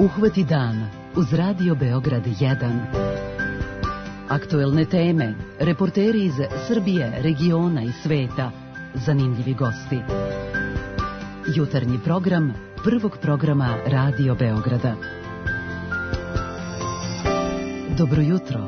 Uhvati dan uz Radio Beograd 1. Aktuelne teme, reporteri iz Srbije, regiona i sveta, zanimljivi gosti. Jutarnji program prvog programa Radio Beograda. Dobro jutro.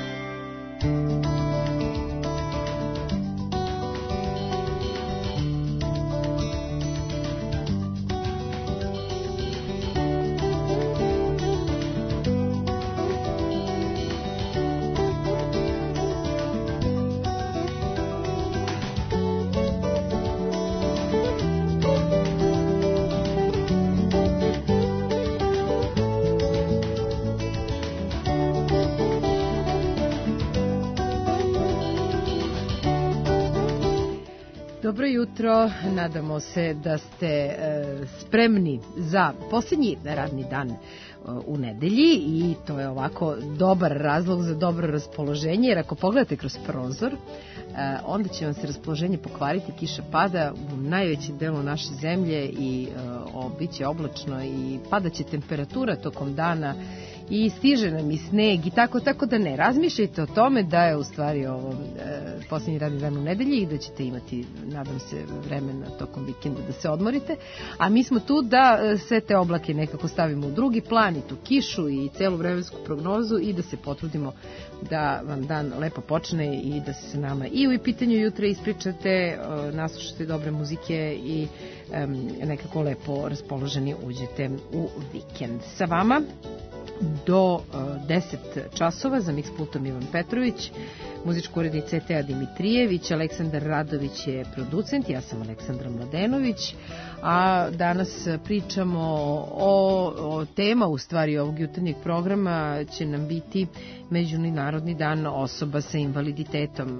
Dobro jutro, nadamo se da ste spremni za posljednji radni dan u nedelji i to je ovako dobar razlog za dobro raspoloženje, jer ako pogledate kroz prozor, onda će vam se raspoloženje pokvariti, kiša pada u najvećem delu naše zemlje i bit će oblačno i padaće temperatura tokom dana i stiže nam i sneg i tako da ne razmišljajte o tome da je u stvari ovo posljednji radni dan u nedelji i da ćete imati, nadam se, vremena tokom vikenda da se odmorite, a mi smo tu da sve te oblake nekako stavimo u drugi plan i tu kišu i celu vremensku prognozu i da se potrudimo da vam dan lepo počne i da se sa nama i u pitanju jutra ispričate, naslušate dobre muzike i nekako lepo raspoloženi uđete u vikend. Sa vama do 10 časova za Mix pultom Ivan Petrović, muzičku urednica Teja Dimitrijević, Aleksandar Radović je producent, ja sam Aleksandra Mladenović, a danas pričamo o tema, u stvari ovog jutarnjeg programa će nam biti Međunarodni dan osoba sa invaliditetom.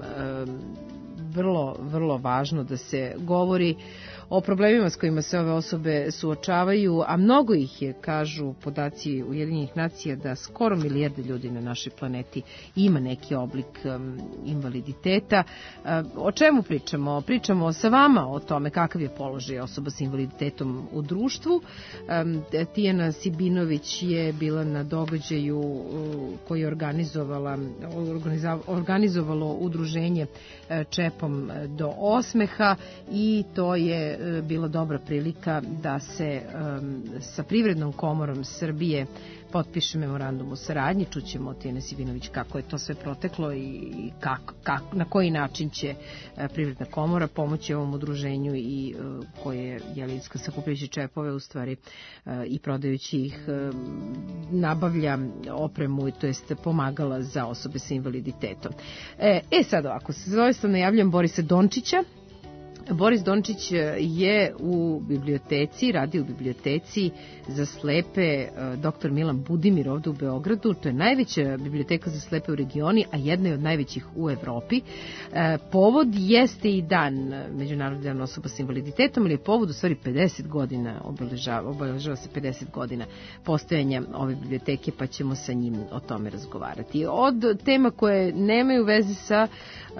Vrlo važno da se govori o problemima s kojima se ove osobe suočavaju, a mnogo ih je, kažu podaci Ujedinjenih nacija, da skoro milijarde ljudi na našoj planeti ima neki oblik invaliditeta. O čemu pričamo? Pričamo sa vama o tome kakav je položaj osoba sa invaliditetom u društvu. Tijana Sibinović je bila na događaju koji je organizovalo udruženje Čepom do osmeha i to je bila dobra prilika da se sa Privrednom komorom Srbije potpiše memorandum o saradnji. Čućemo od Tijane Sibinović kako je to sve proteklo i na koji način će Privredna komora pomoći ovom udruženju i koje je sakupljajući čepove u stvari i prodajući ih nabavlja opremu, to jest pomagala za osobe sa invaliditetom. Sad ovako, se zaista najavljam Borisa Dončića. Boris Dončić je u biblioteci, radi u biblioteci za slepe dr. Milan Budimir ovde u Beogradu. To je najveća biblioteka za slepe u regioni, a jedna je od najvećih u Evropi. Povod jeste i Međunarodni dan osoba sa invaliditetom, ali je povod u stvari 50 godina, obeležava se 50 godina postojanja ove biblioteke, pa ćemo sa njim o tome razgovarati. Od tema koje nemaju veze sa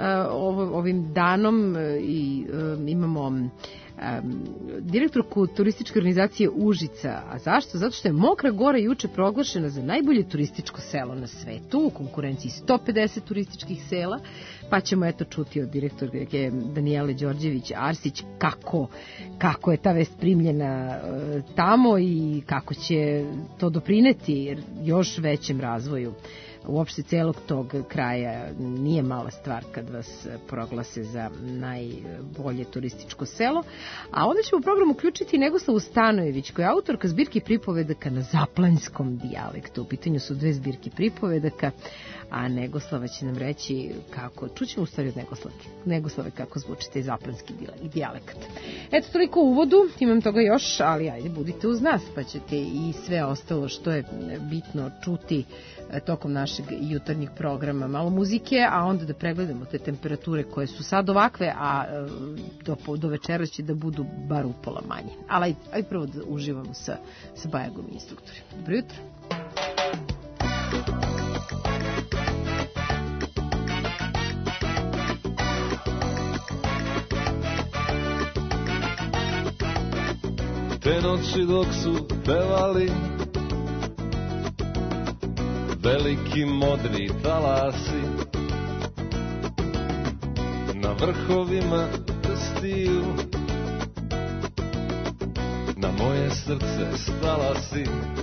ovim danom i imamo direktorku turističke organizacije Užica. A zašto? Zato što je Mokra Gora juče proglašena za najbolje turističko selo na svetu u konkurenciji 150 turističkih sela, pa ćemo čuti od direktorke Danijele Đorđević-Arsić kako je ta vest primljena tamo i kako će to doprineti još većem razvoju uopšte celog tog kraja. Nije mala stvar kad vas proglase za najbolje turističko selo. A onda ćemo u program uključiti Negoslavu Stanojević, koja je autorka zbirki pripovedaka na zaplanskom dijalektu. U pitanju su 2 zbirke pripovedaka, a Negoslava će nam reći kako, čućemo u stvari od Negoslave kako zvuči taj zaplanski dijalekt. Toliko u uvodu, imam toga još, ali ajde, budite uz nas, pa ćete i sve ostalo što je bitno čuti tokom našeg jutarnjeg programa. Malo muzike, a onda da pregledamo te temperature koje su sad ovakve, a do večera će da budu bar upola manje. Ali ajde prvo da uživamo sa Bajagom i instruktorima. Dobro jutro. Te noći dok su pevali veliki modri talasi, na vrhovima prstiju, na moje srce stala si.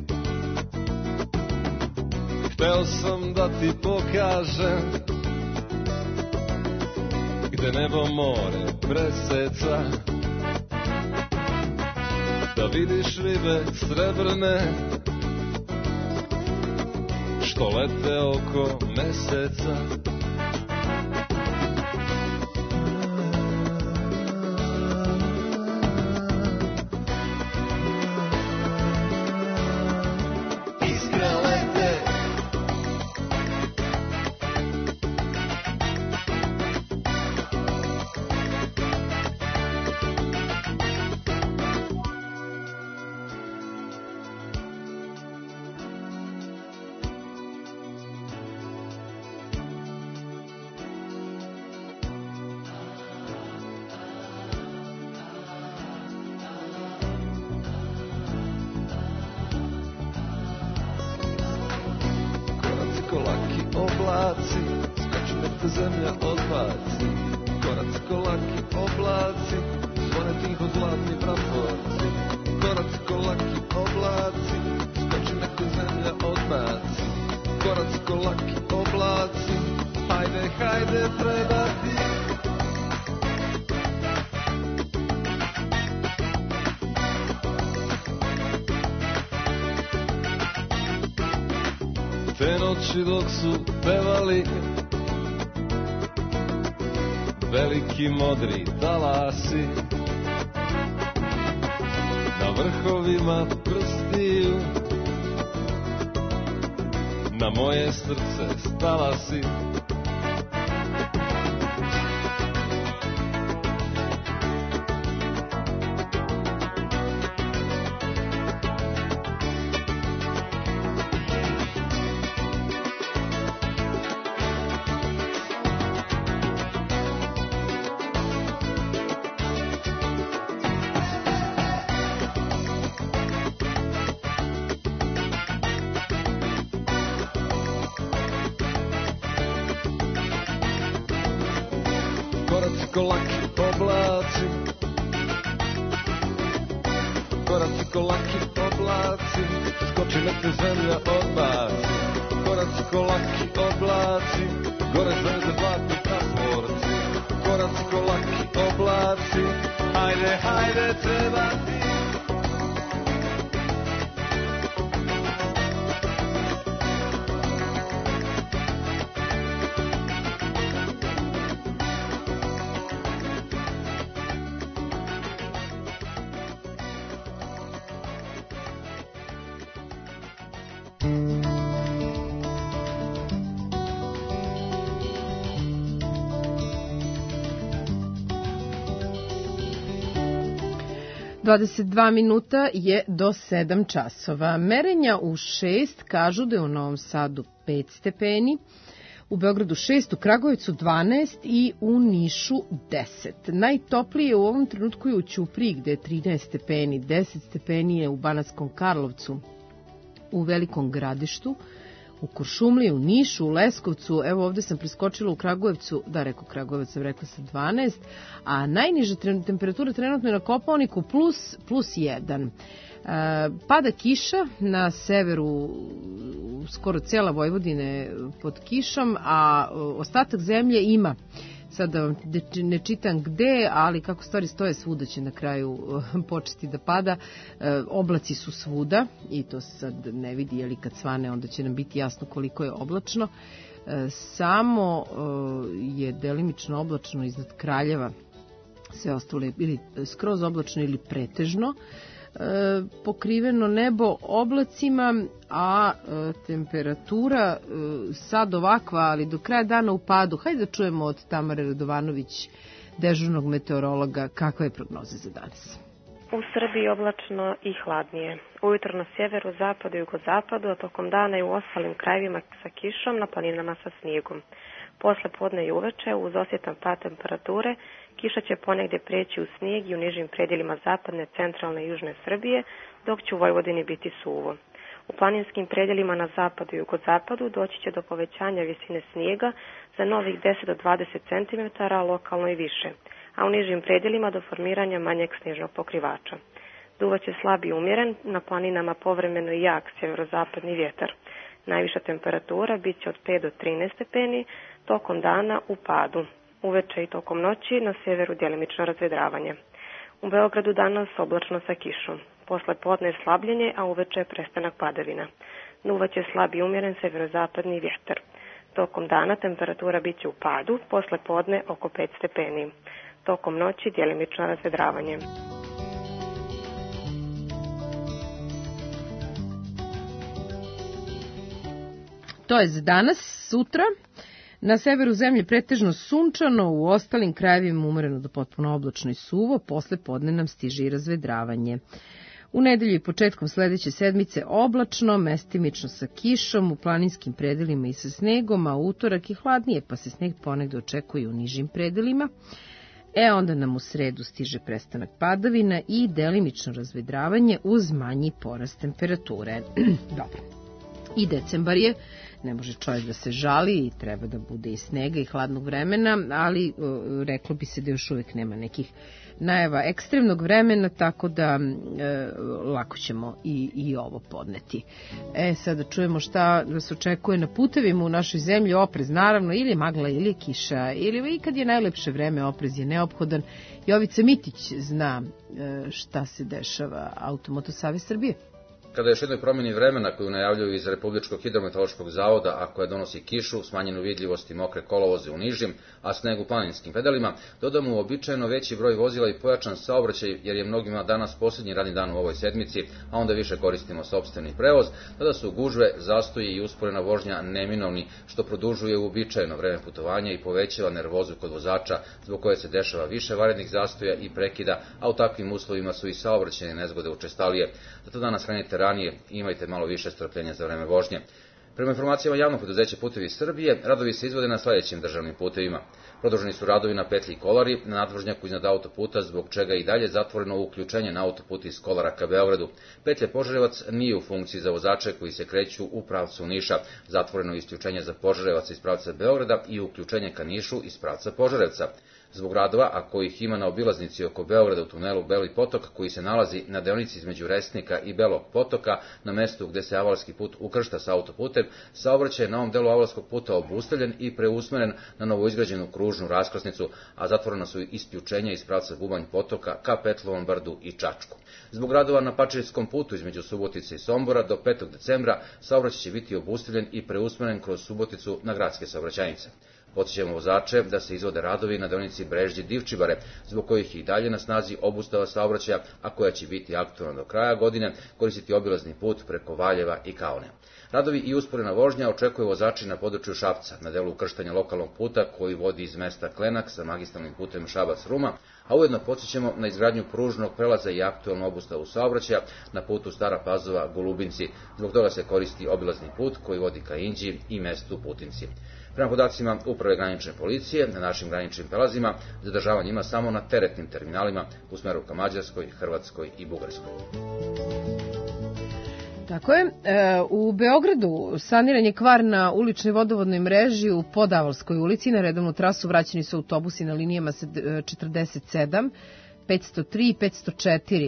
Hteo sam da ti pokažem gde nebo more preseca, da vidiš ribe srebrne što lete oko meseca. Zemlja odbaci, koracko laki oblaci, zvone tiho zlatni praporci. Koracko laki oblaci, skoči neko zemlja odbaci. Koracko laki oblaci, hajde, hajde, treba ti. Te noći dok su pevali veliki modri talasi, na vrhovima prstiju, na moje srce stala si. Koracko laki oblaci, koracko laki oblaci, skoči nek te zemlja odbaci. Koracko laki oblaci, gore zvezde zlatni praporci. Koracko laki oblaci, hajde, hajde, treba ti. Dvadeset 22 minuta je do 7 časova. Merenja u 6 kažu da je u Novom Sadu 5 stepeni, u Beogradu 6, u Kragujevcu 12 i u Nišu 10. Najtoplije u ovom trenutku je u Ćupriji gde je 13 stepeni, 10 stepeni je u Banatskom Karlovcu, u Velikom Gradištu, u Kuršumliji, u Nišu, u Leskovcu, evo ovde sam preskočila u Kragujevcu, da rekao Kragujevac sam rekla sa 12, a najniža temperatura trenutno je na Kopaoniku plus 1. Pada kiša na severu, skoro cijela Vojvodina je pod kišom, a ostatak zemlje ima. Sad da vam ne čitam gde, ali kako stvari stoje, svuda će na kraju početi da pada. Oblaci su svuda i to sad ne vidi, ali kad svane onda će nam biti jasno koliko je oblačno. Samo je delimično oblačno iznad Kraljeva, sve ostalo je ili skroz oblačno ili pretežno. Pokriveno nebo oblacima, a temperatura sad ovakva, ali do kraja dana u padu. Hajde da čujemo od Tamare Radovanović, dežurnog meteorologa, kakva je prognoza za danas. U Srbiji oblačno i hladnije. Ujutro na sjeveru, zapadu i jugozapadu, a tokom dana i u ostalim krajevima sa kišom, na planinama sa snijegom. Posle podne i uveče, uz osjetan pad temperature, kiša će ponegdje preći u snijeg i u nižim predjelima zapadne, centralne i južne Srbije, dok će u Vojvodini biti suvo. U planinskim predjelima na zapadu i jugozapadu doći će do povećanja visine snijega za novih 10 do 20 cm, lokalno i više, a u nižim predjelima do formiranja manjeg snježnog pokrivača. Duvaće slab i umjeren, na planinama povremeno i jak sjeverozapadni vjetar. Najviša temperatura bit će od 5 do 13 stepeni, tokom dana u padu. Uveče i tokom noći na sjeveru djelimično razvedravanje. U Beogradu danas oblačno sa kišom. Posle podne slabljenje, a uveče prestanak padavina. Duvaće slab i umjeren sjeverozapadni vjetar. Tokom dana temperatura bit će u padu, posle podne oko 5 stepeni. Tokom noći djelimično razvedravanje. To je za danas. Sutra na severu zemlje pretežno sunčano, u ostalim krajevima umereno do potpuno oblačno i suvo, posle podne nam stiže i razvedravanje. U nedelju i početkom sledeće sedmice oblačno, mestimično sa kišom, u planinskim predelima i sa snegom, a utorak je hladnije, pa se sneg ponegde očekuje u nižim predelima. Onda nam u sredu stiže prestanak padavina i delimično razvedravanje uz manji porast temperature. Dobro. I decembar je, ne može čovjek da se žali i treba da bude i snega i hladnog vremena, ali reklo bi se da još uvijek nema nekih najava ekstremnog vremena, tako da lako ćemo i ovo podneti. Sada čujemo šta nas očekuje na putevima u našoj zemlji. Oprez naravno, ili je magla ili je kiša, ili i kad je najlepše vreme oprez je neophodan. Jovica Mitić zna šta se dešava Automoto Savez Srbije. Kada još jednoj promjeni vremena koju najavljuju iz Republičkog hidrometeorološkog zavoda, a koja donosi kišu, smanjenu vidljivost i mokre kolovoze u nižim, a sneg u planinskim predelima, dodamo uobičajeno veći broj vozila i pojačan saobraćaj, jer je mnogima danas posljednji radni dan u ovoj sedmici, a onda više koristimo sopstveni prevoz, tada su gužve, zastoji i usporena vožnja neminovni, što produžuje uobičajeno vreme putovanja i povećava nervozu kod vozača, zbog koje se dešava više vanrednih zastoja i prekida, a u takvim uslovima su i saobraćajne nezgode učestalije. Zato danas hranite ranije, imajte malo više strpljenja za vreme vožnje. Prema informacijama javnog preduzeća Putevi Srbije, radovi se izvode na sledećim državnim putevima. Produženi su radovi na petlji Kolari, na nadvožnjaku iznad autoputa, zbog čega i dalje zatvoreno uključenje na autoput iz Kolara ka Beogradu. Petlja Požarevac nije u funkciji za vozače koji se kreću u pravcu Niša. Zatvoreno je isključenje za Požarevac iz pravca Beograda i uključenje ka Nišu iz pravca Požarevca. Zbog radova, a kojih ima na obilaznici oko Beograda u tunelu Beli potok, koji se nalazi na deonici između Resnika i Belog potoka, na mestu gde se avalski put ukršta sa autoputem, saobraćaj na ovom delu avalskog puta obustavljen i preusmeren na novoizgrađenu kružnu raskrsnicu, a zatvorena su isključenja iz pravca Bubanj potoka ka Petlovom brdu i Čačku. Zbog radova na Pačerskom putu između Subotice i Sombora do 5. decembra saobraćaj će biti obustavljen i preusmeren kroz Suboticu na gradske saobraćajnice. Podsjećamo vozače da se izvode radovi na deonici Brežđe-Divčibare, zbog kojih je i dalje na snazi obustava saobraćaja, a koja će biti aktualna do kraja godine, koristiti obilazni put preko Valjeva i Kaone. Radovi i usporena vožnja očekuje vozači na području Šapca, na delu ukrštanja lokalnog puta koji vodi iz mesta Klenak sa magistralnim putem Šabac-Ruma, a ujedno podsjećamo na izgradnju pružnog prelaza i aktualnu obustavu saobraćaja na putu Stara Pazova-Golubinci. Zbog toga se koristi obilazni put koji vodi ka Inđiji i mestu Putinci. Prema podacima Uprave granične policije, na našim graničnim prelazima zadržavanje ima samo na teretnim terminalima u smeru ka Mađarskoj, Hrvatskoj i Bugarskoj. Tako je. U Beogradu saniran je kvar na uličnoj vodovodnoj mreži u Podavalskoj ulici. Na redovnu trasu vraćeni su autobusi na linijama 47, 503 i 504.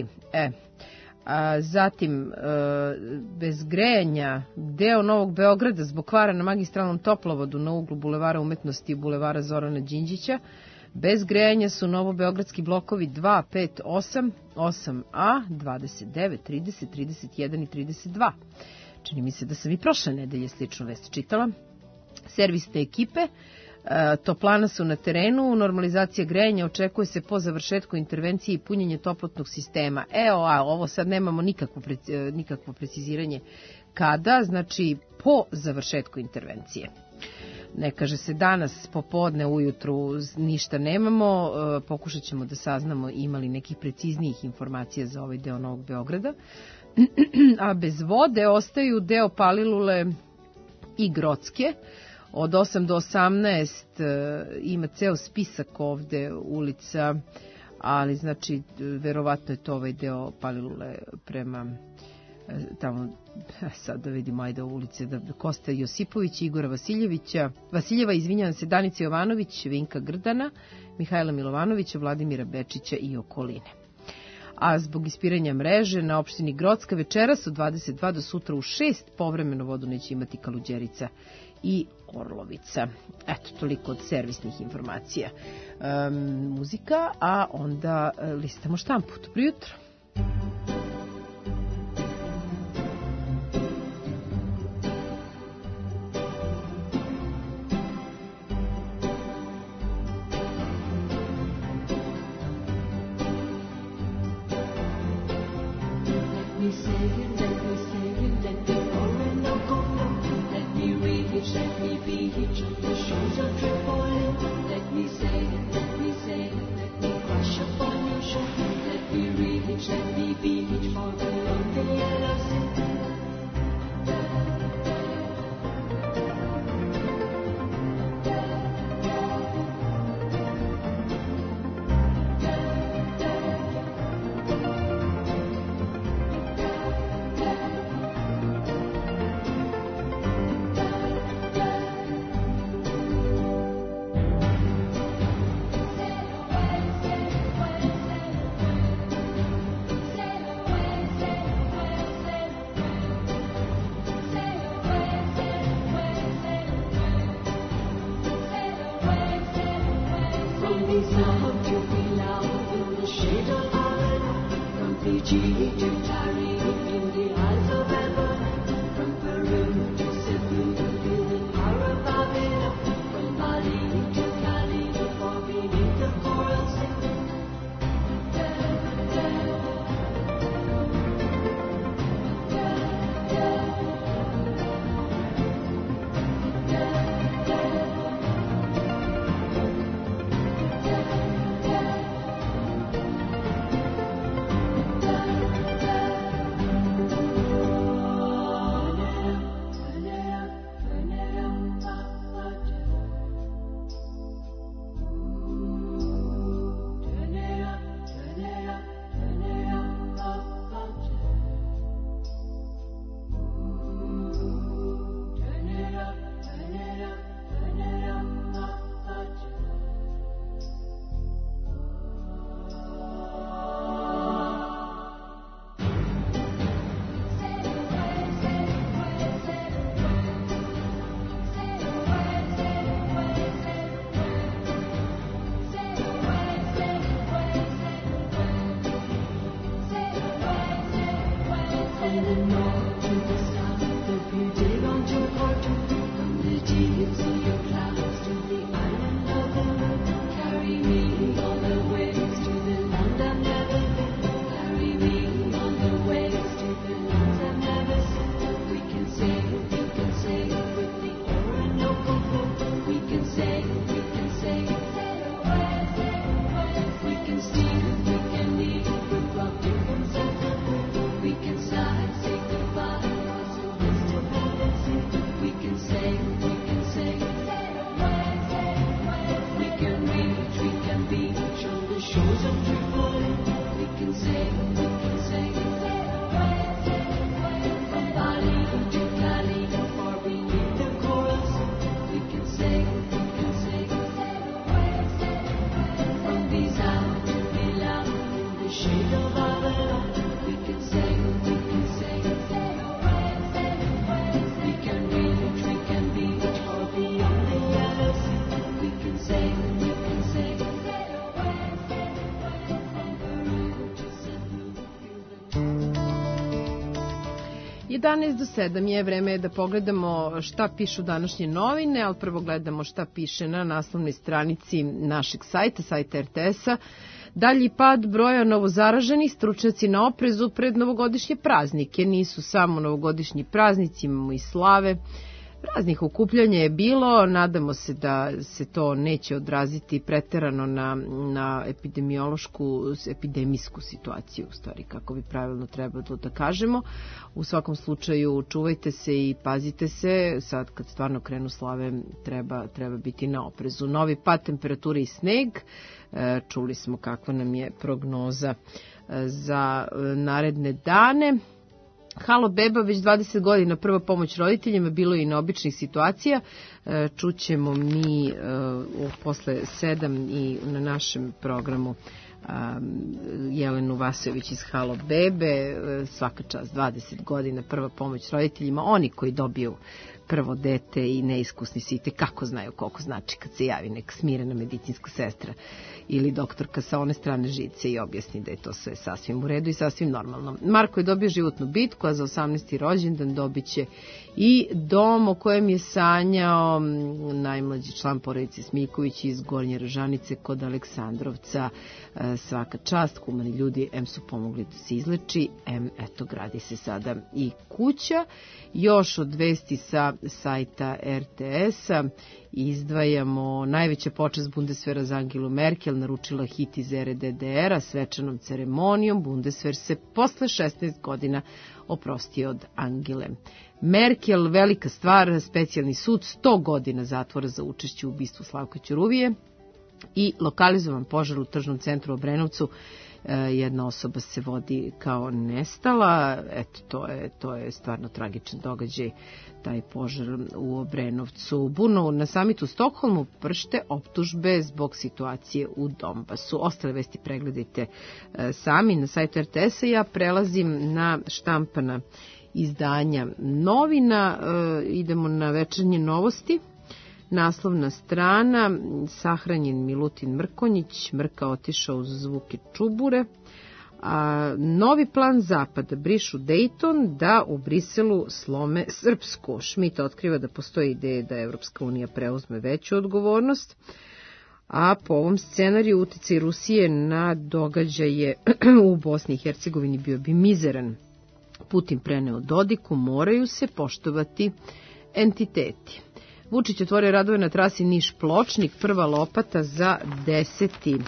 Zatim, bez grejanja, deo Novog Beograda zbog kvara na magistralnom toplovodu na uglu Bulevara umetnosti i Bulevara Zorana Đinđića. Bez grejanja su novobeogradski blokovi 2, 5, 8, 8A, 29, 30, 31 i 32. Čini mi se da sam i prošle nedelje sličnu vest čitala. Servisne ekipe toplana su na terenu, normalizacija grejanja očekuje se po završetku intervencije i punjenje toplotnog sistema. Ovo sad nemamo nikakvo preciziranje kada, znači po završetku intervencije. Ne kaže se danas, popodne, ujutru ništa nemamo, pokušat ćemo da saznamo ima li nekih preciznijih informacija za ovaj deo Novog Beograda. A bez vode ostaju deo Palilule i Grocke. Od 8 do 18 ima ceo spisak ovde ulica, ali znači verovatno je to ovaj deo Palilule prema tamo sad da vidimo, ajde ulice, Kosta Josipović, Igora Vasiljeva, izvinjavam se, Danice Jovanović, Vinka Grdana, Mihajla Milovanovića, Vladimira Bečića i okoline. A zbog ispiranja mreže na opštini Grocka večeras od 22 do sutra u 6 povremeno vodu neće imati Kaluđerica i Orlovica. Eto, toliko od servisnih informacija. Muzika, a onda listamo štampu. Dobro jutro. Do 7 je vreme da pogledamo šta pišu današnje novine, ali prvo gledamo šta piše na naslovnoj stranici našeg sajta RTS-a. Dalji pad broja novozaraženih, stručnjaci na oprezu pred novogodišnje praznike. Nisu samo novogodišnji praznici, imamo i slave. Raznih okupljanja je bilo, nadamo se da se to neće odraziti preterano na epidemijsku situaciju, u stvari kako bi pravilno trebalo da kažemo. U svakom slučaju čuvajte se i pazite se, sad kad stvarno krenu slave treba biti na oprezu. Novi pad temperature i sneg, čuli smo kakva nam je prognoza za naredne dane. Halo beba, već 20 godina prva pomoć roditeljima, bilo je i neobičnih situacija. Čućemo mi posle 7 i na našem programu Jelenu Vasojević iz Halo bebe, svaka čast 20 godina prva pomoć roditeljima, oni koji dobiju prvo dete i neiskusni su i tekako znaju koliko znači kad se javi neka smirena medicinska sestra ili doktorka sa one strane žice i objasni da je to sve sasvim u redu i sasvim normalno. Marko je dobio životnu bitku, a za 18. rođendan dobit će i dom o kojem je sanjao najmlađi član porodice Smiković iz Gornje Ražanice kod Aleksandrovca. Svaka čast, humani ljudi, em su pomogli da se izleči, em eto gradi se sada i kuća. Još od vesti sa sajta RTS-a izdvajamo najveća počast Bundeswehra za Angelu Merkel, naručila hit iz ere DDR-a, svečanom ceremonijom Bundeswehr se posle 16 godina oprostio od Angele Merkel. Velika stvar, specijalni sud, 100 godina zatvora za učešće u ubistvu Slavka Ćuruvije i lokalizovan požar u tržnom centru u Obrenovcu. Jedna osoba se vodi kao nestala. Eto, to je stvarno tragičan događaj, taj požar u Obrenovcu. Burno na samitu u Stokholmu pršte optužbe zbog situacije u Donbasu. Ostale vesti pregledajte sami na sajtu RTS-a. Ja prelazim na štampana izdanja novina. Idemo na Večernje novosti. Naslovna strana, sahranjen Milutin Mrkonjić, Mrka otišao uz zvuke čubure. Novi plan Zapada, brišu Dejton, da u Briselu slome Srpsku. Šmit otkriva da postoji ideja da Evropska unija preuzme veću odgovornost. A po ovom scenariju uticaj Rusije na događaje u Bosni i Hercegovini bio bi mizeran. Putin preneo Dodiku, moraju se poštovati entiteti. Vučić otvorio radove na trasi Niš-Pločnik, prva lopata za 10.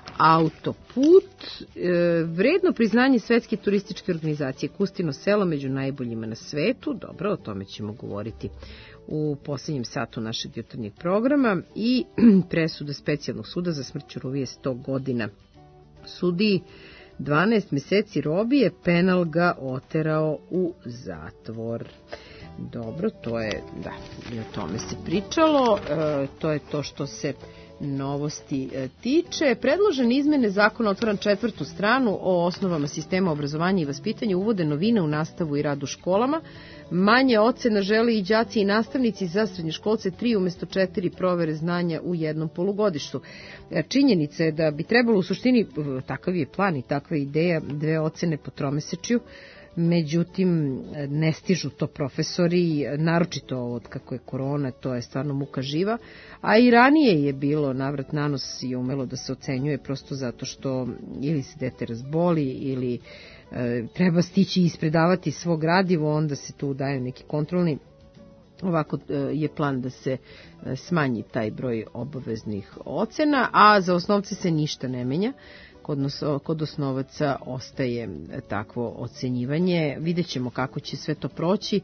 autoput. Vredno priznanje Svetske turističke organizacije, Kustino selo među najboljima na svetu. Dobro, o tome ćemo govoriti u posljednjem satu našeg jutarnjeg programa. I presuda specijalnog suda za smrt Ćuruvije 100 godina. Sudiji 12 meseci robije, penal ga oterao u zatvor. Dobro, to je, da, i o tome se pričalo, to je to što se novosti tiče. Predložene izmene zakona otvoran 4. stranu o osnovama sistema obrazovanja i vaspitanja uvode novine u nastavu i rad u školama. Manje ocena žele i đaci i nastavnici, za srednjoškolce 3 umjesto 4 provere znanja u jednom polugodištu. Činjenica je da bi trebalo u suštini, takav je plan i takva ideja, 2 ocene po tromesečju. Međutim, ne stižu to profesori, naročito od kako je korona, to je stvarno muka živa, a i ranije je bilo navrat nanos i umelo da se ocenjuje prosto zato što ili se dete razboli ili treba stići i ispredavati svo gradivo, onda se tu daju neki kontrolni. Ovako je plan da se smanji taj broj obaveznih ocena, a za osnovce se ništa ne menja. Kod osnovaca ostaje takvo ocenjivanje. Vidjet ćemo kako će sve to proći.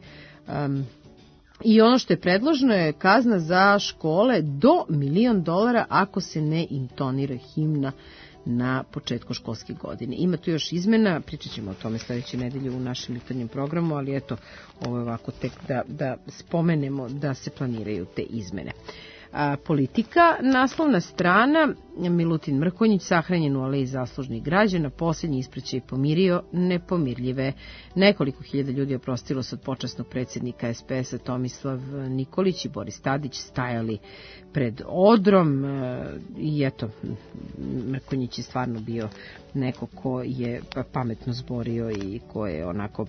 I ono što je predloženo je kazna za škole do $1 milion ako se ne intonira himna na početku školske godine. Ima tu još izmena, pričat ćemo o tome sledeće nedelje u našem jutarnjem programu, ali eto, ovo je ovako tek da spomenemo da se planiraju te izmene. Politika, naslovna strana, Milutin Mrkonjić sahranjen u aleji zaslužnih građana, posljednji ispraćaj pomirio nepomirljive. Nekoliko hiljada ljudi oprostilo se od počasnog predsjednika SPS-a Tomislav Nikolić i Boris Tadić stajali pred odrom i eto, Mrkonjić je stvarno bio neko ko je pametno zborio i ko je onako,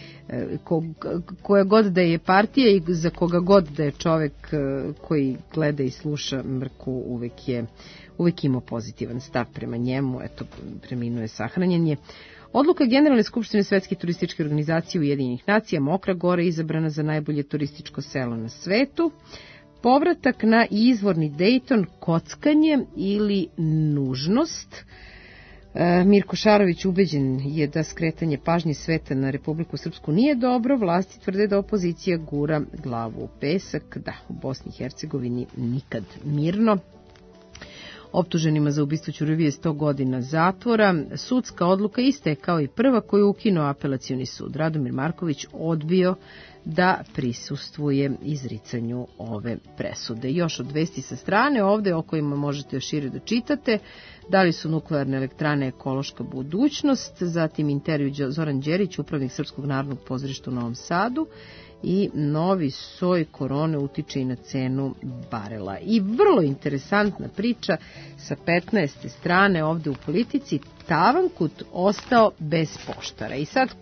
koja god da je partija i za koga god da je čovek koji gleda i sluša Mrku uvek imao pozitivan stav prema njemu, eto, preminuo je, sahranjen je. Odluka Generalne skupštine Svetske turističke organizacije Ujedinjenih nacija, Mokra Gora izabrana za najbolje turističko selo na svetu. Povratak na izvorni Dejton, kockanje ili nužnost. Mirko Šarović ubeđen je da skretanje pažnje sveta na Republiku Srpsku nije dobro. Vlasti tvrde da opozicija gura glavu u pesak. Da, u Bosni i Hercegovini nikad mirno. Optuženima za ubistvo Ćuruvije 100 godina zatvora. Sudska odluka ista je kao i prva koju ukinuo apelacioni sud. Radomir Marković odbio da prisustvuje izricanju ove presude. Još od vesti sa strane ovde o kojima možete još šire da čitate. Da li su nuklearne elektrane ekološka budućnost, zatim intervju Zoran Đerić, upravnik Srpskog narodnog pozorišta u Novom Sadu, i novi soj korone utiče i na cenu barela. I vrlo interesantna priča sa 15. strane ovde u Politici, Tavankut ostao bez poštara. I sad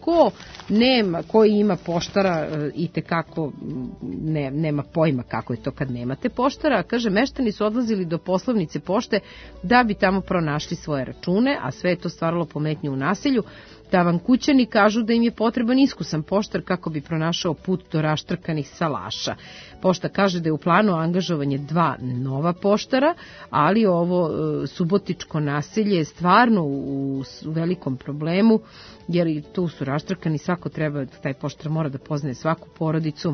ko ima poštara i tekako nema pojma kako je to kad nemate poštara. Kaže, meštani su odlazili do poslovnice pošte da bi tamo pronašli svoje račune, a sve je to stvaralo pometnju u naselju. Tavankućani kažu da im je potreban iskusan poštar kako bi pronašao put do raštrkanih salaša. Pošta kaže da je u planu angažovanje 2 nova poštara, ali ovo subotičko naselje je stvarno u velikom problemu, jer tu su raštrkani, taj poštar mora da poznaje svaku porodicu.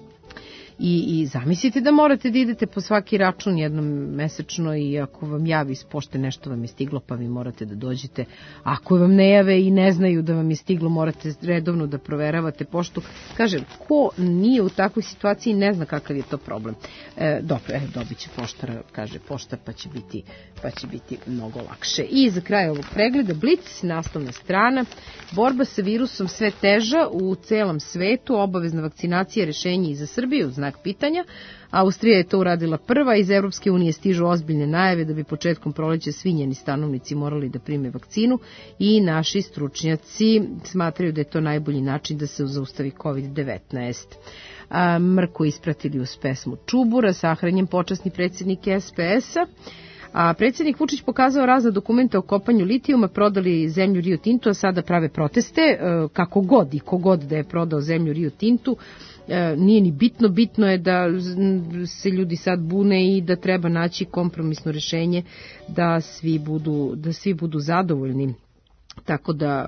I zamislite da morate da idete po svaki račun jednom mesečno i ako vam javi iz pošte nešto vam je stiglo, pa vi morate da dođete. Ako vam ne jave i ne znaju da vam je stiglo, morate redovno da proveravate poštu. Kažem, ko nije u takvoj situaciji ne zna kakav je to problem. Dobro, dobit će poštara, kaže pošta, pa će biti mnogo lakše. I za kraj ovog pregleda, Blic, naslovna strana, borba sa virusom sve teža u celom svetu, obavezna vakcinacija, rešenje i za Srbiju, znak pitanja. Austrija je to uradila prva, iz Evropske unije stižu ozbiljne najave da bi početkom proleća svi njeni stanovnici morali da prime vakcinu i naši stručnjaci smatraju da je to najbolji način da se zaustavi COVID-19. Mrku ispratili uz pesmu Čubura, sahranjen počasni predsjednik SPS-a. A predsjednik Vučić pokazao razna dokumenta o kopanju litijuma, prodali zemlju Rio Tintu, a sada prave proteste, kako god i kogod da je prodao zemlju Rio Tintu. Nije ni bitno, bitno je da se ljudi sad bune i da treba naći kompromisno rešenje da svi budu zadovoljni. Tako da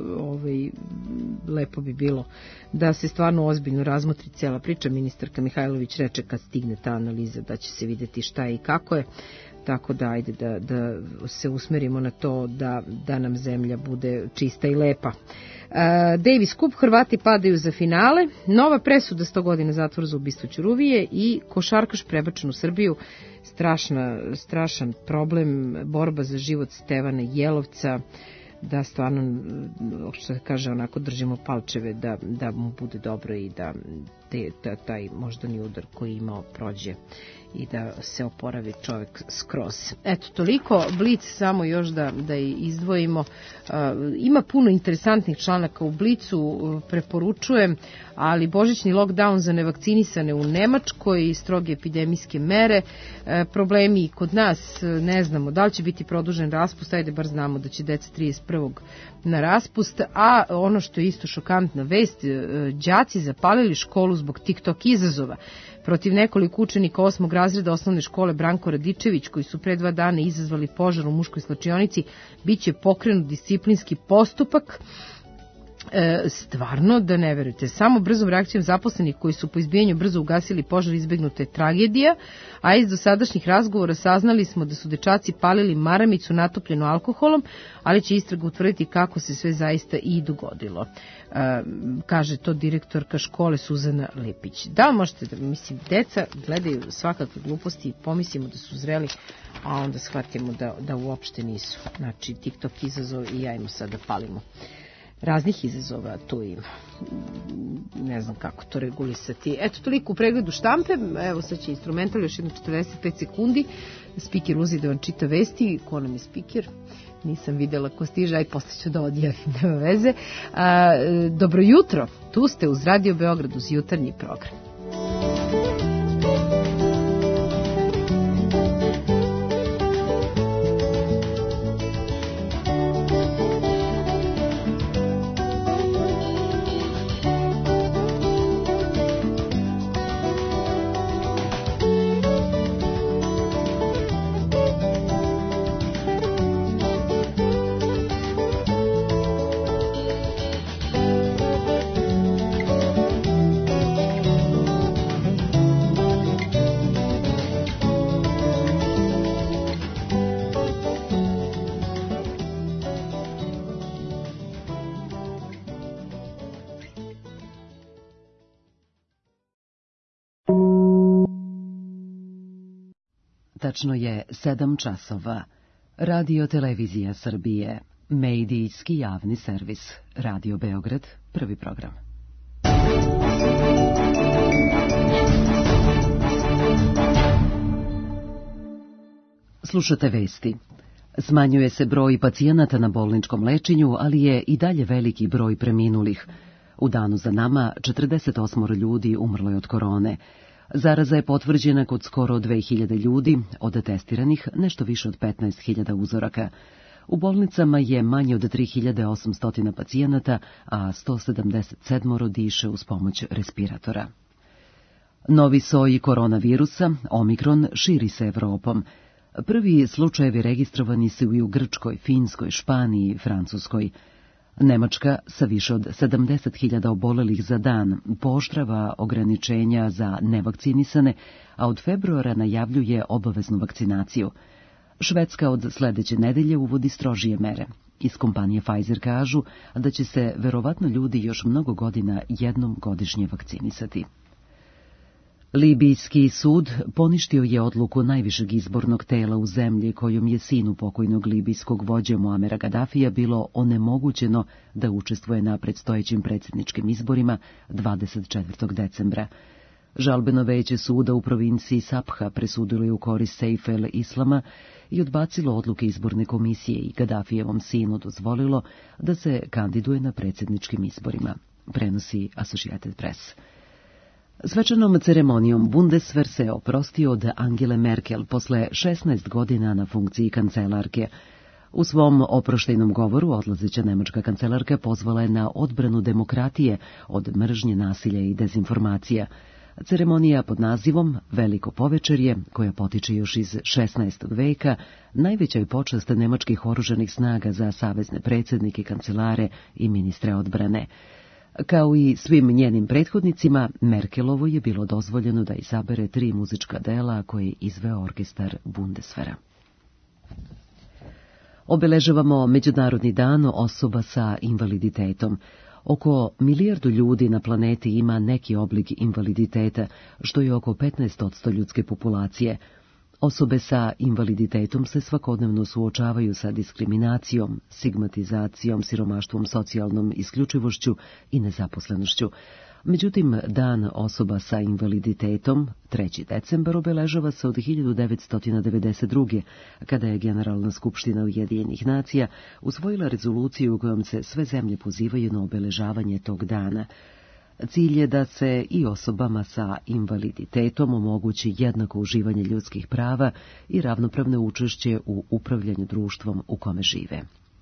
lepo bi bilo da se stvarno ozbiljno razmotri cijela priča. Ministarka Mihajlović reče kad stigne ta analiza da će se videti šta je i kako je. Tako da ajde da se usmerimo na to da nam zemlja bude čista i lepa. Davis Cup, Hrvati padaju za finale, nova presuda 100 godina zatvora za ubistvo Ćuruvije i košarkaš prebačen u Srbiju. Strašan problem, borba za život Stevana Jelovca, da stvarno, što se kaže, onako držimo palčeve da mu bude dobro i da taj moždani udar koji imao prođe i da se oporavi čovjek skroz. Eto, toliko. Blic samo još da izdvojimo. Ima puno interesantnih članaka u Blicu, preporučujem, ali božićni lockdown za nevakcinisane u Nemačkoj i stroge epidemijske mere. Problemi i kod nas, ne znamo da li će biti produžen raspust, ajde bar znamo da će deca 31. na raspust, a ono što je isto šokantna vest, đaci zapalili školu zbog TikTok izazova. Protiv nekoliko učenika 8. razreda osnovne škole Branko Radičević, koji su pre 2 dana izazvali požar u muškoj slačionici, biće pokrenut disciplinski postupak. Stvarno da ne verujete, samo brzom reakcijom zaposlenih koji su po izbijanju brzo ugasili požar izbegnuta je tragedija, a iz dosadašnjih razgovora saznali smo da su dečaci palili maramicu natopljenu alkoholom, ali će istraga utvrditi kako se sve zaista i dogodilo. Kaže to direktorka škole Suzana Lepić. Da, možete da, deca gledaju svakakve gluposti i pomislimo da su zreli, a onda shvatimo da uopšte nisu. Znači, TikTok izazov i ajmo sad da palimo. Raznih izazova tu ima. Ne znam kako to regulisati. Eto, toliko u pregledu štampe. Evo sad će instrumental još jedno 45 sekundi. Spiker uzi da vam čita vesti. Ko nam je spiker? Nisam videla ko stiže, aj posle ću da odjavim, nema veze. Dobro jutro, tu ste uz Radio Beograd, uz jutarnji program. Tačno je 7 časova. Radio Televizija Srbije, medijski javni servis. Radio Beograd, prvi program. Slušate vesti. Smanjuje se broj pacijenata na bolničkom lečenju, ali je i dalje veliki broj preminulih. U danu za nama 48 ljudi umrlo je od korone. Zaraza je potvrđena kod skoro 2000 ljudi, od testiranih nešto više od 15.000 uzoraka. U bolnicama je manje od 3800 pacijenata, a 177 diše uz pomoć respiratora. Novi soj koronavirusa, Omikron, širi se Evropom. Prvi slučajevi registrovani su i u Grčkoj, Finskoj, Španiji i Francuskoj. Nemačka sa više od 70.000 obolelih za dan pooštrava ograničenja za nevakcinisane, a od februara najavljuje obaveznu vakcinaciju. Švedska od sledeće nedelje uvodi strožije mere. Iz kompanije Pfizer kažu da će se verovatno ljudi još mnogo godina jednom godišnje vakcinisati. Libijski sud poništio je odluku najvišeg izbornog tela u zemlji kojom je sinu pokojnog libijskog vođe Muamera Gadafija bilo onemogućeno da učestvuje na predstojećim predsjedničkim izborima 24. decembra. Žalbeno veće suda u provinciji Sabha presudilo je u korist Sejfa el-Islama i odbacilo odluke izborne komisije i Gadafijevom sinu dozvolilo da se kandiduje na predsjedničkim izborima, prenosi Associated Press. Svečanom ceremonijom Bundeswehr se oprostio od Angele Merkel posle 16 godina na funkciji kancelarke. U svom oproštajnom govoru odlazeća nemačka kancelarka pozvala je na odbranu demokratije od mržnje, nasilja i dezinformacija. Ceremonija pod nazivom Veliko povečerje, koja potiče još iz 16. veka, najveća je počast nemačkih oružanih snaga za savezne predsjednike, kancelare i ministre odbrane. Kao i svim njenim prethodnicima, Merkelovo je bilo dozvoljeno da izabere 3 muzička dela koje je izveo orkestar Bundeswehra. Obeležavamo Međunarodni dan osoba sa invaliditetom. Oko 1 milijardu ljudi na planeti ima neki oblik invaliditeta, što je oko 15% ljudske populacije. Osobe sa invaliditetom se svakodnevno suočavaju sa diskriminacijom, stigmatizacijom, siromaštvom, socijalnom isključivošću i nezaposlenošću. Međutim, Dan osoba sa invaliditetom, 3. decembar, obeležava se od 1992. kada je Generalna skupština Ujedinjenih nacija usvojila rezoluciju u kojom se sve zemlje pozivaju na obeležavanje tog dana. Cilj je da se i osobama sa invaliditetom omogući jednako uživanje ljudskih prava i ravnopravno učešće u upravljanju društvom u kome žive.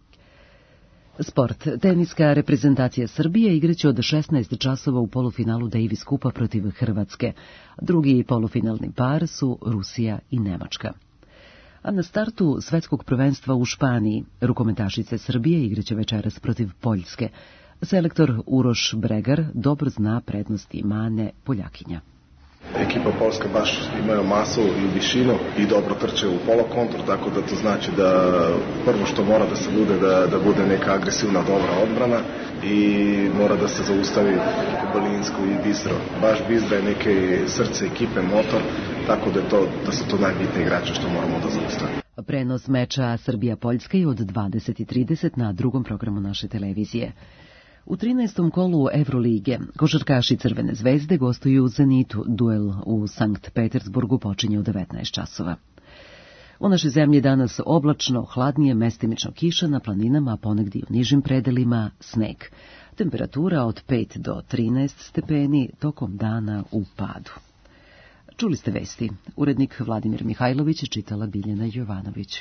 Sport. Teniska reprezentacija Srbije igraće od 16 časova u polufinalu Davis Kupa protiv Hrvatske. Drugi polufinalni par su Rusija i Nemačka. A na startu svetskog prvenstva u Španiji rukometašice Srbije igraće večeras protiv Poljske. Selektor Uroš Bregar dobro zna prednosti i mane Poljakinja. Ekipa Poljska baš imaju masu i višinu i dobro trče u polokontur, tako da to znači da prvo što mora da se bude da bude neka agresivna dobra odbrana i mora da se zaustavi Balinsko i Bistro. Baš Bistra je neke srce ekipe, motor, tako da su to najbitnije igrače što moramo da zaustavimo. Prenos meča Srbija-Poljska je od 20:30 na drugom programu naše televizije. U 13. kolu Evrolige košarkaši Crvene zvezde gostuju u Zenitu. Duel u Sankt Petersburgu počinje u 19 časova. U našoj zemlji danas oblačno, hladnije, mestimično kiša, na planinama, a ponegdje u nižim predelima sneg. Temperatura od 5 do 13 stepeni, tokom dana u padu. Čuli ste vesti. Urednik Vladimir Mihajlović, čitala Biljana Jovanović.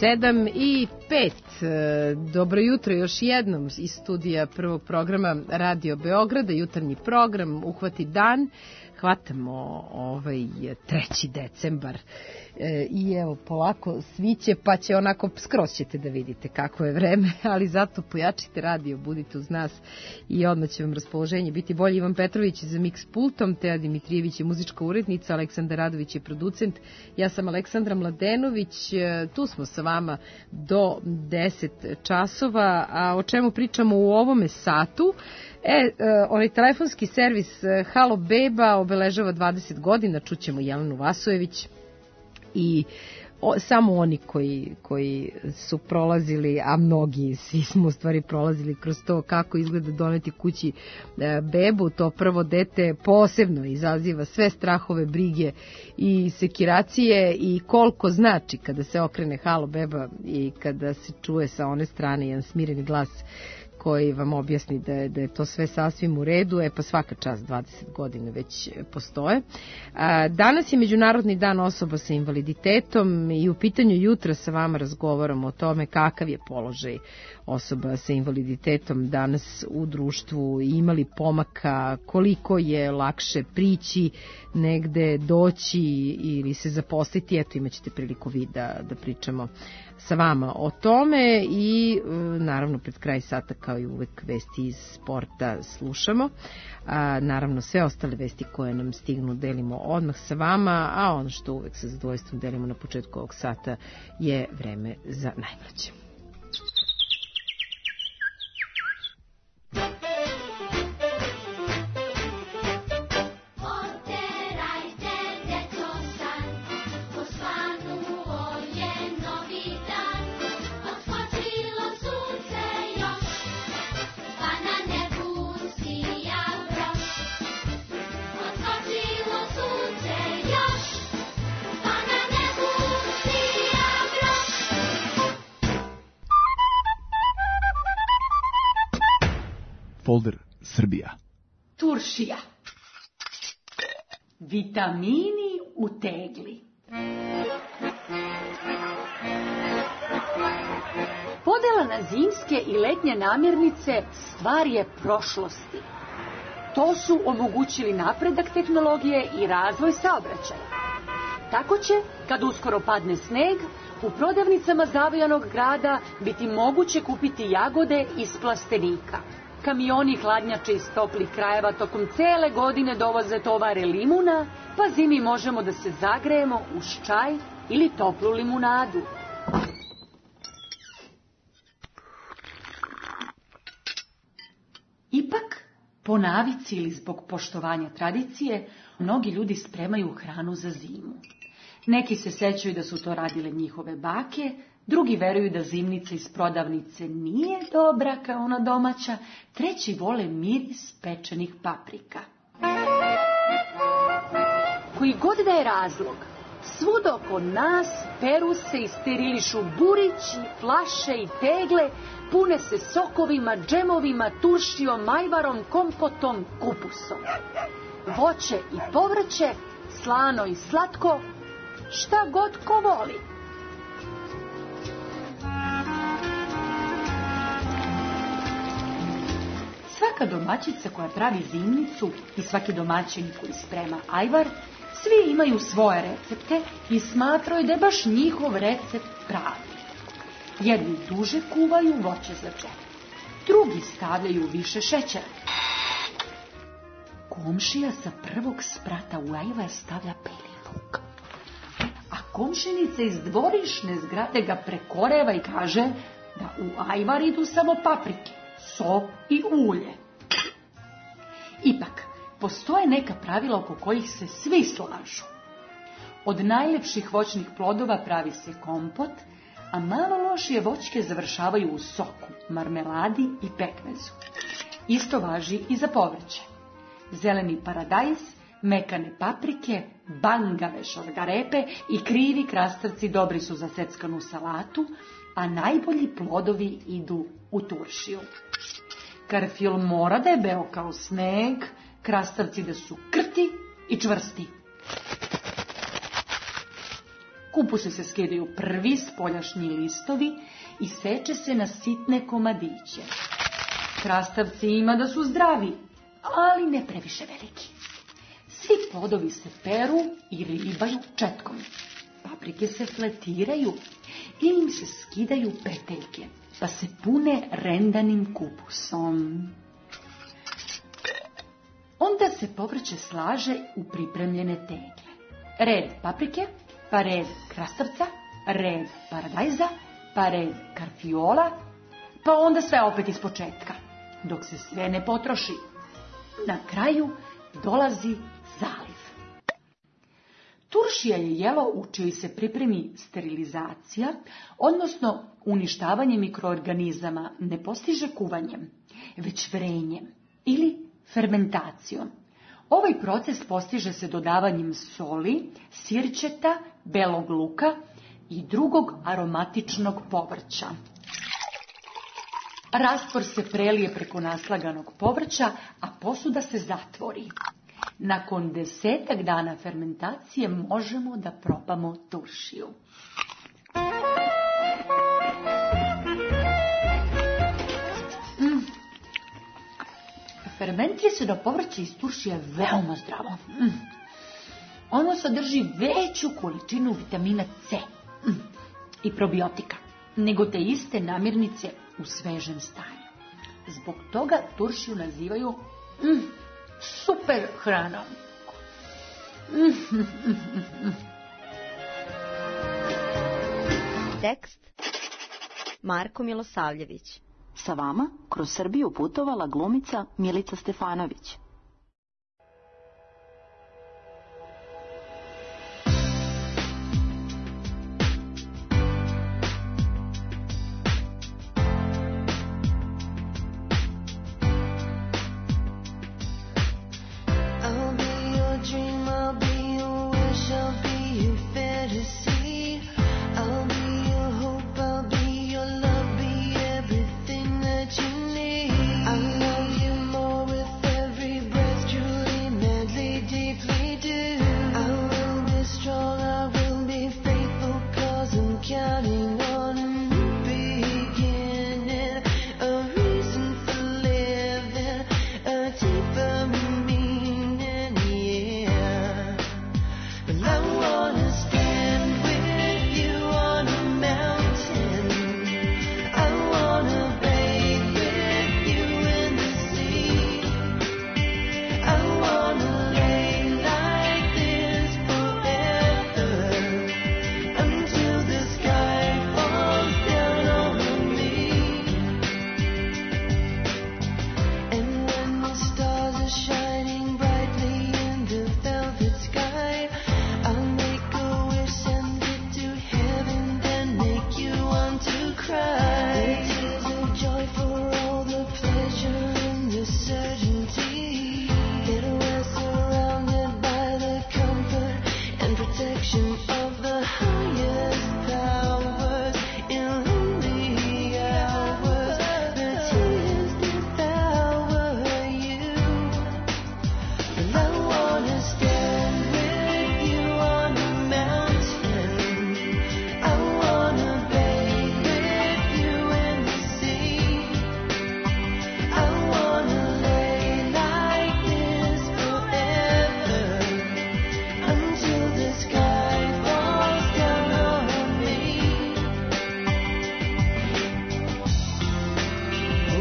7:05. Dobro jutro još jednom iz studija prvog programa Radio Beograda, jutarnji program Uhvati dan. Hvatamo 3. decembar i evo polako sviće, pa će onako skroz ćete da vidite kako je vreme, ali zato pojačite radio, budite uz nas i odmah će vam raspoloženje biti bolje. Ivan Petrović za mix pultom, Teja Dimitrijević je muzička urednica, Aleksandar Radović je producent, ja sam Aleksandra Mladenović, tu smo sa vama do 10 časova, a o čemu pričamo u ovome satu? Onaj telefonski servis Halo Beba obeležava 20 godina, čućemo Jelenu Vasojević i samo oni koji su prolazili, a mnogi, svi smo u stvari prolazili kroz to kako izgleda doneti kući bebu, to prvo dete posebno izaziva sve strahove, brige i sekiracije i koliko znači kada se okrene Halo Beba i kada se čuje sa one strane jedan smireni glas koji vam objasni da je to sve sasvim u redu, pa svaka čast 20 godina već postoje. Danas je Međunarodni dan osoba sa invaliditetom i u pitanju jutra sa vama razgovaramo o tome kakav je položaj osoba sa invaliditetom danas u društvu, imali pomaka, koliko je lakše prići negde, doći ili se zaposliti. Eto, imat ćete priliku vi da pričamo sa vama o tome i naravno pred kraj sata kao i uvek vesti iz sporta slušamo. Naravno sve ostale vesti koje nam stignu delimo odmah sa vama, a ono što uvek sa zadovoljstvom delimo na početku ovog sata je vreme za najmlađe. Folder Srbija. Turšija. Vitamini u tegli. Podela na zimske i letnje namirnice stvar je prošlosti. To su omogućili napredak tehnologije i razvoj saobraćaja. Tako će, kad uskoro padne sneg, u prodavnicama zavojanog grada biti moguće kupiti jagode iz plastenika. Kamioni hladnjače iz toplih krajeva tokom cele godine dovoze tovare limuna, pa zimi možemo da se zagrejemo uz čaj ili toplu limunadu. Ipak, po navici ili zbog poštovanja tradicije, mnogi ljudi spremaju hranu za zimu. Neki se sećaju da su to radile njihove bake, drugi veruju da zimnica iz prodavnice nije dobra kao ona domaća, treći vole miris pečenih paprika. Koji god da je razlog, svud oko nas peru se i sterilišu burići, flaše i tegle, pune se sokovima, džemovima, turšijom, majvarom, kompotom, kupusom. Voće i povrće, slano i slatko, šta god ko voli. Svaka domaćica koja pravi zimnicu i svaki domaćin koji sprema ajvar, svi imaju svoje recepte i smatraju da je baš njihov recept pravi. Jedni duže kuvaju voće za džem, drugi stavljaju više šećera. Komšija sa prvog sprata u ajvar stavlja beli luk, a komšinica iz dvorišne zgrade ga prekoreva i kaže da u ajvar idu samo paprike, so i ulje. Ipak, postoje neka pravila oko kojih se svi slažu. Od najlepših voćnih plodova pravi se kompot, a malo lošije voćke završavaju u soku, marmeladi i pekmezu. Isto važi i za povrće. Zeleni paradajz, mekane paprike, bangave šargarepe i krivi krastavci dobri su za seckanu salatu, a najbolji plodovi idu u turšiju. Karfil mora da je beo kao sneg, krastavci da su krti i čvrsti. kupusu se skidaju prvi spoljašnji listovi i seče se na sitne komadiće. Krastavci ima da su zdravi, ali ne previše veliki. Svi plodovi se peru i ribaju četkom. Paprike se fletiraju ili im se skidaju peteljke, pa se pune rendanim kupusom. Onda se povrće slaže u pripremljene tegle. Red paprike, pa red krastavca, red paradajza, pa red karfiola, pa onda sve opet iz početka, dok se sve ne potroši. Na kraju dolazi zaliv. Turšija je jelo u čijoj se pripremi sterilizacija, odnosno uništavanje mikroorganizama ne postiže kuvanjem, već vrenjem ili fermentacijom. Ovaj proces postiže se dodavanjem soli, sirćeta, belog luka i drugog aromatičnog povrća. Rastvor se prelije preko naslaganog povrća, a posuda se zatvori. Nakon 10 dana fermentacije možemo da probamo turšiju. Fermentirano povrće iz turšije je veoma zdravo. Ono sadrži veću količinu vitamina C i probiotika nego te iste namirnice u svežem stanju. Zbog toga turšiju nazivaju super hranom. Tekst Marko Milosavljević. Sa vama kroz Srbiju putovala glumica Milica Stefanović.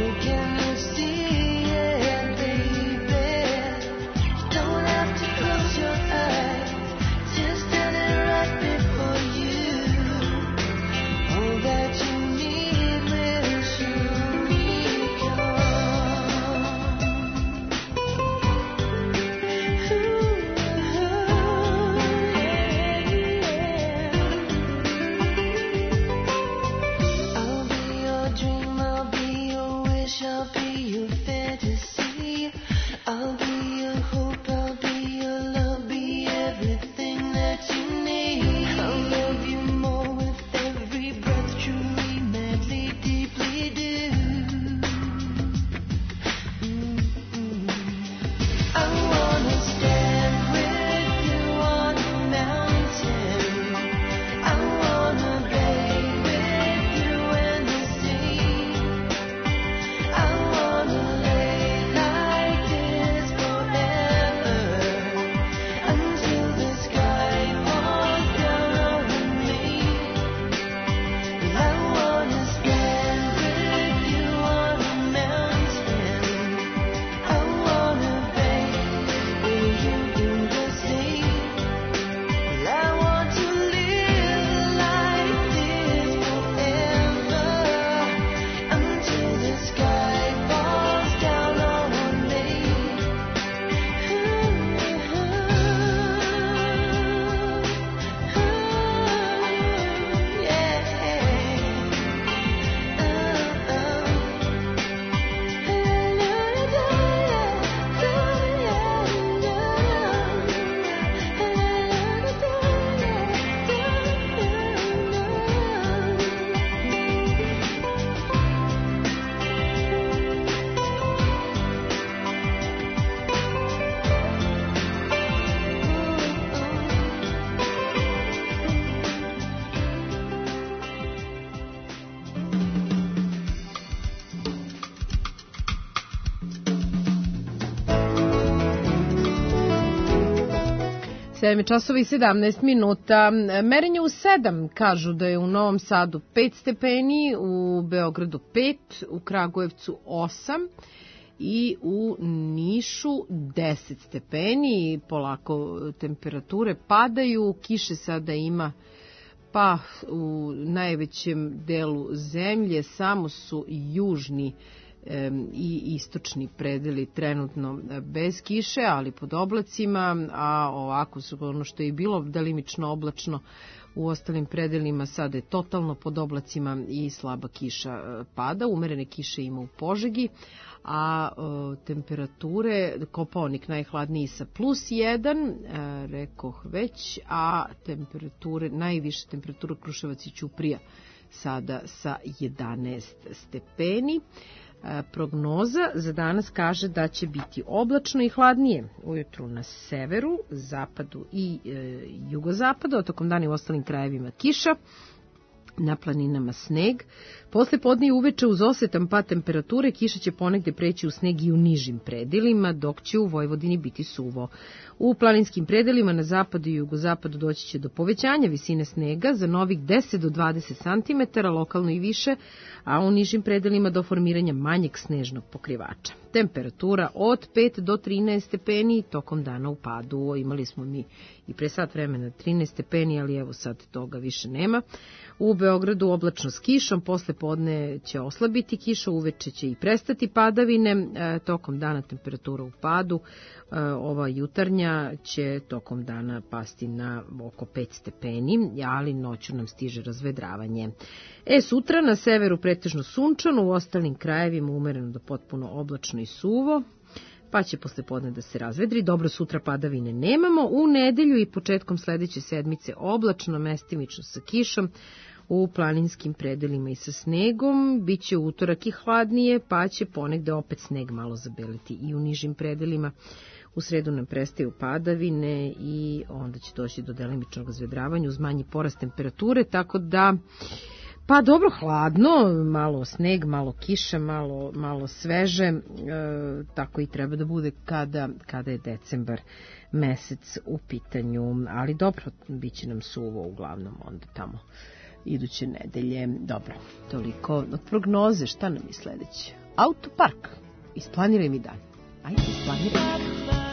Close 7 časova i 17 minuta. Merenje u 7 kažu da je u Novom Sadu 5 stepeni, u Beogradu 5, u Kragujevcu 8 i u Nišu 10 stepeni. Polako temperature padaju, kiše sada ima pa u najvećem delu zemlje, samo su južni i istočni predeli trenutno bez kiše, ali pod oblacima, a ovako su ono što je bilo delimično oblačno u ostalim predelima, sada je totalno pod oblacima i slaba kiša pada. Umerene kiše ima u Požegi, a temperature, Kopaonik najhladniji sa +1, rekoh već, a temperature, najviše temperatura Kruševac i Ćuprija sada sa 11 stepeni. Prognoza za danas kaže da će biti oblačno i hladnije ujutru na severu, zapadu i jugozapadu, a tokom dana i u ostalim krajevima kiša, na planinama sneg. Posle podne i uveče uz osetan pad temperature kiša će ponegde preći u sneg i u nižim predelima, dok će u Vojvodini biti suvo. U planinskim predelima na zapadu i jugozapadu doći će do povećanja visine snega za novih 10 do 20 cm, lokalno i više, a u nižim predelima do formiranja manjeg snežnog pokrivača. Temperatura od 5 do 13 stepeni, tokom dana u padu. Imali smo mi i pre sat vremena 13 stepeni, ali evo sad toga više nema. U Beogradu oblačno s kišom, posle podne će oslabiti kiša, uveče će i prestati padavine, tokom dana temperatura u padu. Ova jutarnja će tokom dana pasti na oko 5 stepeni, ali noću nam stiže razvedravanje. Sutra na severu pretežno sunčano, u ostalim krajevima umereno do potpuno oblačno i suvo, pa će posle podne da se razvedri. Dobro, sutra padavine nemamo. U nedelju i početkom sledeće sedmice oblačno, mestimično sa kišom, u planinskim predelima i sa snegom. Biće utorak i hladnije, pa će ponegde opet sneg malo zabeliti i u nižim predelima. U sredu nam prestaju padavine i onda će doći do delimičnog razvedravanja uz manji porast temperature, tako da pa dobro, hladno, malo sneg, malo kiše, malo sveže, tako i treba da bude kada je decembar mesec u pitanju, ali dobro, bit će nam suvo uglavnom onda tamo iduće nedelje. Dobro, toliko od prognoze. Šta nam je sledeće? Autopark. Isplaniraj mi dan. Ajde, isplaniraj mi dan.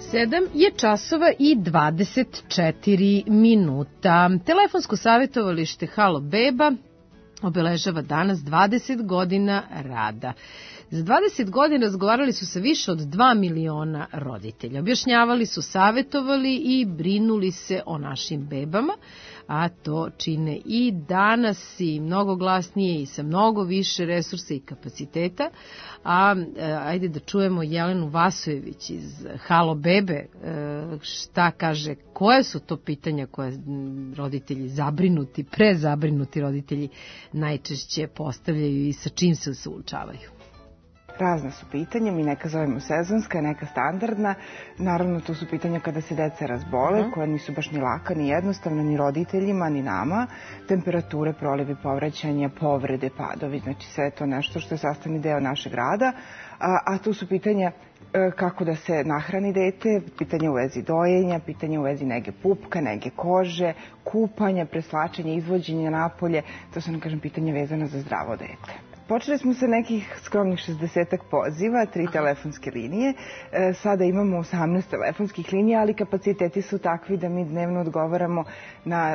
7 je časova i 24 minuta. Telefonsko savjetovalište Halo Beba obeležava danas 20 godina rada. Za 20 godina razgovarali su sa više od 2 miliona roditelja. Objašnjavali su, savjetovali i brinuli se o našim bebama, a to čine i danas i mnogo glasnije i sa mnogo više resursa i kapaciteta. Ajde da čujemo Jelenu Vasojević iz Halo Bebe, šta kaže, koje su to pitanja koje roditelji zabrinuti, prezabrinuti roditelji najčešće postavljaju i sa čim se suočavaju. Razna su pitanja, mi neka zovemo sezonska, neka standardna. Naravno, to su pitanja kada se deca razbole, koja nisu baš ni laka, ni jednostavna, ni roditeljima, ni nama. Temperature, prolivi, povraćanja, povrede, padovi, znači sve je to nešto što je sastavni deo našeg rada. A tu su pitanja kako da se nahrani dete, pitanja u vezi dojenja, pitanja u vezi nege pupka, nege kože, kupanja, preslačenja, izvođenja napolje. To su, kažem, pitanja vezana za zdravo dete. Počeli smo sa nekih skromnih 60 poziva, 3 telefonske linije. Sada imamo 18 telefonskih linija, ali kapaciteti su takvi da mi dnevno odgovaramo na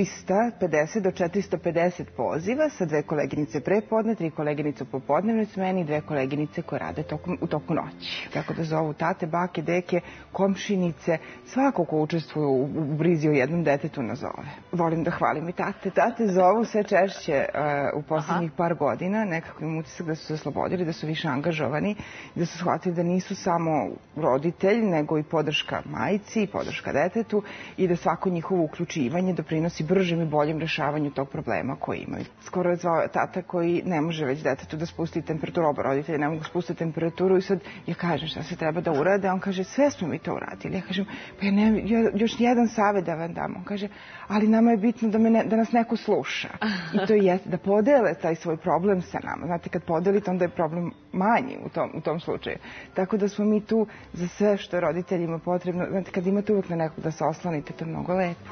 350 do 450 poziva sa 2 koleginice prepodne, 3 koleginice u popodnevnoj smeni i 2 koleginice koje rade u toku noći. Tako da zovu tate, bake, deke, komšinice, svako ko učestvuje u brizi o jednom detetu nazove. Volim da hvalim i tate. Tate zovu sve češće u poslednjih par godina, nekako im utisak da su se oslobodili, da su više angažovani, da su shvatili da nisu samo roditelj, nego i podrška majci i podrška detetu i da svako njihovo uključivanje doprinosi bržem i boljem rešavanju tog problema koji imaju. Skoro je zvao tata koji ne može već detetu da spusti temperaturu, oba roditelja ne mogu spustiti temperaturu i sad ja kažem šta se treba da urade, on kaže sve smo mi to uradili. Ja kažem pa ja još jedan savjet da vam dam. On kaže ali nama je bitno da nas neko sluša. I to je da podele taj svoj problem sa nama. Znate, kad podelite, onda je problem manji u tom slučaju. Tako da smo mi tu za sve što je roditeljima potrebno. Znate, kad imate uvek na nekog da se oslonite, to je mnogo lepo.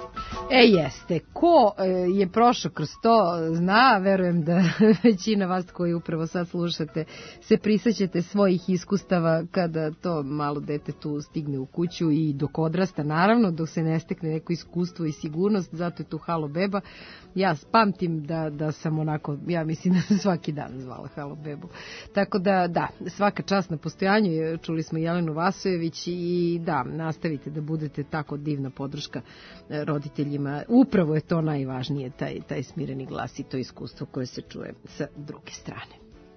Jeste. Ko je prošao kroz to zna, verujem da većina vas koji upravo sad slušate se prisećate svojih iskustava kada to malo dete tu stigne u kuću i dok odrasta, naravno, dok se ne stekne neko iskustvo i sigurnost, zato je tu Halo Beba. Ja pamtim da sam onako, ja mislim da sam svaki dan zvala Halo Bebu. Tako da, svaka čast na postojanju, čuli smo Jelenu Vasojević i da, nastavite da budete tako divna podrška roditeljima. Upravo je to najvažnije, taj smireni glas i to iskustvo koje se čuje sa druge strane.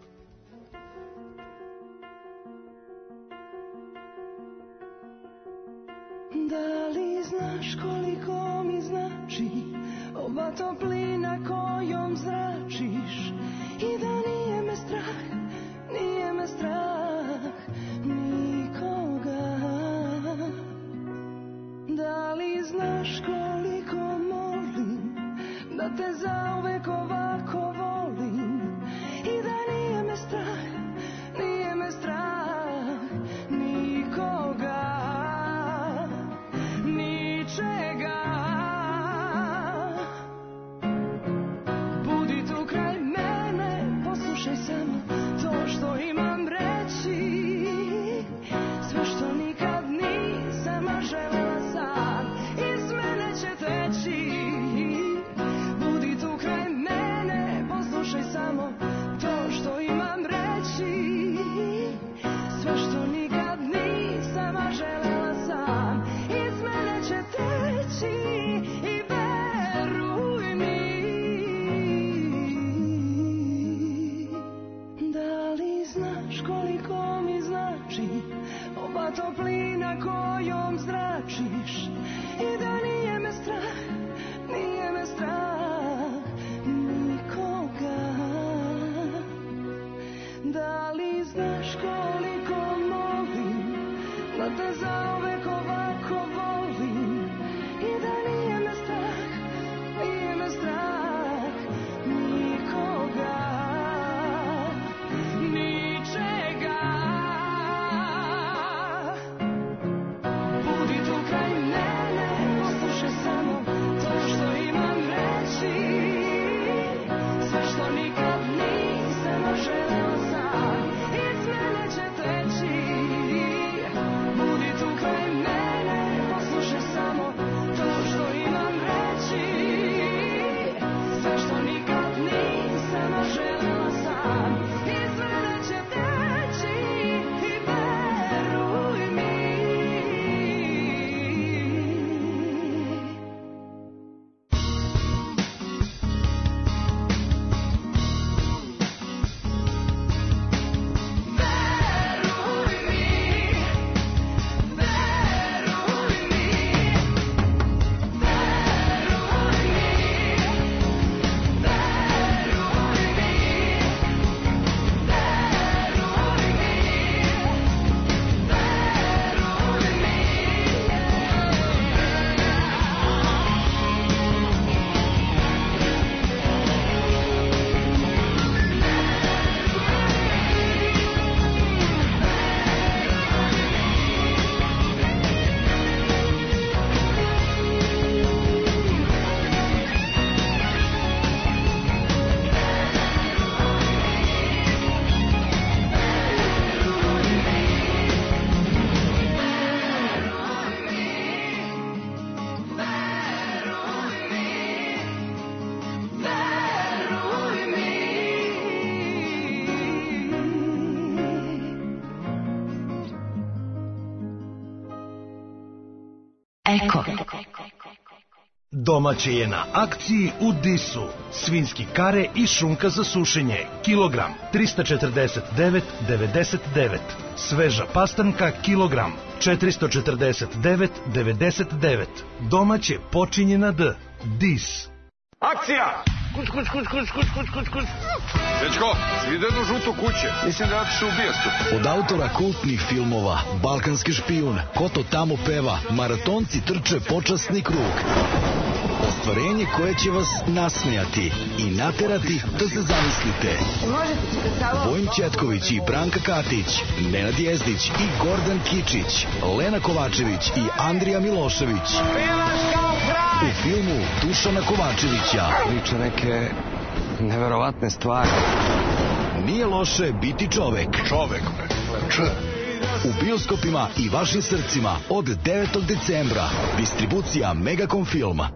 Da li znaš koliko mi znači ova toplina kojom zračiš i da nije me strah nikoga. Da li znaš koliko molim da te zauvek ovako volim i da nije me strah nikoga, ničega. Budi tu kraj mene, poslušaj samo to što imam reći, sve što nikad nisam želela sad iz mene će teći. Budi tu kraj mene, poslušaj samo to što imam reći, sve što nikad nisam želela sam iz mene će teći i veruj mi. Da li znaš koliko mi znači ova toplina kojom zračiš i da nije me strah nikoga. Da li znaš koliko molim da te zauvek ovako volim i da nije me strah nikoga, ničega. Budi tu kraj mene, poslušaj samo to što imam reći, sve što nikad nisam želela sam iz mene će teći. Budi tu kraj Eko. Domaće je na akciji u Disu. Svinjski kare i šunka za sušenje. Kilogram 349,99. Sveža pastanka kilogram 449,99. Domaće počinje na D. Dis. Akcija! Kuć. Dečko, svi idu žuto kuće. Mislim da otišu u bioskop. Od autora kultnih filmova Balkanski špijun, Ko to tamo peva, maratonci trče počasni krug. Ostvarenje koje će vas nasmejati i naterati da se zamislite. Vojin Ćetković i Branka Katić, Nenad Jezdić i Gordan Kičić, Lena Kovačević i Andrija Milošević. U filmu Dušana Kovačevića priča neke neverovatne stvari. Nije loše biti čovek. Čovek, če. U bioskopima i vašim srcima od 9. decembra. Distribucija Megacom Filma.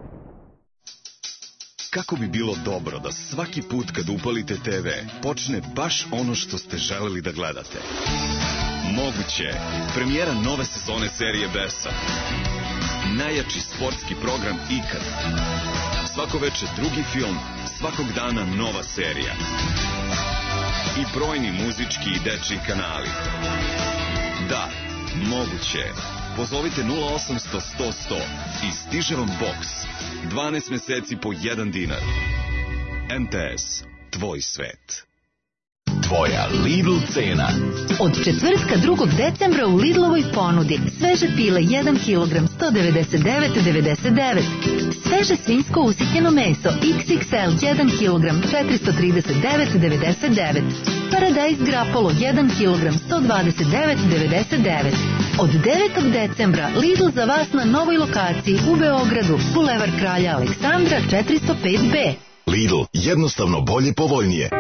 Kako bi bilo dobro da svaki put kad upalite TV počne baš ono što ste želeli da gledate. Moguće. Premijera nove sezone serije Besa. Najjači sportski program ikad. Svako veče drugi film, svakog dana nova serija. I brojni muzički i dečji kanali. Da, moguće. Pozovite 0800 100 100 i stiže vam boks. 12 meseci po 1 dinar. MTS, tvoj svet. Tvoja Lidl cena. Od četvrtka 2. decembra u Lidlovoj ponudi sveže pile 1 kg 199,99. Sveže svinjsko usitnjeno meso XXL 1 kg 439,99. Paradajz grapolo 1 kg 129,99. Od 9. decembra Lidl za vas na novoj lokaciji u Beogradu, Bulevar Kralja Aleksandra 405B. Lidl, jednostavno bolje, povoljnije.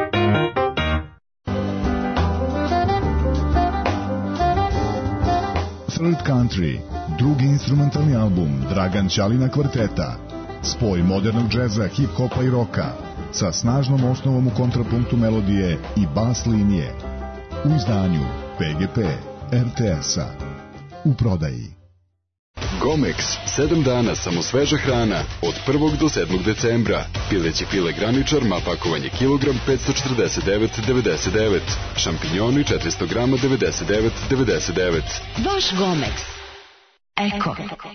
Third Country, drugi instrumentalni album Dragan Ćalina kvarteta. Spoj modernog džeza, hip-hopa i roka sa snažnom osnovom u kontrapunktu melodije i bas linije. U izdanju PGP RTS-a. U prodaji. Gomex, 7 dana samo sveža hrana, od 1. do 7. decembra. Pileće file graničar, ma pakovanje kilogram 549,99. Šampinjoni 400 grama 99,99. Vaš Gomex. Eko.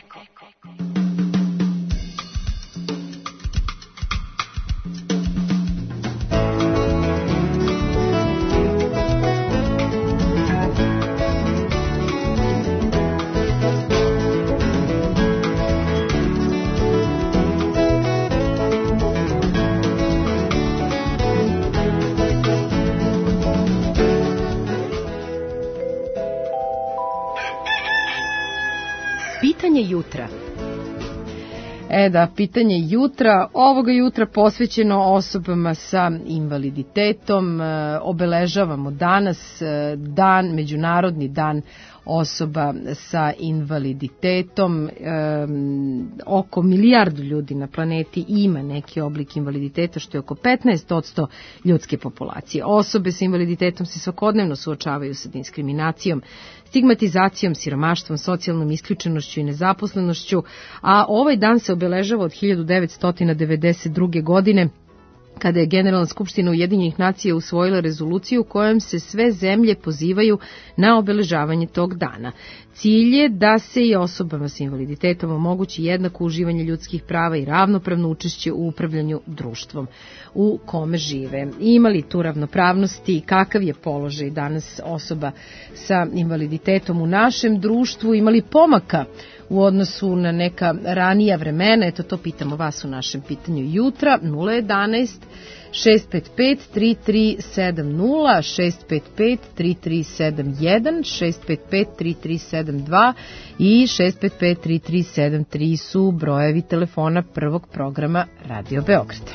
Jutra. Da, pitanje jutra. Ovoga jutra posvećeno osobama sa invaliditetom. Obeležavamo danas Međunarodni dan osoba sa invaliditetom. Oko milijardu ljudi na planeti ima neki oblik invaliditeta, što je oko 15% ljudske populacije. Osobe sa invaliditetom se svakodnevno suočavaju sa diskriminacijom, stigmatizacijom, siromaštvom, socijalnom isključenošću i nezaposlenošću, a ovaj dan se obeležava od 1992. godine, kada je Generalna skupština Ujedinjenih nacija usvojila rezoluciju kojom se sve zemlje pozivaju na obeležavanje tog dana. Cilj je da se i osobama s invaliditetom omogući jednako uživanje ljudskih prava i ravnopravno učešće u upravljanju društvom u kome žive. Ima li tu ravnopravnosti? Kakav je položaj danas osoba sa invaliditetom u našem društvu? Ima li pomaka u odnosu na neka ranija vremena? Eto, to pitamo vas u našem pitanju jutra. 011 655 3370, 655 3371, 655 3372 i 655 3373 su brojevi telefona prvog programa Radio Beograda.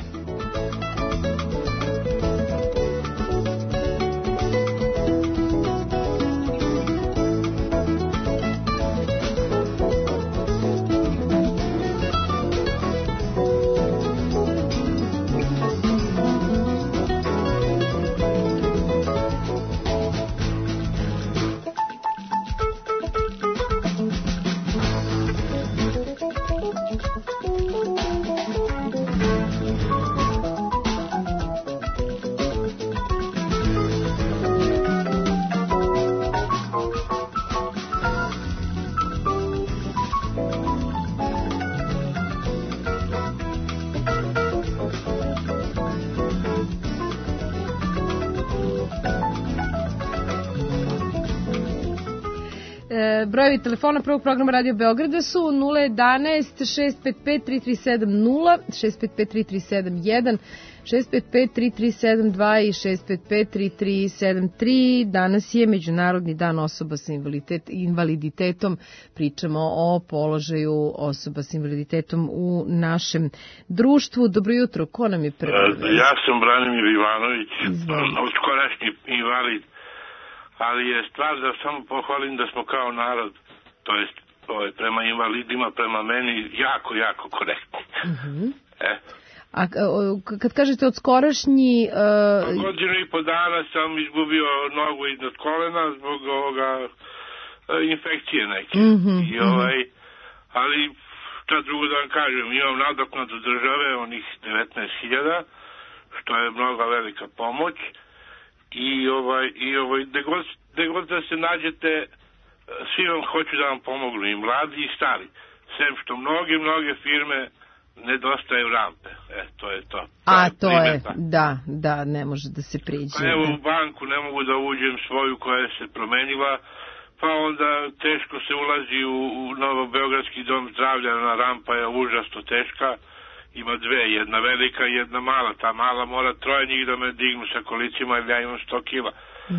Brojevi telefona prvog programa Radio Beograda su 011 655 3370, 655 3371, 655 3372 i 655 3373. Danas je Međunarodni dan osoba sa invaliditetom. Pričamo o položaju osoba sa invaliditetom u našem društvu. Dobro jutro, ko nam je prvi? Ja sam Branimir Ivanović, skorašnji invalid, ali je stvar da samo pohvalim da smo kao narod, to jest prema invalidima, prema meni, jako korektni. A kad kažete od skorašnji... Godinu i po dana sam izgubio nogu iznad kolena zbog ovoga infekcije neke. Ali šta drugo da vam kažem, imam nadoknadu države, onih 19.000, što je mnoga velika pomoć. I gde god da se nađete, svi vam hoću da vam pomognu, i mladi i stari. Sem što mnoge firme nedostaju rampe. To je to. A to je, da, ne može da se priđe. Evo u banku ne mogu da uđem svoju koja se promenila, pa onda teško se ulazi u Novobeogradski dom zdravlja, na rampa je užasno teška. Ima dve, jedna velika i jedna mala. Ta mala mora troje njih da me dignu sa kolicima, jer ja imam 100 kila.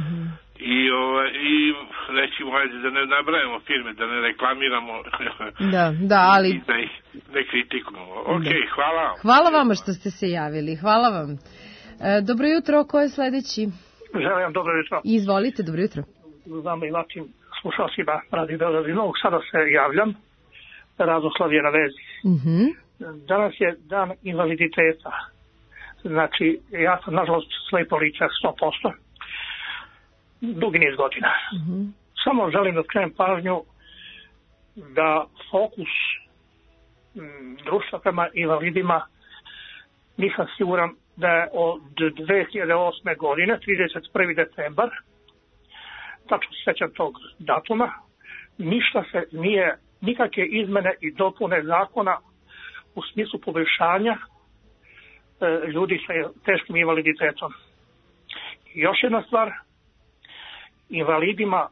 I recimo, hajde da ne nabrajamo firme, da ne reklamiramo. Da, ali... Da ih ne kritikujemo. Hvala vam. Hvala vama što ste se javili, hvala vam. Dobro jutro, ko je sledeći? Želim dobro jutro. Izvolite, dobro jutro. Znam i vašim slušalcima Radio Beograda iz Novog Sada se javljam. Radoslav je na vezi. Danas je dan invaliditeta. Znači, ja sam nažalost slepo lice 100%. Dugi niz godina. Samo želim da skrenem pažnju da fokus društva prema invalidima, nisam siguran da je od 2008. godine, 31. decembar, tačno se sjećam tog datuma, ništa se nije, nikakve izmene i dopune zakona u smislu poboljšanja ljudi sa teškim invaliditetom. I još jedna stvar, invalidima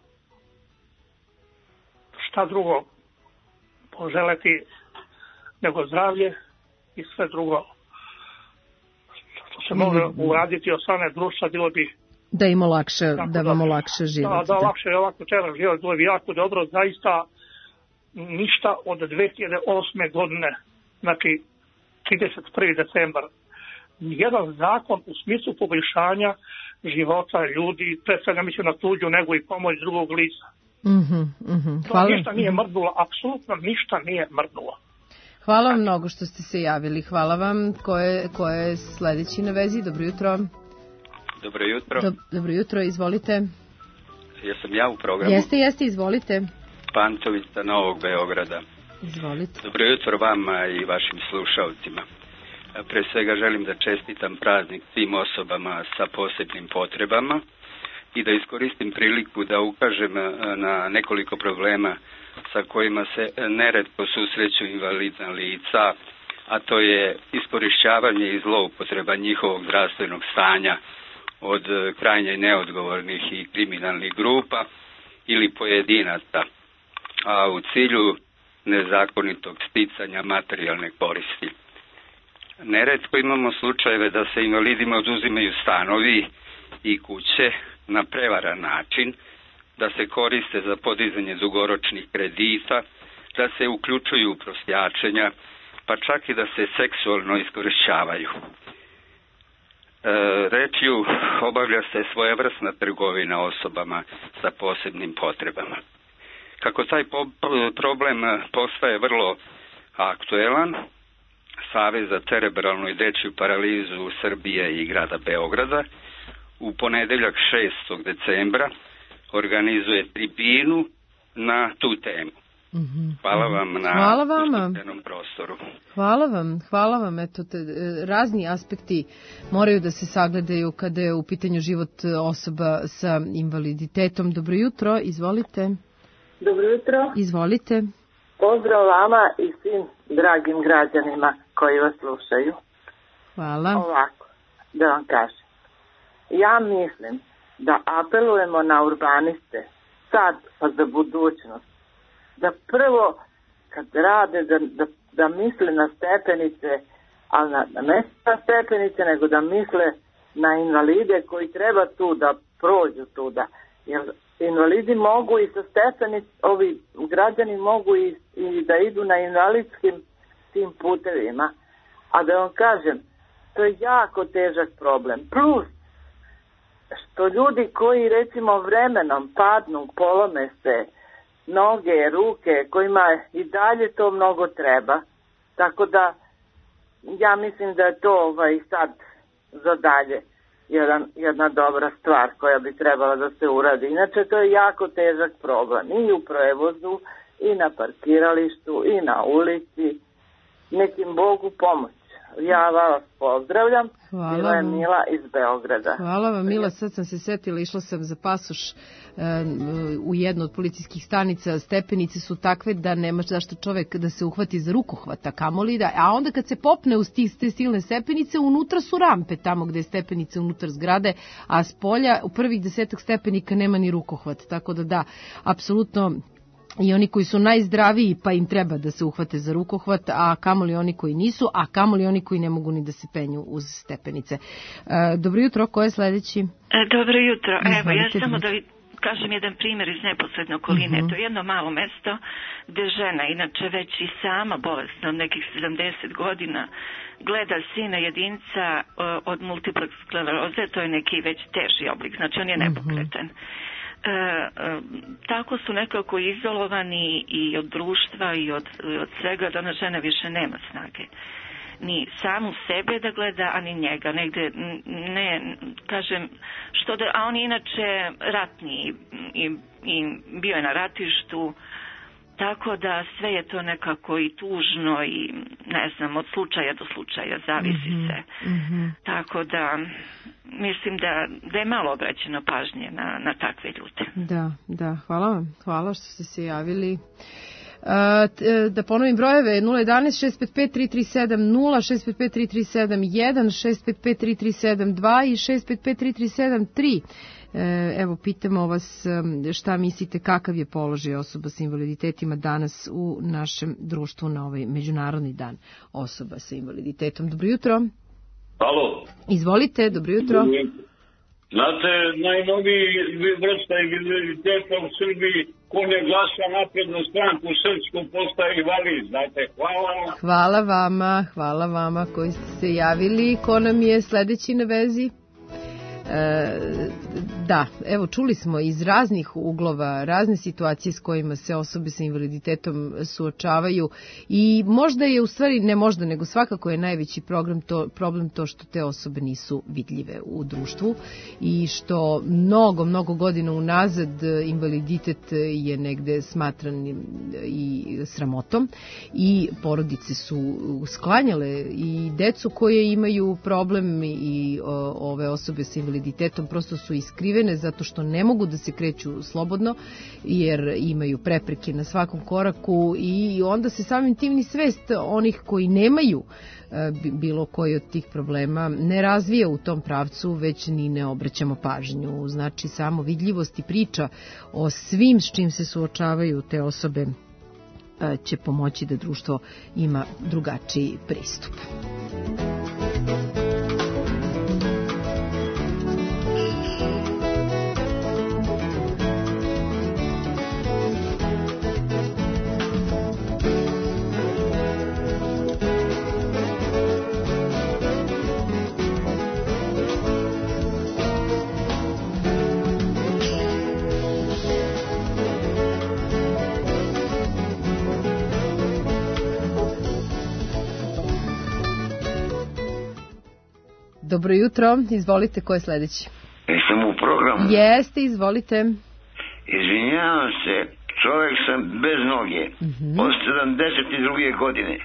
šta drugo poželeti nego zdravlje i sve drugo što se može uraditi od strane društva, bilo bi da im lakše, da vam olakše život. Da, lakše je ovako težak život, bilo bi jako dobro, zaista ništa od 2008. godine, znači 31. decembar, jedan zakon u smislu poboljšanja života ljudi, pre svega mislim na tuđu nego i pomoć drugog lica. To ništa nije mrdnulo, apsolutno ništa nije mrdnulo. Hvala vam mnogo što ste se javili, hvala vam. Ko je sledeći na vezi? Dobro jutro. Dobro jutro. Dobro jutro, izvolite. Jesam ja u programu? Jeste, izvolite. Pantović sa Novog Beograda. Izvolite. Dobro jutro vama i vašim slušalcima. Pre svega želim da čestitam praznik svim osobama sa posebnim potrebama i da iskoristim priliku da ukažem na nekoliko problema sa kojima se neretko susreću invalidna lica, a to je iskorišćavanje i zloupotreba njihovog zdravstvenog stanja od krajnje neodgovornih i kriminalnih grupa ili pojedinaca, a u cilju nezakonitog sticanja materijalne koristi. Neretko imamo slučajeve da se invalidima oduzimaju stanovi i kuće na prevaran način, da se koriste za podizanje dugoročnih kredita, da se uključuju u prosjačenja, pa čak i da se seksualno iskorišćavaju. Rečju obavlja se svojevrsna trgovina osobama sa posebnim potrebama. Kako taj problem postaje vrlo aktuelan, Savez za cerebralnu i dečju paralizu Srbije i grada Beograda u ponedeljak 6. decembra organizuje tribinu na tu temu. Hvala vam na ustupljenom prostoru. Hvala vam. Eto, razni aspekti moraju da se sagledaju kada je u pitanju život osoba sa invaliditetom. Dobro jutro, izvolite. Dobro jutro. Izvolite. Pozdrav vama i svim dragim građanima koji vas slušaju. Hvala. Ovako, da vam kažem. Ja mislim da apelujemo na urbaniste sad pa za budućnost da prvo kad rade da misle na stepenice, ali ne na stepenice, nego da misle na invalide koji treba tu da prođu tuda. Jer invalidi mogu i sa stepenic, ovi građani mogu i da idu na invalidskim tim putevima. A da vam kažem, to je jako težak problem. Plus, što ljudi koji recimo vremenom padnu, polome se noge, ruke, kojima i dalje to mnogo treba. Tako da, ja mislim da je to sad za dalje jedna dobra stvar koja bi trebala da se uradi. Inače, to je jako težak problem i u prevozu, i na parkiralištu, i na ulici. Nekim Bogu pomoć. Ja vas pozdravljam. Bila je Mila iz Beograda. Hvala vam, Mila. Sad sam se setila, išla sam za pasoš u jednu od policijskih stanica. Stepenice su takve da nema zašto čovek da se uhvati za rukohvata, kamoli da... A onda kad se popne uz te silne stepenice, unutra su rampe, tamo gde je stepenice unutar zgrade, a s polja u prvih 10 stepenika nema ni rukohvat. Tako da, apsolutno... I oni koji su najzdraviji, pa im treba da se uhvate za rukohvat, a kamoli oni koji nisu, a kamoli oni koji ne mogu ni da se penju uz stepenice. Dobro jutro, ko je sledeći? Dobro jutro, evo ja samo da kažem jedan primjer iz neposredne okoline. To je jedno malo mesto gde žena, inače već i sama bolesna od nekih 70 godina, gleda sina jedinca od multiple skleroze, to je neki već teži oblik, znači on je nepokretan. Tako su nekako izolovani i od društva i od svega da ona žena više nema snage ni samu sebe da gleda, a ni njega negde, ne, kažem što da, a on je inače ratni i bio je na ratištu, tako da sve je to nekako i tužno i ne znam, od slučaja do slučaja zavisi se. Tako da mislim da je malo obraćeno pažnje na takve ljude. Da, hvala vam. Hvala što ste se javili. Da ponovim brojeve 011 655 337 0 655 337 1 655 337 2 i 655 337 3. Evo, pitamo vas šta mislite, kakav je položaj osoba sa invaliditetima danas u našem društvu na ovaj Međunarodni dan osoba sa invaliditetom. Dobro jutro. Alo. Izvolite, dobro jutro. Znate, najnoviji vrsta invaliditeta u Srbiji, ko ne glasa naprednu stranku srpsku, postaje invalid. Znate, hvala vam. Hvala vama koji ste se javili. Ko nam je sledeći na vezi? Da, evo čuli smo iz raznih uglova, razne situacije s kojima se osobe sa invaliditetom suočavaju i možda je u stvari, ne možda, nego svakako je najveći problem to što te osobe nisu vidljive u društvu i što mnogo godina unazad invaliditet je negde smatran i sramotom i porodice su sklanjale i decu koje imaju problem i ove osobe sa invaliditetom prosto su iskrivene zato što ne mogu da se kreću slobodno jer imaju prepreke na svakom koraku i onda se samim tim ni svest onih koji nemaju bilo koji od tih problema ne razvija u tom pravcu, već ni ne obraćamo pažnju. Znači samo vidljivost i priča o svim s čim se suočavaju te osobe će pomoći da društvo ima drugačiji pristup. Dobro jutro, izvolite, ko je sledeći? Jesam u programu? Jeste, izvolite. Izvinjavam se, čovjek sam bez noge, od 72. godine.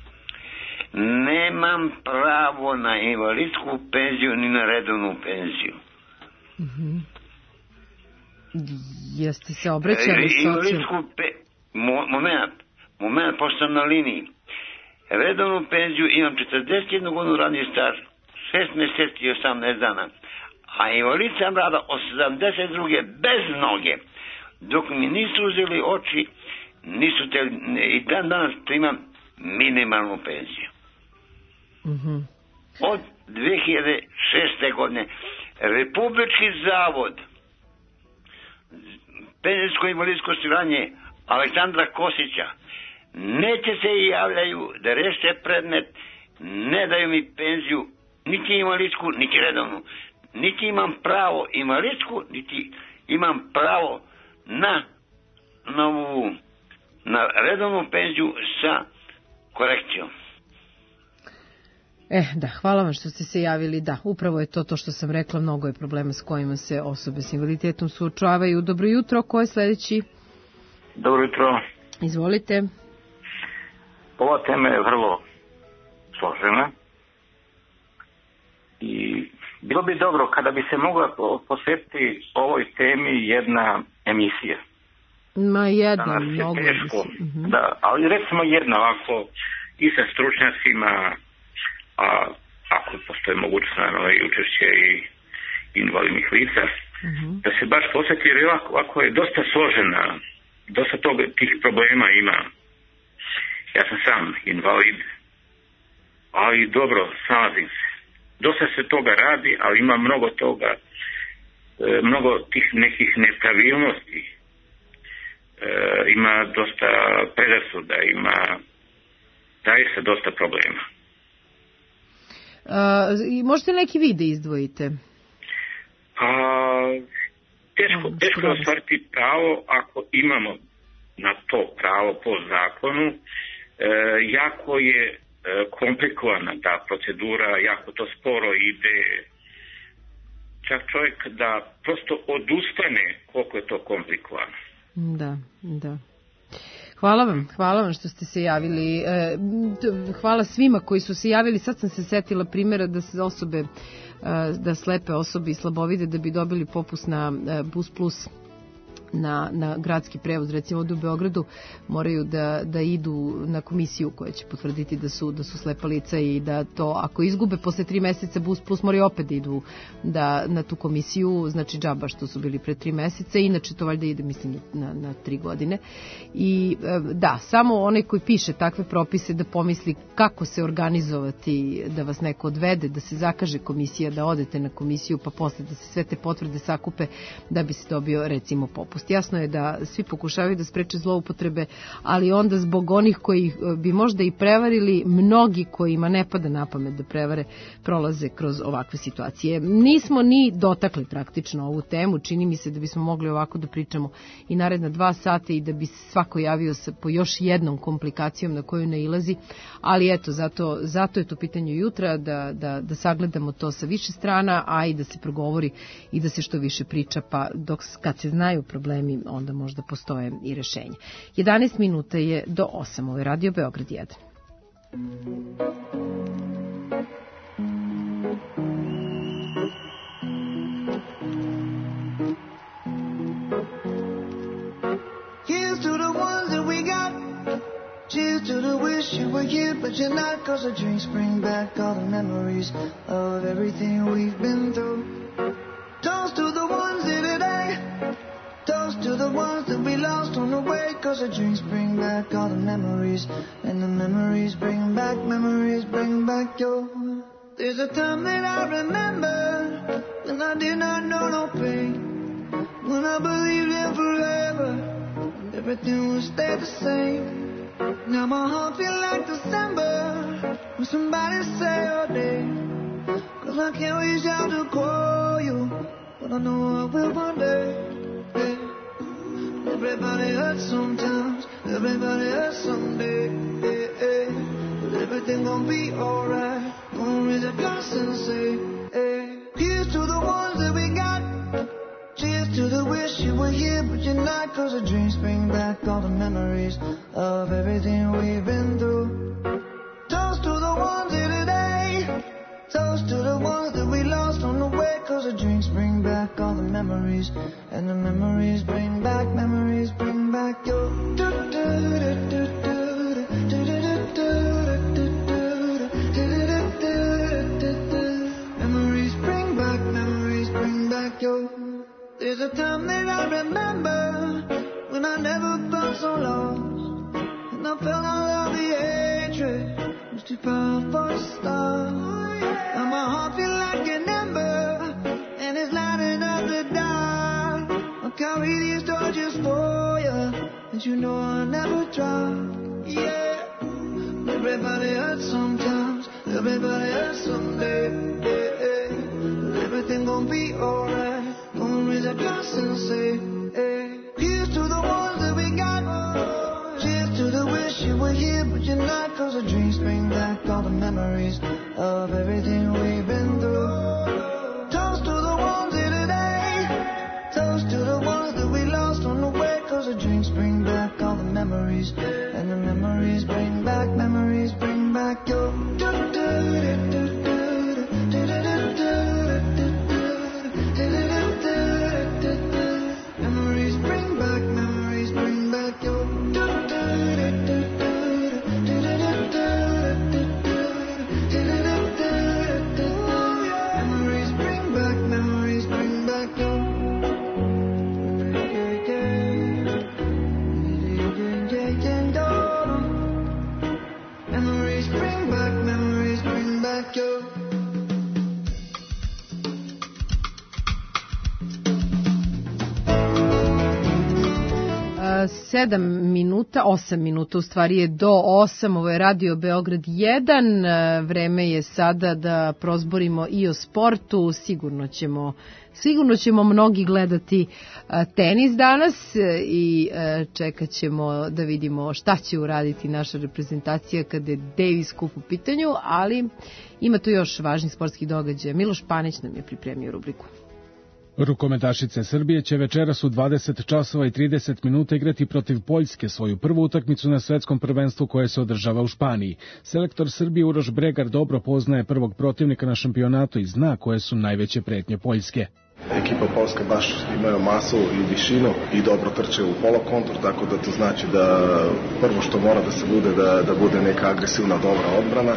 Nemam pravo na invalidsku penziju ni na redovnu penziju. Jeste se obraćali invalidsku moment, pošto sam na liniji. Redovnu penziju imam 41 godinu radni staž, 6 mjeseci i 18 dana, a invalid sam rada od 72. bez noge, dok mi nisu uzeli oči nisu te, i dan danas primam minimalnu penziju. Od 2006. godine Republički zavod penzijsko invalidsko osiguranje Aleksandra Kosića neće se javljaju da reše predmet, ne daju mi penziju, niti invalidsku, niti redovnu. Niti imam pravo invalidsku, niti imam pravo na redovnu penziju sa korekcijom. Da, hvala vam što ste se javili. Da, upravo je to što sam rekla, mnogo je problema s kojima se osobe s invaliditetom suočavaju. Dobro jutro, ko je sledeći? Dobro jutro. Izvolite. Ova tema je vrlo složena i bilo bi dobro kada bi se mogla posvetiti ovoj temi jedna emisija. Jedna, mnogo teško, da, ali recimo jedna ovako i sa stručnjacima, a ako postoje mogućnost naravno i učešće i invalidnih lica, da se baš posveti, jer ovako je dosta složena, dosta tih problema ima. Ja sam sam invalid, ali dobro, snalazim se. Dosta se toga radi, ali ima mnogo toga, mnogo tih nekih nepravilnosti, ima dosta predrasuda, ima daje se dosta problema. Možete neki vide izdvojite? Teško je ostvariti pravo ako imamo na to pravo po zakonu. Jako je komplikovana ta procedura, jako to sporo ide. Čak čovjek da prosto odustane koliko je to komplikovano. Da. Hvala vam što ste se javili. Hvala svima koji su se javili. Sad sam se setila primjera da se da slepe osobe i slabovide da bi dobili popust na Bus Plus na gradski prevoz, recimo ovdje u Beogradu, moraju da idu na komisiju koja će potvrditi da su slepa lica i da to, ako izgube posle 3 meseca Bus Plus, moraju opet da idu na tu komisiju, znači džaba što su bili pre 3 meseca, inače to valjda ide, mislim, na 3 godine. I da, samo onaj koji piše takve propise da pomisli kako se organizovati, da vas neko odvede, da se zakaže komisija, da odete na komisiju, pa posle da se sve te potvrde sakupe da bi se dobio, recimo, popust. Jasno je da svi pokušavaju da spreče zloupotrebe, ali onda zbog onih koji bi možda i prevarili, mnogi kojima ne pada na pamet da prevare, prolaze kroz ovakve situacije. Nismo ni dotakli praktično ovu temu, čini mi se da bismo mogli ovako da pričamo i naredna 2 sata i da bi se svako javio po još jednom komplikacijom na koju nailazi, ali eto, zato je to pitanje jutra, da sagledamo to sa više strana, a i da se progovori i da se što više priča, pa kad se znaju problemi, onda možda postoje i rešenje. 11 minuta je do 8. Ovo je Radio Beograd 1. Here's to the ones that we got. Cheers to the wish you were here, but you're not. 'Cause the drinks bring back all the memories of everything we've been through. Toast to the ones here today. Toast to the ones that we lost on the way. 'Cause the drinks bring back all the memories, and the memories bring back your. There's a time that I remember when I did not know no pain, when I believed in forever, everything would stay the same. Now my heart feels like December when somebody say your name. 'Cause I can't reach out to call you, but I know I will one day. Hey. Everybody hurts sometimes, everybody hurts someday. Hey, hey. But everything gon' be alright. Gonna raise a glass and say, hey. Here's to the ones that we got. Cheers to the wish you were here, but you're not. 'Cause the dreams bring back all the memories of everything we've been through. Toast to the ones here today. Toast to the ones that we lost on the way. 'Cause the drinks bring back all the memories, and the memories bring back your. Memories bring back your. There's a time that I remember when I never felt so lost. I felt all of the hatred was too powerful to stop. And my heart feel like an ember, and it's lighting up the dark. I'll carry these torches for you, and you know I'll never drop. Yeah, everybody hurts sometimes, everybody hurts someday. Yeah, but everything gon' be alright. Gonna raise a glass and say, hey, here's to the ones that we got. Cheers to the wish you were here, but you're not. 'Cause the dreams bring back all the memories of everything we've been through. Toast to the ones here today. Toast to the ones that we lost on the way. 'Cause the drinks bring back all the memories, and the memories bring back your. Memories bring back your. Osam minuta u stvari je do 8, ovo je Radio Beograd 1, vreme je sada da prozborimo i o sportu, sigurno ćemo mnogi gledati tenis danas i čekat ćemo da vidimo šta će uraditi naša reprezentacija kada je Davis Cup u pitanju, ali ima tu još važnih sportskih događaja. Miloš Panić nam je pripremio rubriku. Rukometašice Srbije će večeras u 20 časova i 30 minuta igrati protiv Poljske svoju prvu utakmicu na svetskom prvenstvu koje se održava u Španiji. Selektor Srbije Uroš Bregar dobro poznaje prvog protivnika na šampionatu i zna koje su najveće pretnje Poljske. Ekipa Polska baš imaju masu i višinu i dobro trče u polokontur, tako da to znači da prvo što mora da se bude da bude neka agresivna dobra odbrana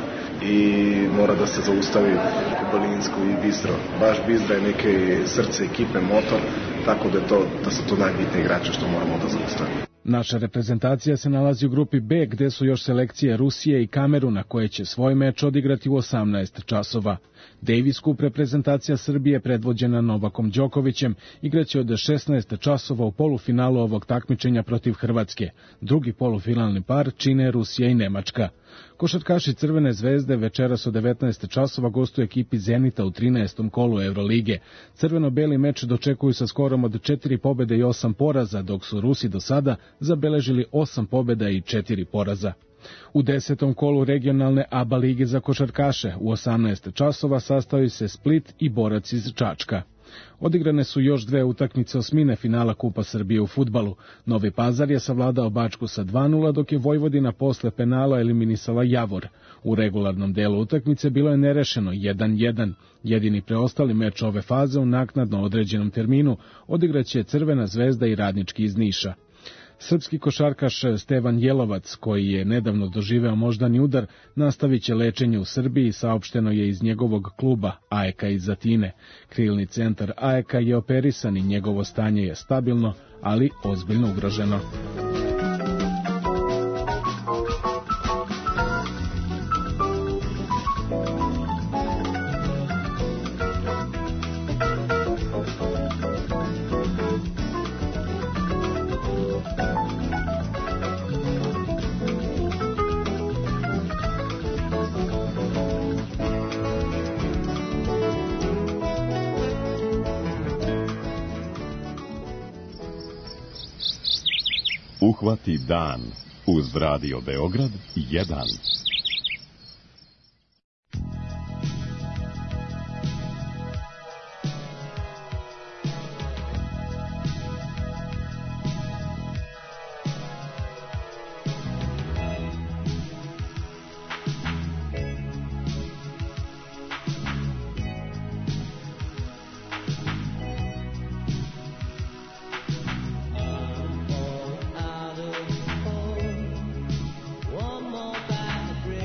i mora da se zaustavi Balinsku i Bistro. Baš Bistro je neke srce ekipe, motor, tako da su to najbitnije igrače što moramo da zaustavimo. Naša reprezentacija se nalazi u grupi B, gde su još selekcije Rusije i Kameruna, koje će svoj meč odigrati u 18 časova. Davis Cup reprezentacija Srbije, predvođena Novakom Đokovićem, igraće od 16 časova u polufinalu ovog takmičenja protiv Hrvatske. Drugi polufinalni par čine Rusija i Nemačka. Košarkaši Crvene zvezde večeras od 19 časova gostuju ekipi Zenita u 13. kolu Evrolige. Crveno-beli meč dočekuju sa skorom od 4 pobede i 8 poraza, dok su Rusi do sada zabeležili 8 pobeda i 4 poraza. U 10. kolu regionalne ABA lige za košarkaše u 18 časova sastaju se Split i Borac iz Čačka. Odigrane su još dve utakmice osmine finala Kupa Srbije u fudbalu. Novi Pazar je savladao Bačku sa 2:0, dok je Vojvodina posle penala eliminisala Javor. U regularnom delu utakmice bilo je nerešeno 1:1. Jedini preostali meč ove faze u naknadno određenom terminu odigraće Crvena zvezda i Radnički iz Niša. Srpski košarkaš Stevan Jelovac, koji je nedavno doživeo moždani udar, nastavit će lečenje u Srbiji, saopšteno je iz njegovog kluba AEK iz Atine. Krilni centar AEK je operisan i njegovo stanje je stabilno, ali ozbiljno ugroženo. Uhvati dan uz Radio Beograd 1. One more bad break.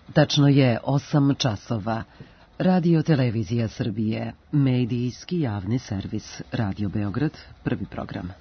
Tačno je 8 časova. Radio Televizija Srbije, medijski javni servis, Radio Beograd, prvi program.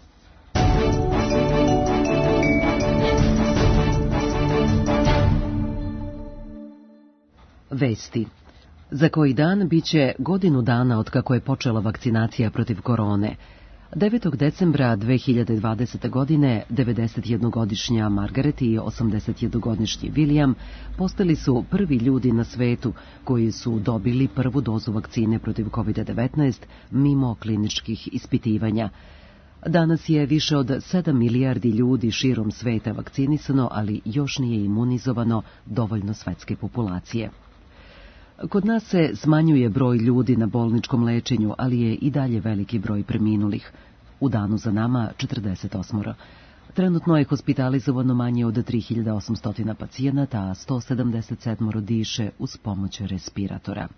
Vesti. Za koji dan biće godinu dana od kako je počela vakcinacija protiv korone. 9. decembra 2020. godine 91-godišnja Margaret i 81-godišnji William postali su prvi ljudi na svetu koji su dobili prvu dozu vakcine protiv COVID-19 mimo kliničkih ispitivanja. Danas je više od 7 milijardi ljudi širom sveta vakcinisano, ali još nije imunizovano dovoljno svetske populacije. Kod nas se smanjuje broj ljudi na bolničkom lečenju, ali je i dalje veliki broj preminulih. U danu za nama 48. Trenutno je hospitalizovano manje od 3800 pacijenata, a 177 diše uz pomoć respiratora.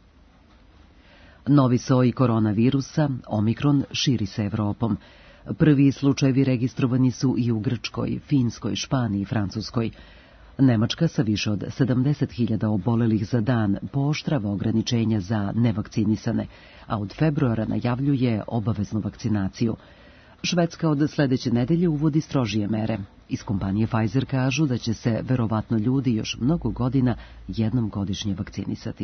Novi soj koronavirusa, Omikron, širi se Evropom. Prvi slučajevi registrovani su i u Grčkoj, Finskoj, Španiji i Francuskoj. Nemačka sa više od 70.000 obolelih za dan pooštrava ograničenja za nevakcinisane, a od februara najavljuje obaveznu vakcinaciju. Švedska od sledeće nedelje uvodi strožije mere. Iz kompanije Pfizer kažu da će se verovatno ljudi još mnogo godina jednom godišnje vakcinisati.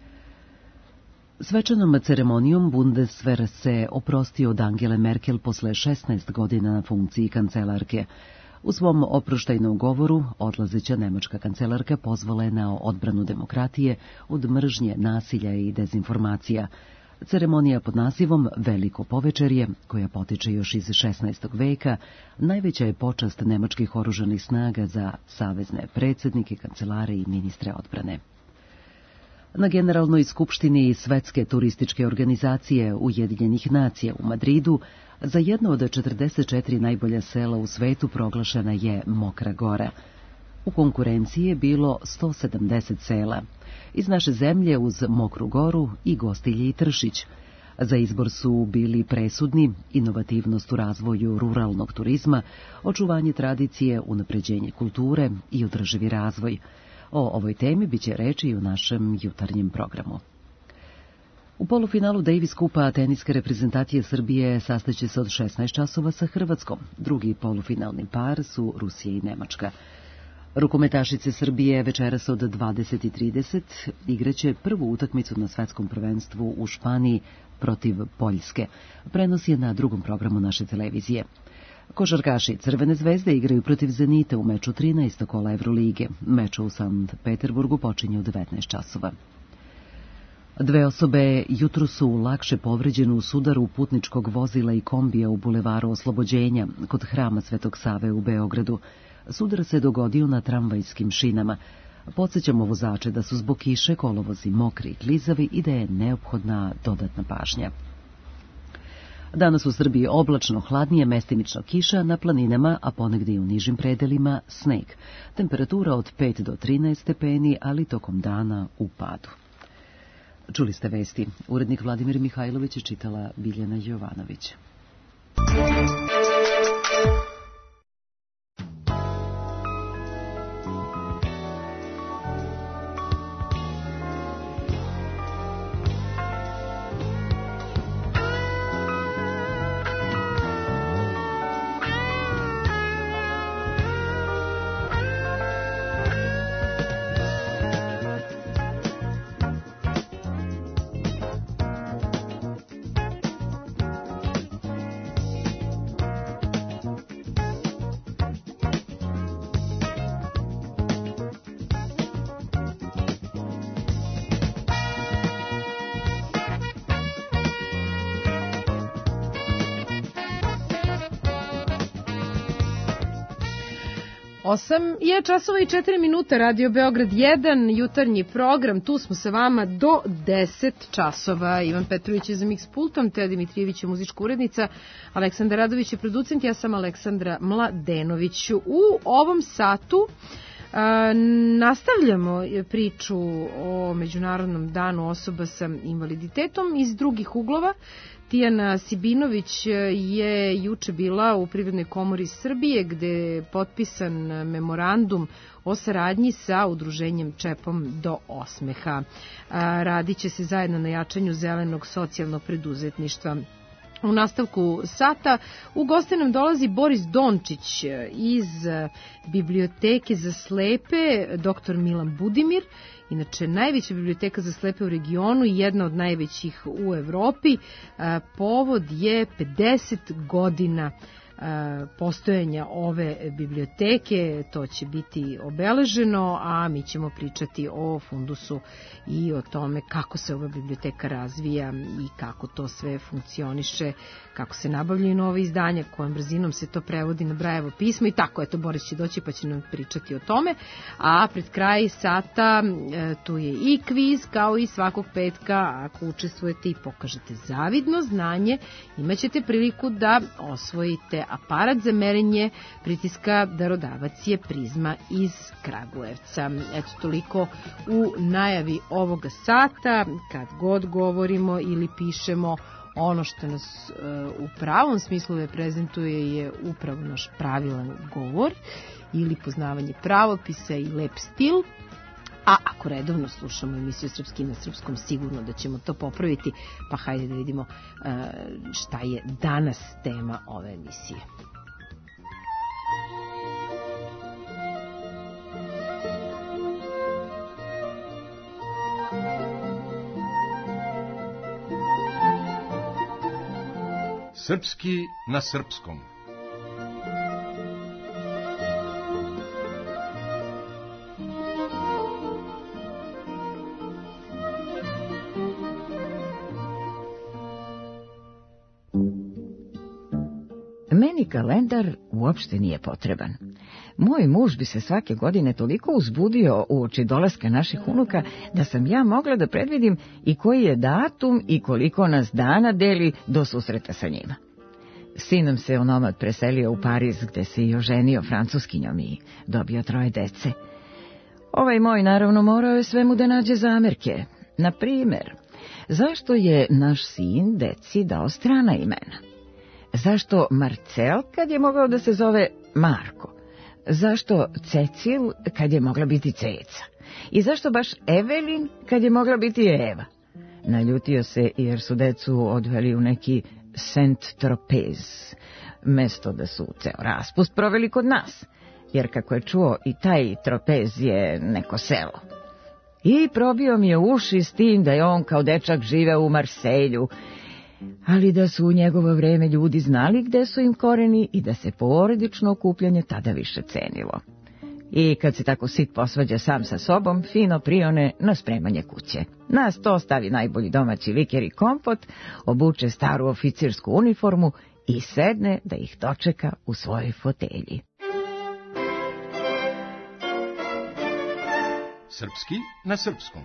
Svečanom ceremonijom Bundeswehr se oprostio od Angele Merkel posle 16 godina na funkciji kancelarke. U svom oproštajnom govoru odlazeća nemačka kancelarka pozvala je na odbranu demokratije od mržnje, nasilja i dezinformacija. Ceremonija pod nazivom Veliko povečerje, koja potiče još iz 16. veka, najveća je počast nemačkih oružanih snaga za savezne predsjednike, kancelare i ministre odbrane. Na Generalnoj skupštini Svetske turističke organizacije Ujedinjenih nacija u Madridu za jedno od 44 najbolja sela u svetu proglašena je Mokra Gora. U konkurenciji je bilo 170 sela. Iz naše zemlje uz Mokru Goru i Gostilje i Tršić. Za izbor su bili presudni inovativnost u razvoju ruralnog turizma, očuvanje tradicije, unapređenje kulture i održivi razvoj. O ovoj temi biće reči i u našem jutarnjem programu. U polufinalu Davis Kupa teniske reprezentacije Srbije sastaće se od 16 časova sa Hrvatskom. Drugi polufinalni par su Rusija i Nemačka. Rukometašice Srbije večeras od 20:30 igraće prvu utakmicu na svetskom prvenstvu u Španiji protiv Poljske. Prenos je na drugom programu naše televizije. Košarkaši Crvene zvezde igraju protiv Zenita u meču 13. kola Evrolige. Meč u Sankt Peterburgu počinje u 19 časova. Dve osobe jutro su lakše povređene u sudaru putničkog vozila i kombija u bulevaru Oslobođenja kod Hrama Svetog Save u Beogradu. Sudar se dogodio na tramvajskim šinama. Podsećamo vozače da su zbog kiše kolovozi mokri i klizavi i da je neophodna dodatna pažnja. Danas u Srbiji oblačno, hladnije, mestimično kiša, na planinama, a ponegdje i u nižim predelima sneg. Temperatura od 5 do 13 stepeni, ali tokom dana u padu. Čuli ste vesti. Urednik Vladimir Mihajlović je čitala Biljana Jovanović. Osam je časova i 4 minuta, Radio Beograd 1, jutarnji program, tu smo sa vama do 10 časova. Ivan Petrović je za mix pultom, Teja Dimitrijević je muzička urednica, Aleksandar Radović je producent, ja sam Aleksandra Mladenović. U ovom satu nastavljamo priču o Međunarodnom danu osoba sa invaliditetom iz drugih uglova. Tijana Sibinović je juče bila u Privrednoj komori Srbije, gde je potpisan memorandum o saradnji sa udruženjem Čepom do osmeha. Radit će se zajedno na jačanju zelenog socijalnog preduzetništva. U nastavku sata u goste nam dolazi Boris Dončić iz Biblioteke za slepe, dr. Milan Budimir, inače najveća biblioteka za slepe u regionu i jedna od najvećih u Evropi. Povod je 50 godina postojanja ove biblioteke, to će biti obeleženo, a mi ćemo pričati o fundusu i o tome kako se ova biblioteka razvija i kako to sve funkcioniše, kako se nabavljaju nove izdanja, kojom brzinom se to prevodi na Brajevo pismo i tako, eto, Boris će doći pa će nam pričati o tome, a pred kraj sata tu je i kviz, kao i svakog petka. Ako učestvujete i pokažete zavidno znanje, imaćete priliku da osvojite aparat za merenje pritiska. Darodavac je Prizma iz Kragujevca. Eto, toliko u najavi ovoga sata. Kad god govorimo ili pišemo, ono što nas u pravom smislu reprezentuje je upravo naš pravilan govor ili poznavanje pravopisa i lep stil. A ako redovno slušamo emisiju Srpski na srpskom, sigurno da ćemo to popraviti. Pa hajde da vidimo šta je danas tema ove emisije. Srpski na srpskom. Meni kalendar uopšte nije potreban. Moj muž bi se svake godine toliko uzbudio uoči dolaska naših unuka da sam ja mogla da predvidim i koji je datum i koliko nas dana deli do susreta sa njima. Sinom se onomad preselio u Pariz, gde se i oženio francuskinjom i dobio 3 dece. Ovaj moj naravno morao je svemu da nađe zamerke. Na primer, zašto je naš sin deci dao strana imena? Zašto Marcel kad je mogao da se zove Marko? Zašto Cecil kad je mogla biti Ceca? I zašto baš Evelin kad je mogla biti Eva? Naljutio se jer su decu odveli u neki Saint-Tropez, mesto da su ceo raspust proveli kod nas, jer kako je čuo i taj Tropez je neko selo. I probio mi je uši s tim da je on kao dečak živeo u Marselju, ali da su u njegovo vreme ljudi znali gde su im koreni i da se porodično okupljanje tada više cenilo. I kad se tako sit posvađa sam sa sobom, fino prione na spremanje kuće. Na sto stavi najbolji domaći liker i kompot, obuče staru oficirsku uniformu i sedne da ih dočeka u svojoj fotelji. Srpski na srpskom.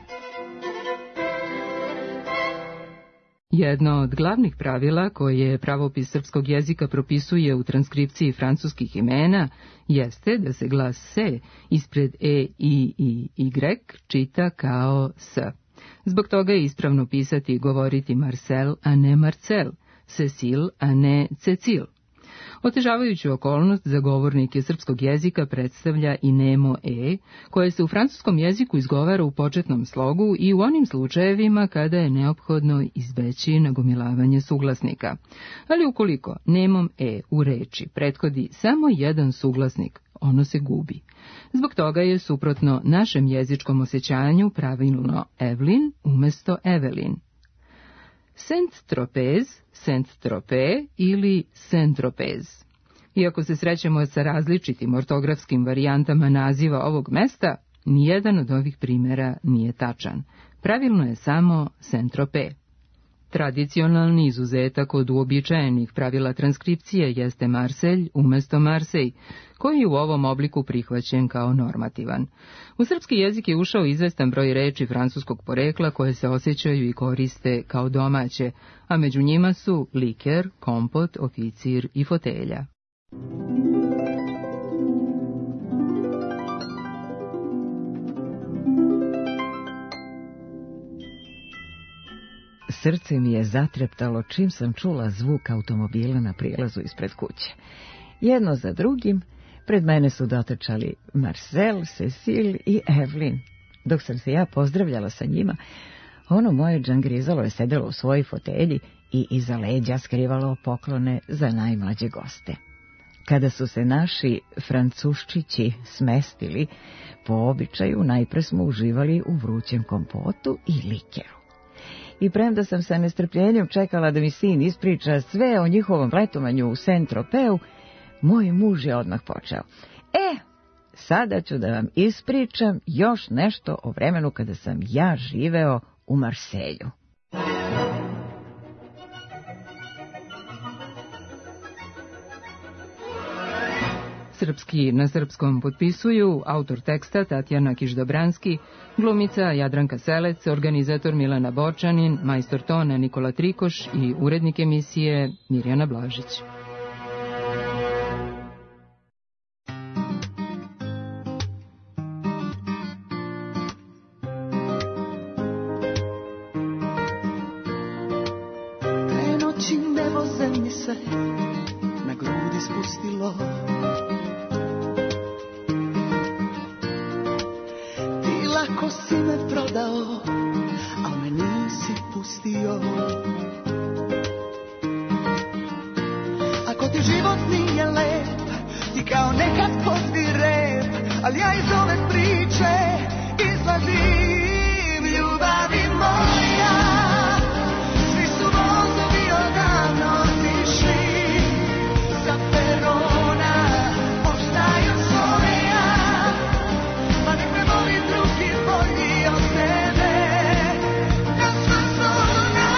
Jedno od glavnih pravila koje pravopis srpskog jezika propisuje u transkripciji francuskih imena jeste da se glas se ispred e, i y čita kao s. Zbog toga je ispravno pisati i govoriti Marcel, a ne Marcel, Cecil, a ne Cecil. Otežavajuću okolnost za govornike srpskog jezika predstavlja i nemo e, koje se u francuskom jeziku izgovara u početnom slogu i u onim slučajevima kada je neophodno izbeći nagomilavanje suglasnika. Ali ukoliko nemom e u reči prethodi samo jedan suglasnik, ono se gubi. Zbog toga je suprotno našem jezičkom osjećanju pravilno Evelyn umesto Evelin. Saint-Tropez, Saint-Tropez ili Saint-Tropez. Iako se srećemo sa različitim ortografskim varijantama naziva ovog mesta, nijedan od ovih primjera nije tačan. Pravilno je samo Saint-Tropez. Tradicionalni izuzetak od uobičajenih pravila transkripcije jeste Marselj umesto Marsej, koji je u ovom obliku prihvaćen kao normativan. U srpski jezik je ušao izvestan broj reči francuskog porekla koje se osjećaju i koriste kao domaće, a među njima su liker, kompot, oficir i fotelja. Srce mi je zatreptalo čim sam čula zvuk automobila na prilazu ispred kuće. Jedno za drugim, pred mene su dotrčali Marcel, Cecil i Evelyn. Dok sam se ja pozdravljala sa njima, ono moje džangrizalo je sedelo u svojoj fotelji i iza leđa skrivalo poklone za najmlađe goste. Kada su se naši francuščići smestili, po običaju najpre smo uživali u vrućem kompotu i likeru. I premda sam sa nestrpljenjem čekala da mi sin ispriča sve o njihovom letovanju u Saint-Tropeu, moj muž je odmah počeo. Sada ću da vam ispričam još nešto o vremenu kada sam ja živeo u Marselju. Srpski na srpskom potpisuju autor teksta Tatjana Kiš-Dobranski, glumica Jadranka Selec, organizator Milana Bočanin, majstor tona Nikola Trikoš i urednik emisije Mirjana Blažić. Te noći nebo zemlje se na grudi spustilo. Lako si me prodao, al me nisi pustio. Ako ti život nije lep, ti kao nekad pozvi rep, ali ja iz ove priče izlazim, ljubavi moja. Svi su vozovi odavno otišli sa perona, oštaju svoja, pa nek me voli drugi bolji od tebe. Na sva slona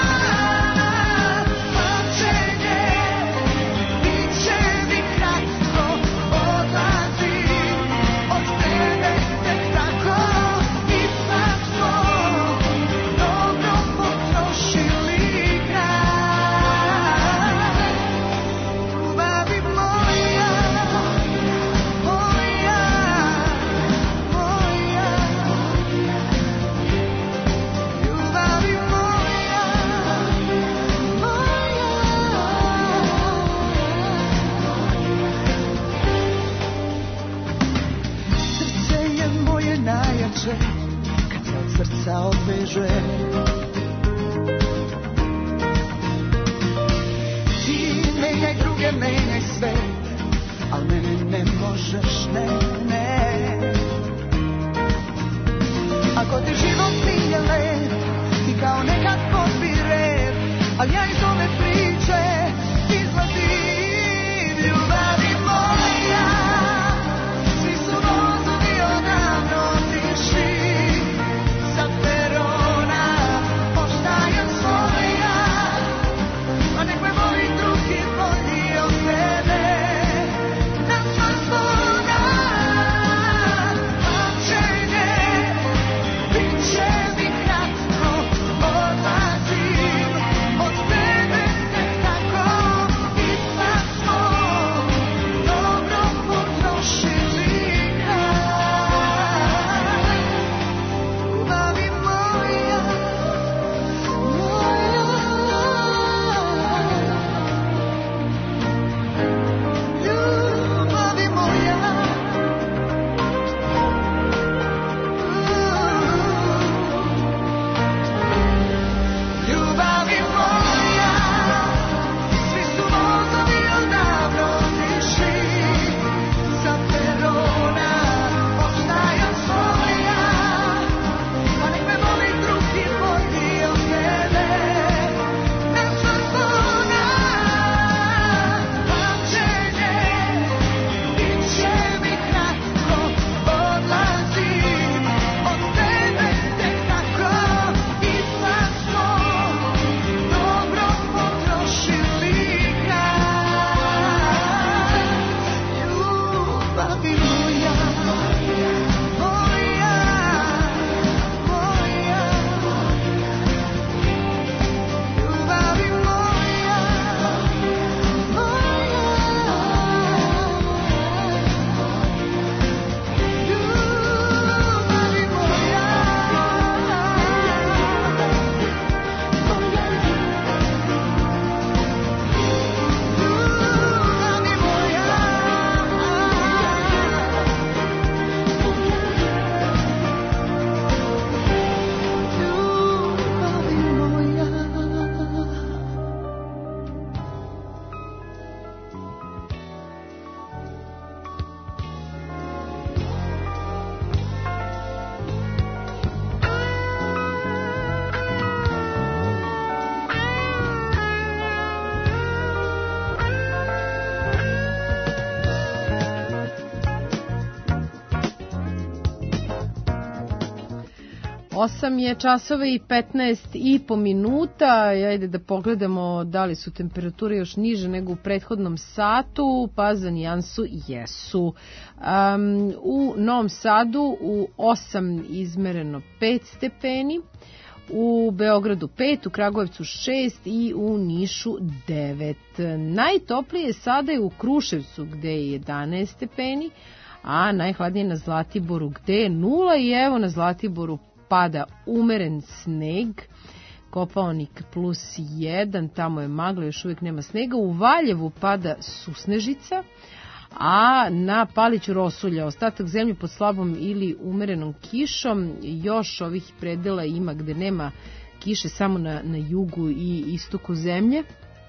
pamćenje, bit će mi kratko, odlazim od tebe tek tako. Ipak smo dobro potrošili grad. Ljubavi moja, moja, moja. Ljubavi moja, moja. Srce je moje najjače kad se od srca odveže. Ti menjaj druge, menjaj sve, al mene ne možeš, ne, ne. Ako ti život nije lep, ti kao nekad pozvi rep, al ja iz ove priče izlazim, ljubavi moja. Svi su vozovi odavno otišli sa perona, oštajem svoja, a nek me voli drugi bolji od tebe. Na sva slona pamćenje, bit će mi kratko, odlazim od tebe. 8 je časova i 15,5 minuta. Ajde da pogledamo da li su temperature još niže nego u prethodnom satu. Pa za nijansu jesu. U Novom Sadu u 8 izmereno 5 stepeni. U Beogradu 5, u Kragujevcu 6 i u Nišu 9. Najtoplije sada je u Kruševcu gde je 11 stepeni, a najhladnije na Zlatiboru gde je 0 i evo na Zlatiboru pada umeren sneg. Kopaonik plus 1, tamo je magla, još uvijek nema snega. U Valjevu pada susnežica, a na Paliću rosulja. Ostatak zemlje pod slabom ili umerenom kišom. Još ovih predela ima gde nema kiše, samo na jugu i istoku zemlje,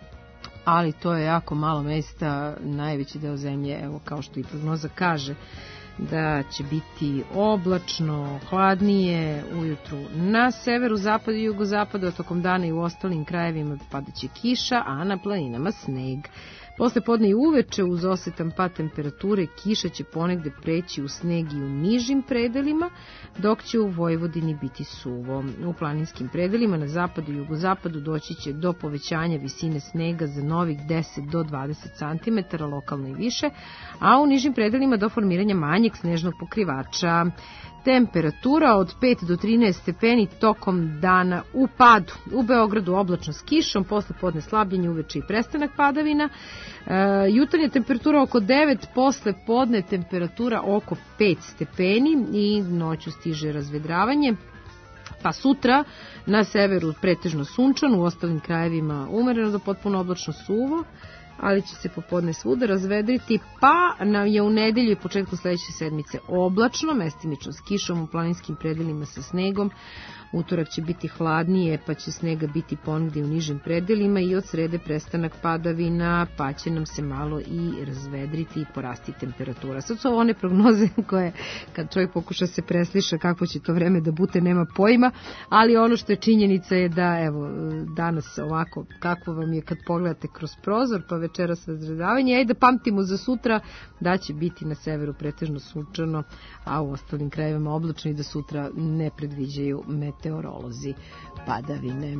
ali to je jako malo mesta. Najveći deo zemlje, evo kao što i prognoza kaže, da će biti oblačno, hladnije ujutru na severu, zapadu i jugozapadu, a tokom dana i u ostalim krajevima padaće kiša, a na planinama sneg. Posle podne i uveče uz osetan pad temperature kiša će ponegde preći u sneg i u nižim predelima, dok će u Vojvodini biti suvo. U planinskim predelima na zapadu i jugozapadu doći će do povećanja visine snega za novih 10 do 20 cm, lokalno i više, a u nižim predelima do formiranja manjeg snežnog pokrivača. Temperatura od 5 do 13 stepeni tokom dana u padu. U Beogradu oblačno s kišom, posle podne slabljenje, uveče i prestanak padavina. Jutarnja temperatura oko 9, posle podne temperatura oko 5 stepeni i noću stiže razvedravanje. Pa sutra na severu pretežno sunčano, u ostalim krajevima umereno do potpuno oblačno suvo, ali će se popodne svuda razvedriti, pa nam je u nedelju i početku sledeće sedmice oblačno, mestimično s kišom, u planinskim predelima sa snegom. Utorak će biti hladnije, pa će snega biti ponegde u nižim predelima i od srede prestanak padavina, pa će nam se malo i razvedriti i porasti temperatura. Sad su one prognoze koje, kad čovjek pokuša se presliša kako će to vreme da bude, nema pojma, ali ono što je činjenica je da, evo, danas ovako, kako vam je kad pogledate kroz prozor, pa večeras razredavanje, i da pamtimo za sutra da će biti na severu pretežno sunčano, a u ostalim krajevima oblačno i da sutra ne predviđaju meteorolozi padavine.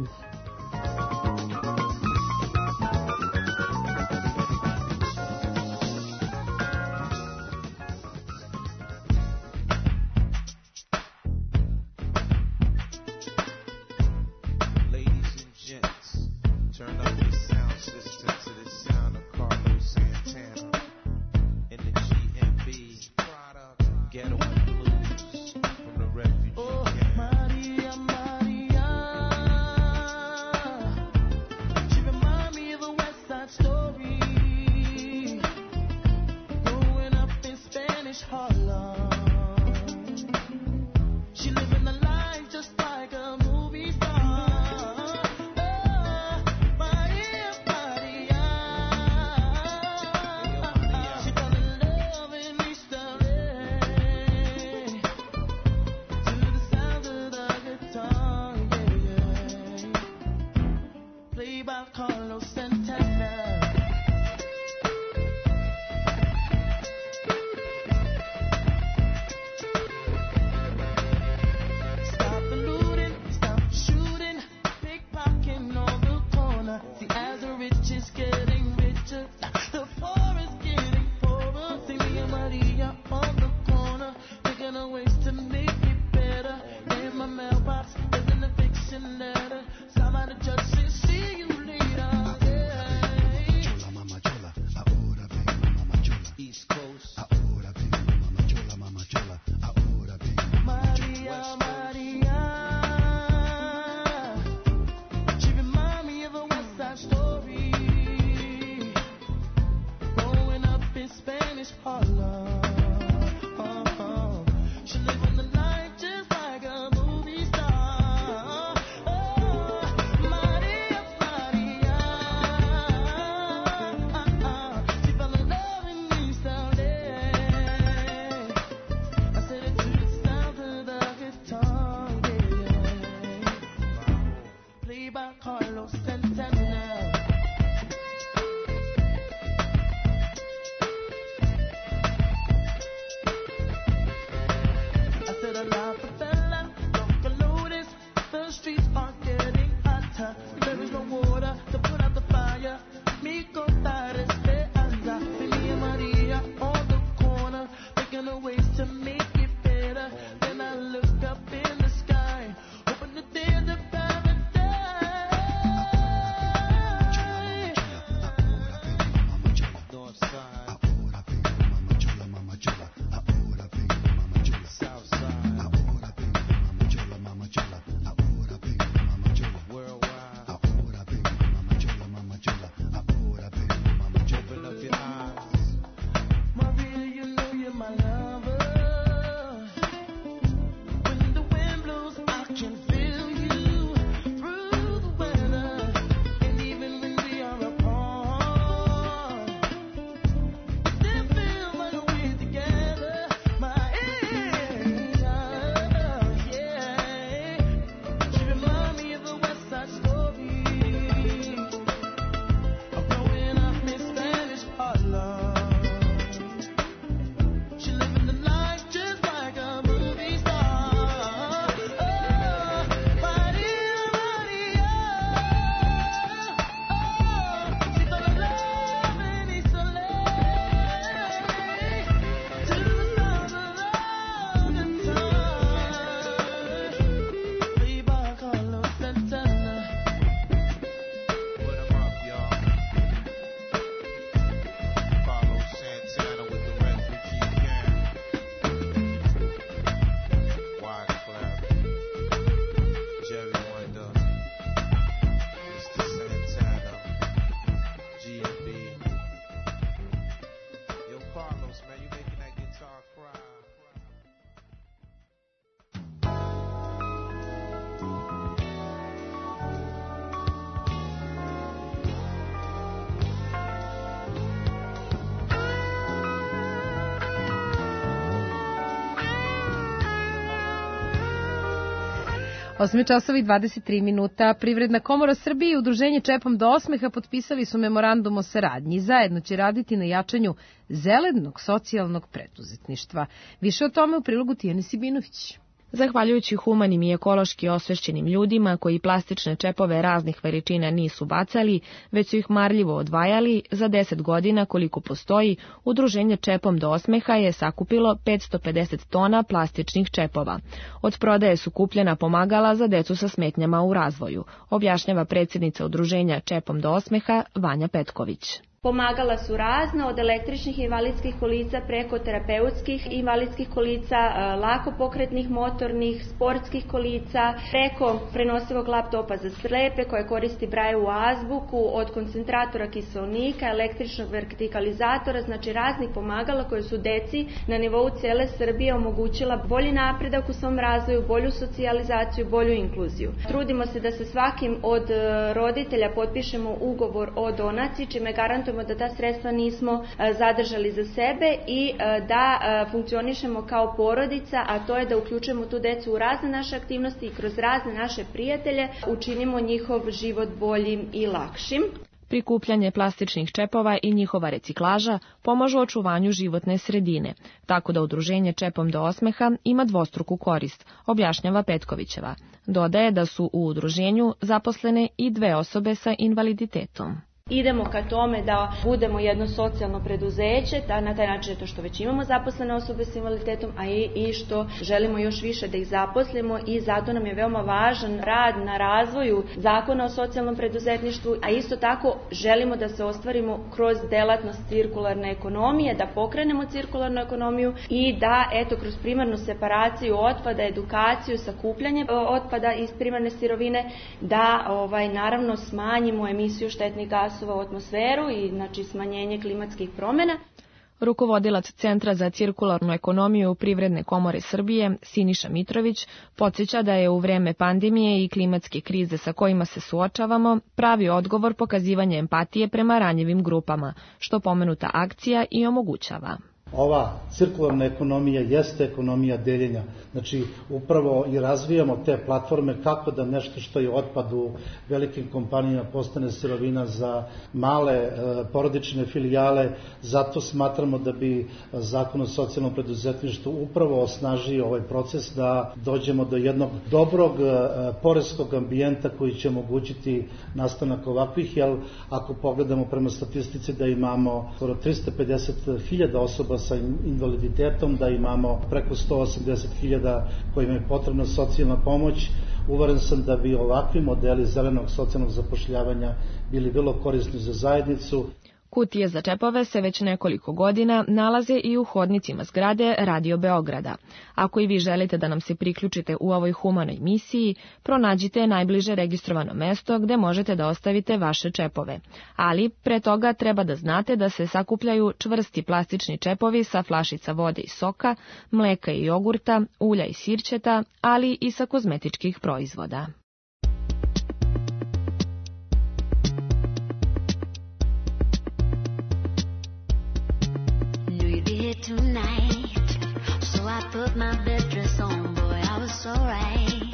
8 časova i 23 minuta. Privredna komora Srbije i Udruženje Čepom do osmeha potpisali su memorandum o saradnji. Zajedno će raditi na jačanju zelenog socijalnog preduzetništva. Više o tome u prilogu Tijane Sibinović. Zahvaljujući humanim i ekološki osvešćenim ljudima koji plastične čepove raznih veličina nisu bacali, već su ih marljivo odvajali, za 10 godina koliko postoji, Udruženje Čepom do osmeha je sakupilo 550 tona plastičnih čepova. Od prodaje su kupljena pomagala za decu sa smetnjama u razvoju, objašnjava predsjednica Udruženja Čepom do osmeha Vanja Petković. Pomagala su razna, od električnih invalidskih kolica preko terapeutskih invalidskih kolica, lako pokretnih motornih, sportskih kolica, preko prenosivog laptopa za slepe koje koristi Brajevu azbuku, od koncentratora kiseonika, električnog vertikalizatora, znači raznih pomagala koje su deci na nivou cele Srbije omogućila bolji napredak u svom razvoju, bolju socijalizaciju, bolju inkluziju. Trudimo se da sa svakim od roditelja potpišemo ugovor o donaciji, čime garantujemo da ta sredstva nismo zadržali za sebe i da funkcionišemo kao porodica, a to je da uključujemo tu decu u razne naše aktivnosti i kroz razne naše prijatelje učinimo njihov život boljim i lakšim. Prikupljanje plastičnih čepova i njihova reciklaža pomažu očuvanju životne sredine, tako da Udruženje Čepom do osmeha ima dvostruku korist, objašnjava Petkovićeva. Dodaje da su u udruženju zaposlene i 2 osobe sa invaliditetom. Idemo ka tome da budemo jedno socijalno preduzeće, da na taj način je to što već imamo zaposlene osobe s invaliditetom, a i što želimo još više da ih zaposlimo i zato nam je veoma važan rad na razvoju zakona o socijalnom preduzetništvu, a isto tako želimo da se ostvarimo kroz delatnost cirkularne ekonomije, da pokrenemo cirkularnu ekonomiju i da kroz primarnu separaciju otpada, edukaciju, sakupljanje otpada iz primarne sirovine, da naravno smanjimo emisiju štetnih gasova u atmosferu i znači smanjenje klimatskih promjena. Rukovodilac Centra za cirkularnu ekonomiju Privredne komore Srbije, Siniša Mitrović, podsjeća da je u vreme pandemije i klimatske krize sa kojima se suočavamo pravi odgovor pokazivanje empatije prema ranjivim grupama, što pomenuta akcija i omogućava. Ova cirkularna ekonomija jeste ekonomija deljenja. Znači, upravo i razvijamo te platforme kako da nešto što je otpad u velikim kompanijama postane sirovina za male porodične filijale. Zato smatramo da bi Zakon o socijalnom preduzetništvu upravo osnažio ovaj proces da dođemo do jednog dobrog poreskog ambijenta koji će omogućiti nastanak ovakvih, jer ako pogledamo prema statistici da imamo skoro 350.000 osoba sa invaliditetom, da imamo preko 180.000 kojima je potrebna socijalna pomoć. Uveren sam da bi ovakvi modeli zelenog socijalnog zapošljavanja bili vrlo korisni za zajednicu. Kutije za čepove se već nekoliko godina nalaze i u hodnicima zgrade Radio Beograda. Ako i vi želite da nam se priključite u ovoj humanoj misiji, pronađite najbliže registrovano mesto gde možete da ostavite vaše čepove. Ali pre toga treba da znate da se sakupljaju čvrsti plastični čepovi sa flašica vode i soka, mleka i jogurta, ulja i sirćeta, ali i sa kozmetičkih proizvoda. Tonight, so I put my best dress on, boy, I was so right.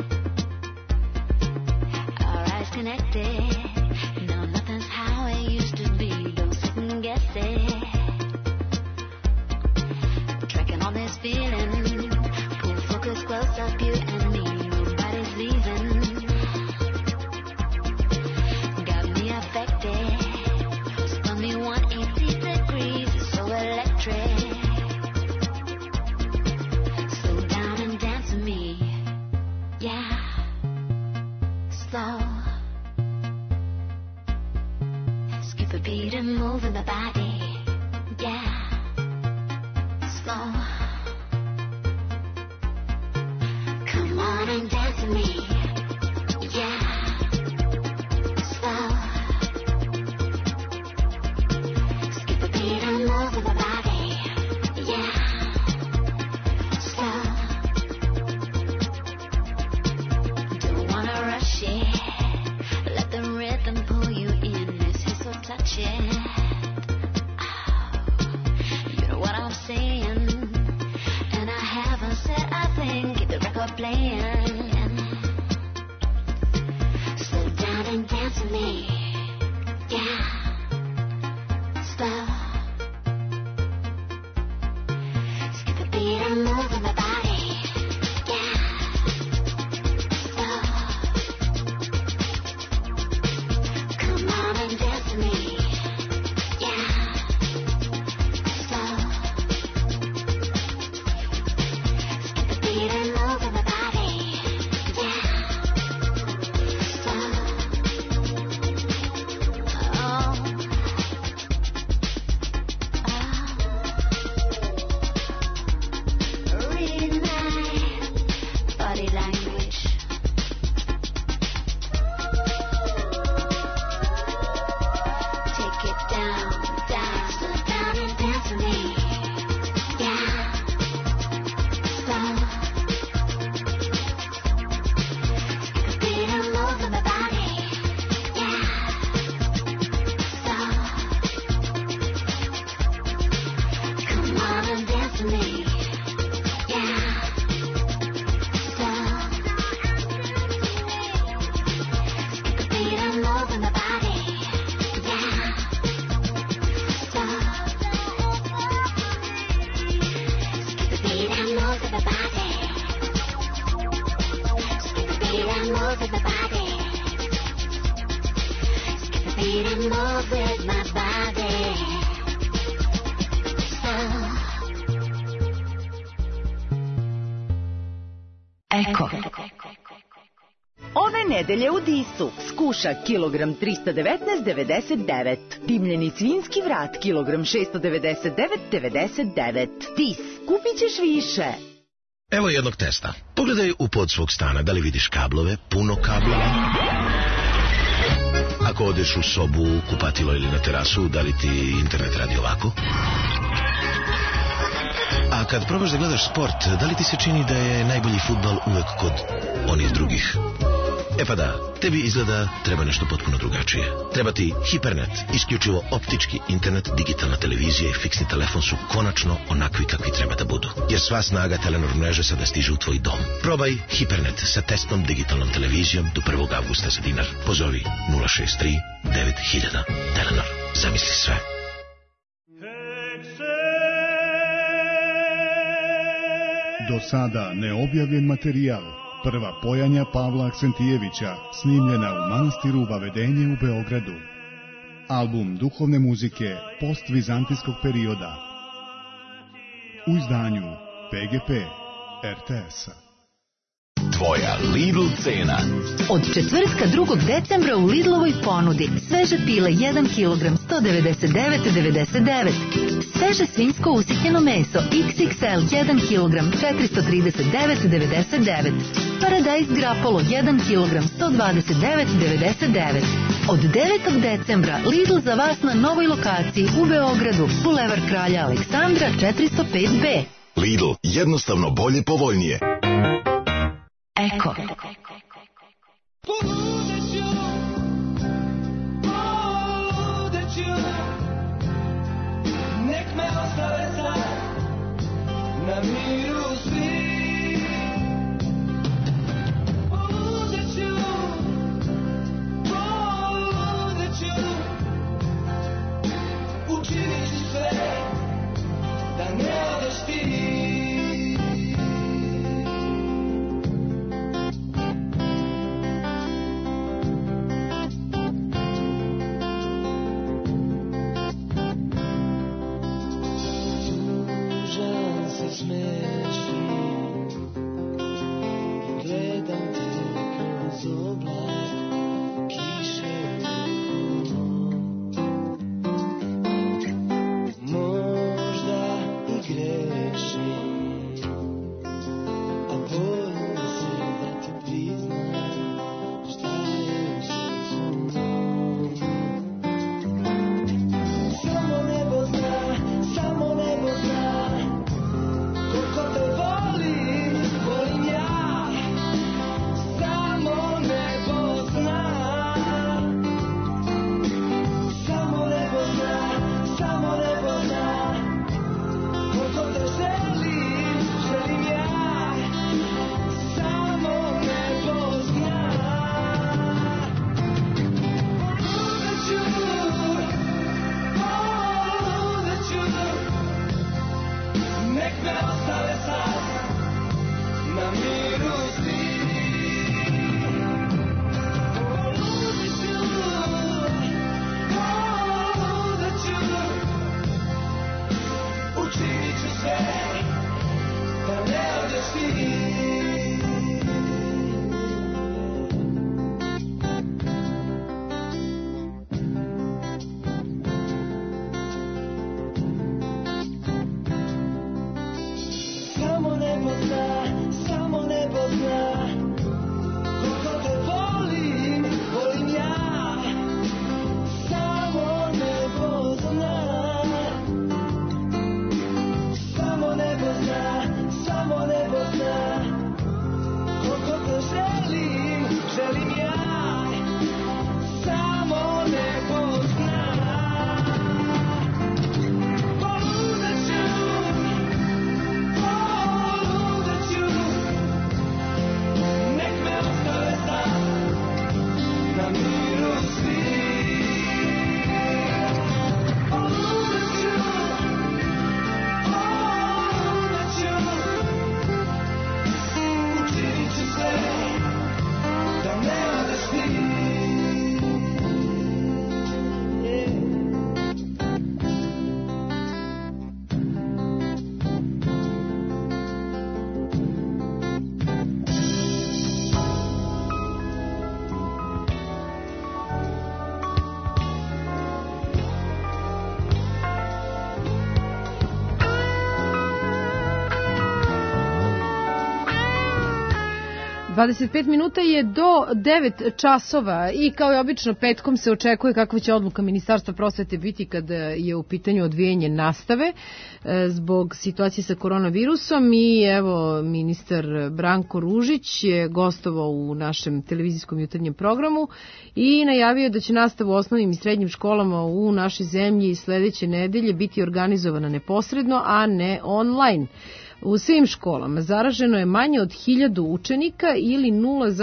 Our eyes connected, no, nothing's how it used to be, don't second guess it. Tracking on this feeling, pull focus close up, you and me, nobody's leaving. Got me affected, spun me 180 degrees, it's so electric. Moving the body, yeah, slow. Come on and dance with me, yeah, slow. Skip a beat and move with the body, yeah, slow. Don't wanna rush it, let the rhythm pull you in, this is so touching. And I haven't said a thing, keep the record playing. Slow down and dance with me, yeah, slow. Skip the beat and move in the body, yeah, slow. Come on and dance with me. Ove nedelje u Disu skuša kilogram 319,99. Dimljeni svinjski vrat kilogram 699,99. Dis, kupit ćeš više. Evo jednog testa. Pogledaj u pod svog stana, da li vidiš kablove, puno kablova. Ako odeš u sobu, kupatilo ili na terasu, da li ti internet radi ovako? A kad probaš da gledaš sport, da li ti se čini da je najbolji fudbal uvek kod onih drugih? E pa da, tebi izgleda treba nešto potpuno drugačije. Treba ti Hipernet, isključivo optički internet, digitalna televizija i fiksni telefon su konačno onakvi kakvi treba da budu. Jer sva snaga Telenor mreže sada stiže u tvoj dom. Probaj Hipernet sa testnom digitalnom televizijom do 1. avgusta za dinar. Pozovi 063 9000. Telenor, zamisli sve. Do sada neobjavljen materijal. Prva pojanja Pavla Aksentijevića, snimljena u manastiru Vavedenje u Beogradu. Album duhovne muzike postvizantijskog perioda. u izdanju PGP RTS-a. Tvoja Lidl cena. Od četvrtka 2. decembra u Lidlovoj ponudi sveže pile 1 kg 199,99. Sveže svinjsko usitnjeno meso XXL 1 kg 439,99. Paradajz grapolo 1 kg 129,99. Od 9. decembra Lidl za vas na novoj lokaciji u Beogradu, Bulevar Kralja Aleksandra 405B. Lidl, jednostavno bolje, povoljnije. Eko. Nek me ostave sad na miru svi. Poludeću, učinit ću sve da ne odeš ti. ...25 minuta je do 9 časova i kao i obično petkom se očekuje kakva će odluka Ministarstva prosvete biti kad je u pitanju odvijanje nastave zbog situacije sa koronavirusom i evo ministar Branko Ružić je gostovao u našem televizijskom jutarnjem programu i najavio da će nastava u osnovnim i srednjim školama u našoj zemlji sledeće nedelje biti organizovana neposredno, a ne online. U svim školama zaraženo je manje od 1000 učenika ili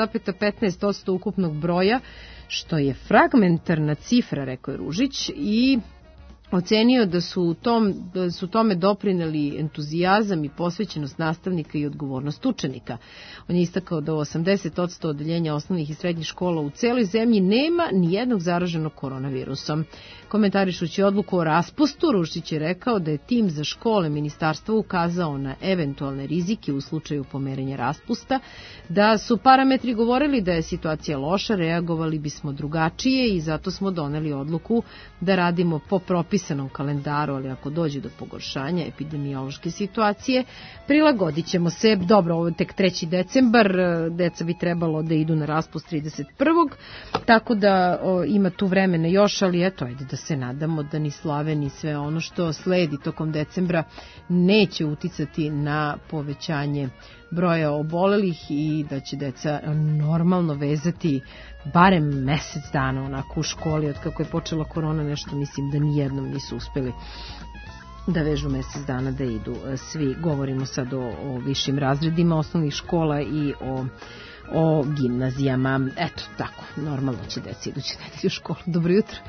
0,15% ukupnog broja, što je fragmentarna cifra, rekao je Ružić, i ocenio da su tome doprineli entuzijazam i posvećenost nastavnika i odgovornost učenika. On je istakao da u 80% odeljenja osnovnih i srednjih škola u celoj zemlji nema ni jednog zaraženog koronavirusom. Komentarišući odluku o raspustu, Rušić je rekao da je tim za škole ministarstva ukazao na eventualne rizike u slučaju pomerenja raspusta, da su parametri govorili da je situacija loša, reagovali bismo drugačije i zato smo doneli odluku da radimo po propisanom kalendaru, ali ako dođe do pogoršanja epidemiološke situacije, prilagodit ćemo se. Dobro, ovo je tek 3. decembar, deca bi trebalo da idu na raspust 31. Tako da ima tu vremena još, ali eto, ajde da se nadamo da ni slave ni sve ono što sledi tokom decembra neće uticati na povećanje broja obolelih i da će deca normalno vezati barem mesec dana onako u školi. Od kako je počela korona, nešto mislim da nijednom nisu uspeli da vežu mesec dana da idu svi. Govorimo sad o višim razredima osnovnih škola i o gimnazijama. Eto, tako, normalno će deca idući nedelju u školu. Dobro jutro.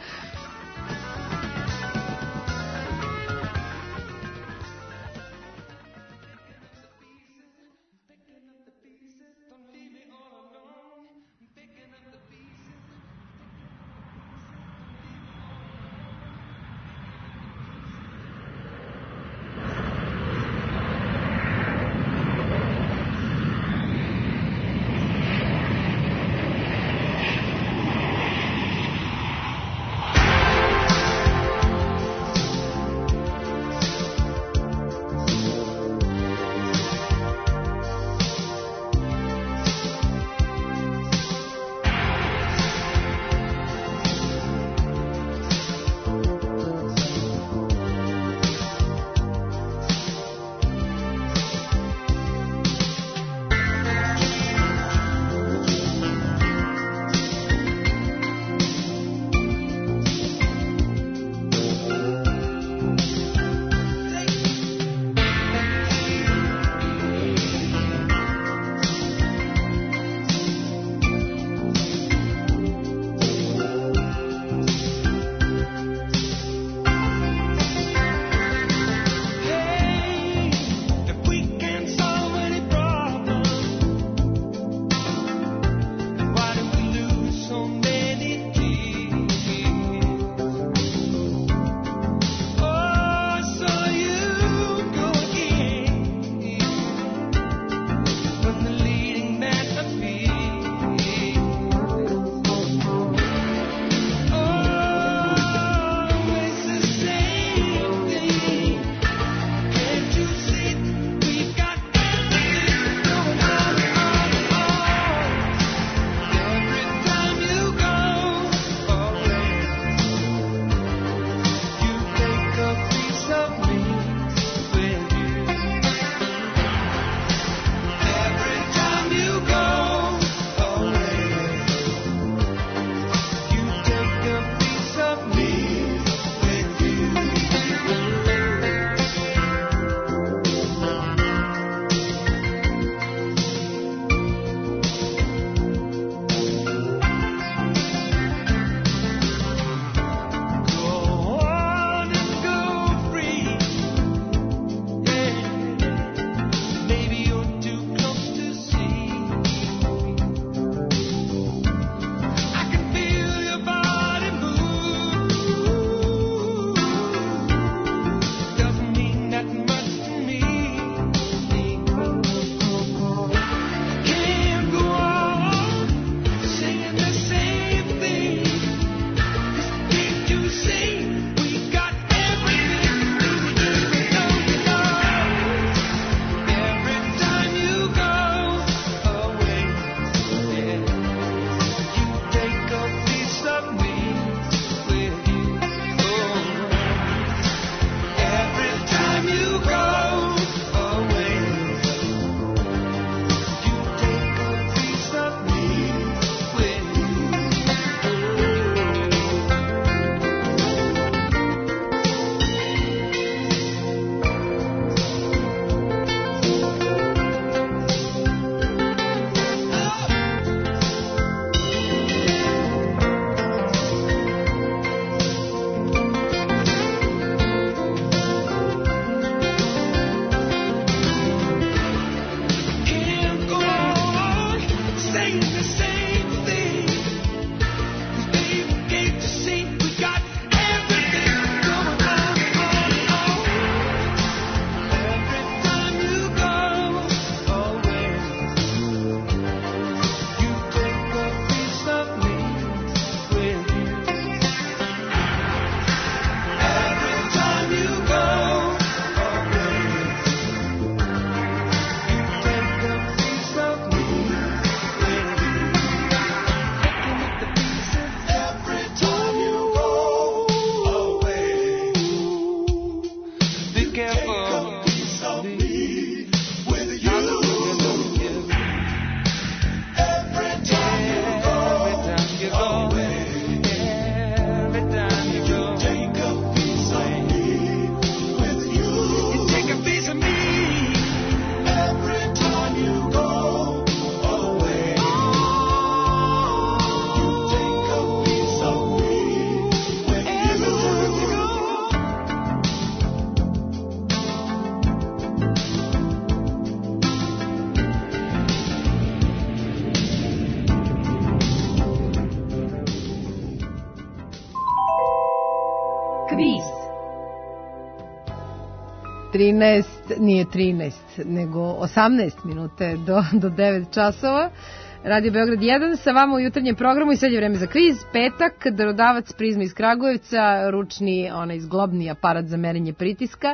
nije 13, nego 18 minute do 9 časova. Radio Beograd 1 sa vama u jutarnjem programu i sad je vreme za kviz. Petak, darodavac Prizma iz Kragujevca, ručni, onaj zglobni aparat za merenje pritiska.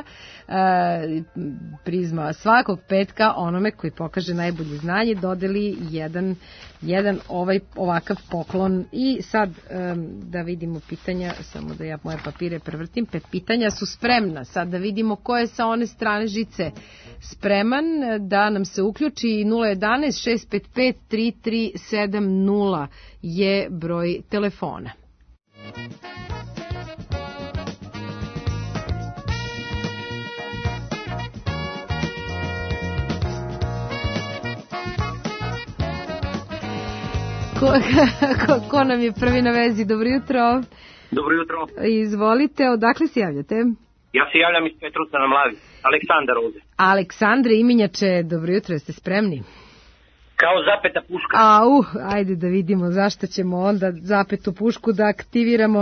Prizma svakog petka onome koji pokaže najbolje znanje dodeli jedan ovakav poklon. I sad da vidimo pitanja, samo da ja moje papire prevrtim. 5 pitanja su spremna. Sad da vidimo ko je sa one strane žice spreman da nam se uključi. 011 655 3370 je broj telefona. Ko nam je prvi na vezi? Dobro jutro. Dobro jutro. Izvolite, odakle se javljate? Ja se javljam iz Petruca na Mlavi. Aleksandar ovde. Aleksandre, imenjače, dobro jutro, jeste spremni? Kao zapeta puška. Ajde da vidimo zašto ćemo onda zapetu pušku da aktiviramo.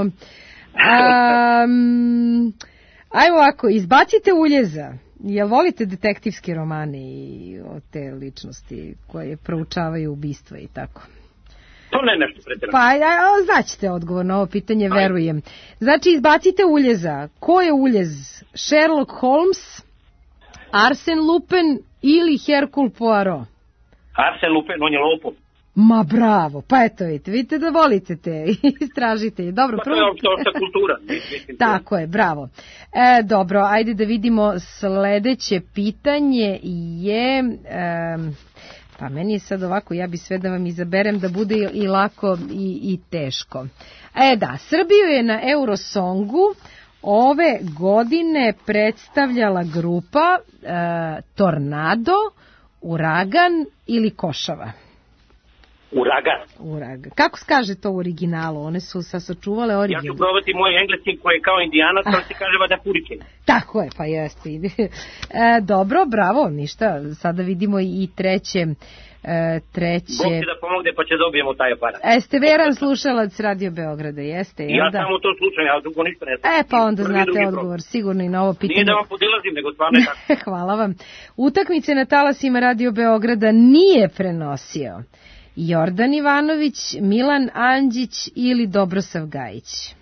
Ajmo ovako, izbacite uljeza. Jel volite detektivske romane i te ličnosti koje proučavaju ubistva i tako? To ne nešto pretjerano. Pa znaćete odgovor na ovo pitanje, verujem. Znači, izbacite uljeza. Ko je uljez? Sherlock Holmes, Arsène Lupin ili Hercule Poirot? Arsène Lupin, on je lopov. Ma bravo, pa eto vidite da volite te istražitelje. Dobro, pa to je opšta kultura. Tako je, bravo. Dobro, ajde da vidimo sledeće pitanje je... Pa meni je sad ovako, ja bi sve da vam izaberem da bude i lako i teško. Da, Srbiju je na Eurosongu ove godine predstavljala grupa Tornado, Uragan ili Košava? Uragan. Kako se kaže to u originalu? One su sačuvale original. Ja ću probati moj engleski koji je kao indijanac, ali se kaže vada Hurricane. Tako je, pa jeste. Dobro, bravo, ništa. Sada vidimo i treće. Bog će da pomogne pa će dobijemo taj aparat. Jeste veran slušalac Radio Beograda, jeste? Ja samo to slušam, ja drugo ništa ne znam. Pa onda znate odgovor, sigurno i na ovo pitanje. Nije da vam podilazim, nego stvarno je tako. Hvala vam. Utakmice na talasima Radio Beograda nije prenosio Jordan Ivanović, Milan Andžić ili Dobrosav Gajić?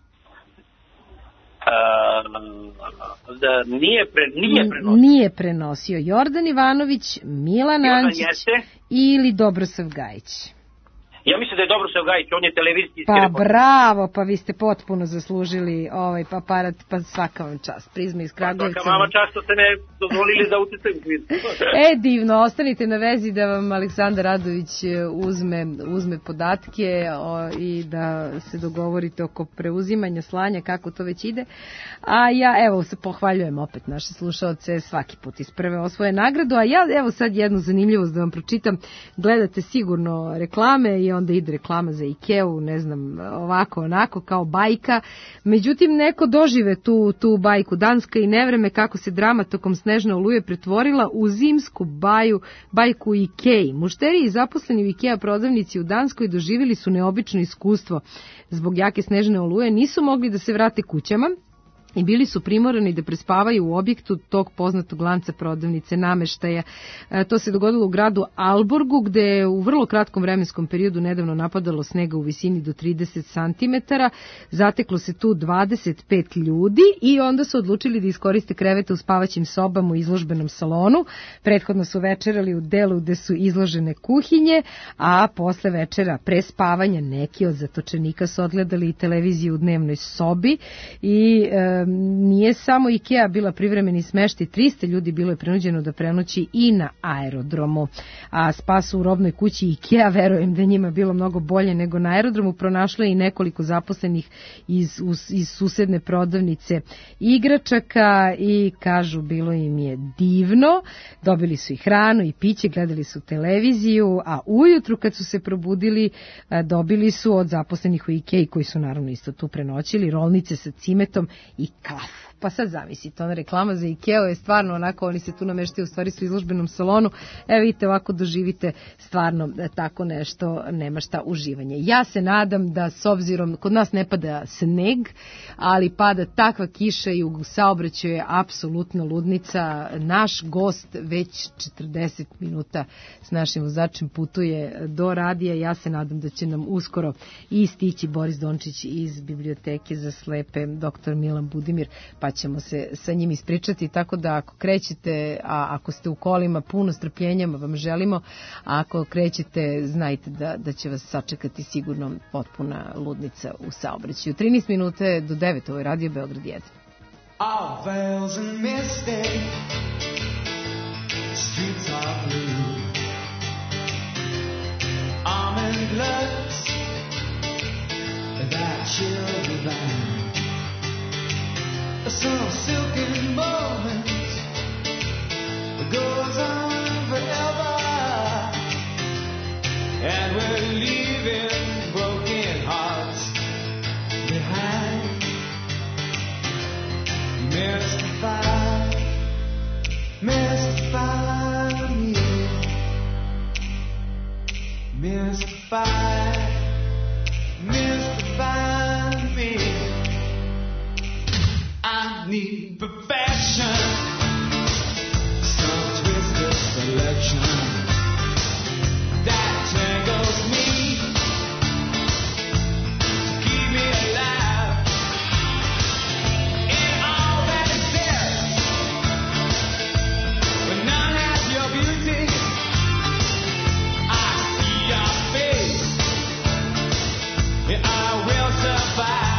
Nije prenosio Jordan Ivanović, Milan Andžić ili Dobrosav Gajić. Ja mislim da je Dobrosav Gajić, on je televizijski Pa bravo, pa vi ste potpuno zaslužili ovaj aparat, pa svaka vam čast. Prizma iz Kragujevca. Svaka vama čast što ste me dozvolili da učestvujem u kvizu. Divno, ostanite na vezi da vam Aleksandar Radović uzme podatke i da se dogovorite oko preuzimanja slanja, kako to već ide. A ja, evo, se pohvaljujem opet naše slušaoce, svaki put iz prve osvoje nagradu, a ja, evo sad jednu zanimljivost da vam pročitam. Gledate sigurno reklame i onda ide reklama za Ikeu, ne znam, ovako, onako, kao bajka. Međutim, neko dožive tu bajku. Danska i nevreme, kako se drama tokom snežne oluje pretvorila u zimsku bajku Ikei. Mušteri i zaposleni u Ikea prodavnici u Danskoj doživjeli su neobično iskustvo. Zbog jake snežne oluje nisu mogli da se vrate kućama i bili su primorani da prespavaju u objektu tog poznatog lanca prodavnice nameštaja. To se dogodilo u gradu Alborgu, gde je u vrlo kratkom vremenskom periodu nedavno napadalo snega u visini do 30 cm. Zateklo se tu 25 ljudi i onda su odlučili da iskoriste krevete u spavaćim sobama u izložbenom salonu. Prethodno su večerali u delu gde su izložene kuhinje, a posle večera pre spavanja neki od zatočenika su odgledali televiziju u dnevnoj sobi i nije samo Ikea bila privremeni smeštaj, 300 ljudi bilo je prinuđeno da prenoći i na aerodromu. A spas u robnoj kući Ikea, verujem da je njima bilo mnogo bolje nego na aerodromu, pronašlo je i nekoliko zaposlenih iz susedne prodavnice igračaka i kažu bilo im je divno, dobili su i hranu i piće, gledali su televiziju, a ujutru kad su se probudili dobili su od zaposlenih u Ikei, koji su naravno isto tu prenoćili, rolnice sa cimetom i kafu. Pa sad zamislite, ona reklama za Ikeo je stvarno onako, oni se tu nameštaju, u stvari su u izložbenom salonu. Evo vidite, ovako doživite stvarno tako nešto, nema šta uživanje. Ja se nadam da, s obzirom, kod nas ne pada sneg, ali pada takva kiša i u saobraćaju je apsolutno ludnica. Naš gost već 40 minuta s našim vozačem putuje do radija. Ja se nadam da će nam uskoro i stići Boris Dončić iz Biblioteke za slepe, dr. Milan Budimir, pa ćemo se sa njim ispričati, tako da ako krećete, a ako ste u kolima, puno strpljenja vam želimo, a ako krećete, znajte da će vas sačekati sigurno potpuna ludnica u saobraćaju. 13 minuta do 9, ovo je Radio Beograd 1. All veils and misty, streets are blue, almond gloves that chill the vine. Some silken moment goes on forever, and we're leaving broken hearts behind. Mystify, mystify me, mystify, mystify me. I need perfection, some twisted selection that tangles me to keep me alive in all that exists, but none has your beauty. I see your face, and I will survive.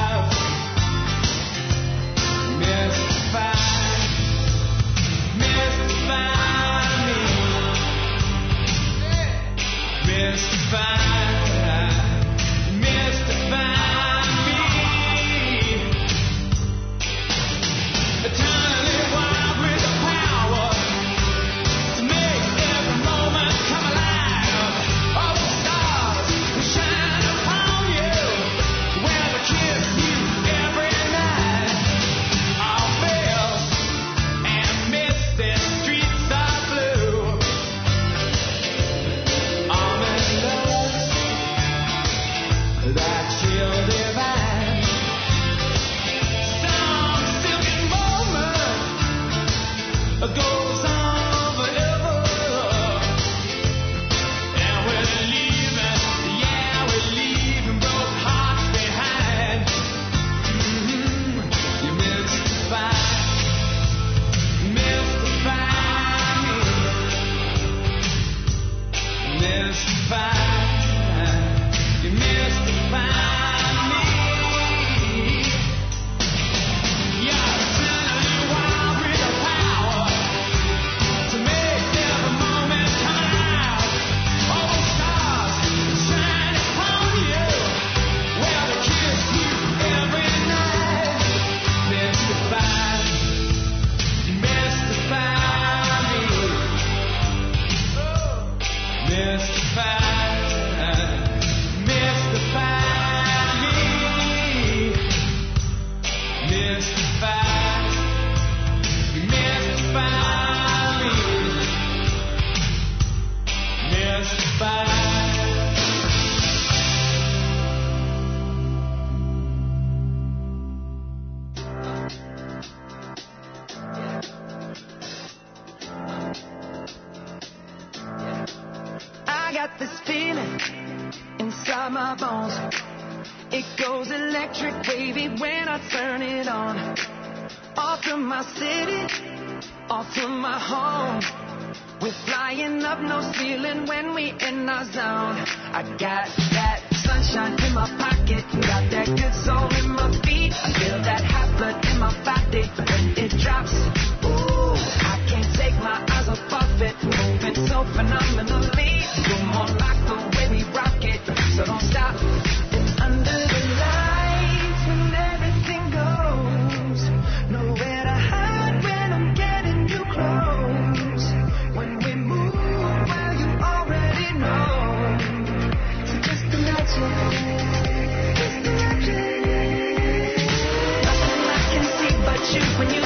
When you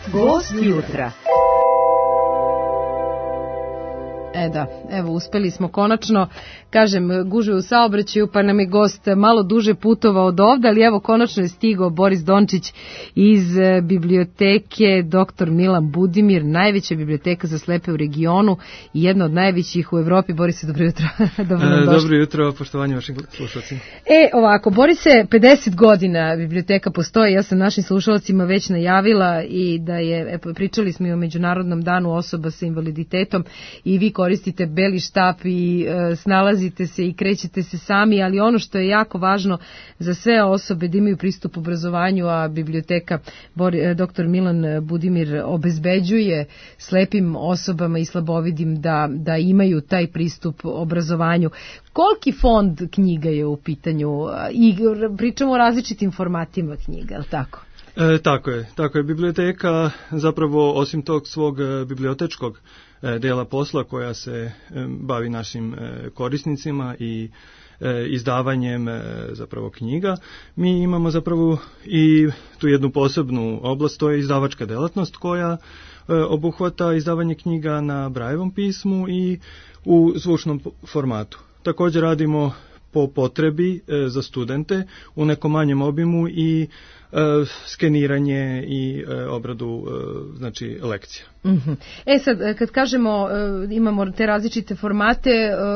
Gost jutra. Da, evo, uspeli smo konačno, kažem, gužve u saobraćaju, pa nam je gost malo duže putovao od ovde, ali evo, konačno je stigao Boris Dončić iz biblioteke Dr. Milan Budimir, najveća biblioteka za slepe u regionu i jedna od najvećih u Evropi. Borise, dobro jutro. Dobro jutro, poštovanje vašim slušalcima. Ovako, Borise, 50 godina biblioteka postoji, ja sam našim slušalcima već najavila i da je, pričali smo i o Međunarodnom danu osoba sa invaliditetom i vi koristite beli štap i snalazite se i krećete se sami, ali ono što je jako važno za sve osobe da imaju pristup obrazovanju, a biblioteka Dr. Milan Budimir obezbeđuje slepim osobama i slabovidim da imaju taj pristup obrazovanju. Koliki fond knjiga je u pitanju? I pričamo o različitim formatima knjiga, je li tako? Tako je. Biblioteka zapravo osim tog svog bibliotečkog dela posla koja se bavi našim korisnicima i izdavanjem zapravo knjiga, mi imamo zapravo i tu jednu posebnu oblast, to je izdavačka delatnost koja obuhvata izdavanje knjiga na Brailleovom pismu i u zvučnom formatu. Također radimo po potrebi za studente u nekom manjem obimu i skeniranje i obradu znači lekcija. Sad, kad kažemo imamo te različite formate,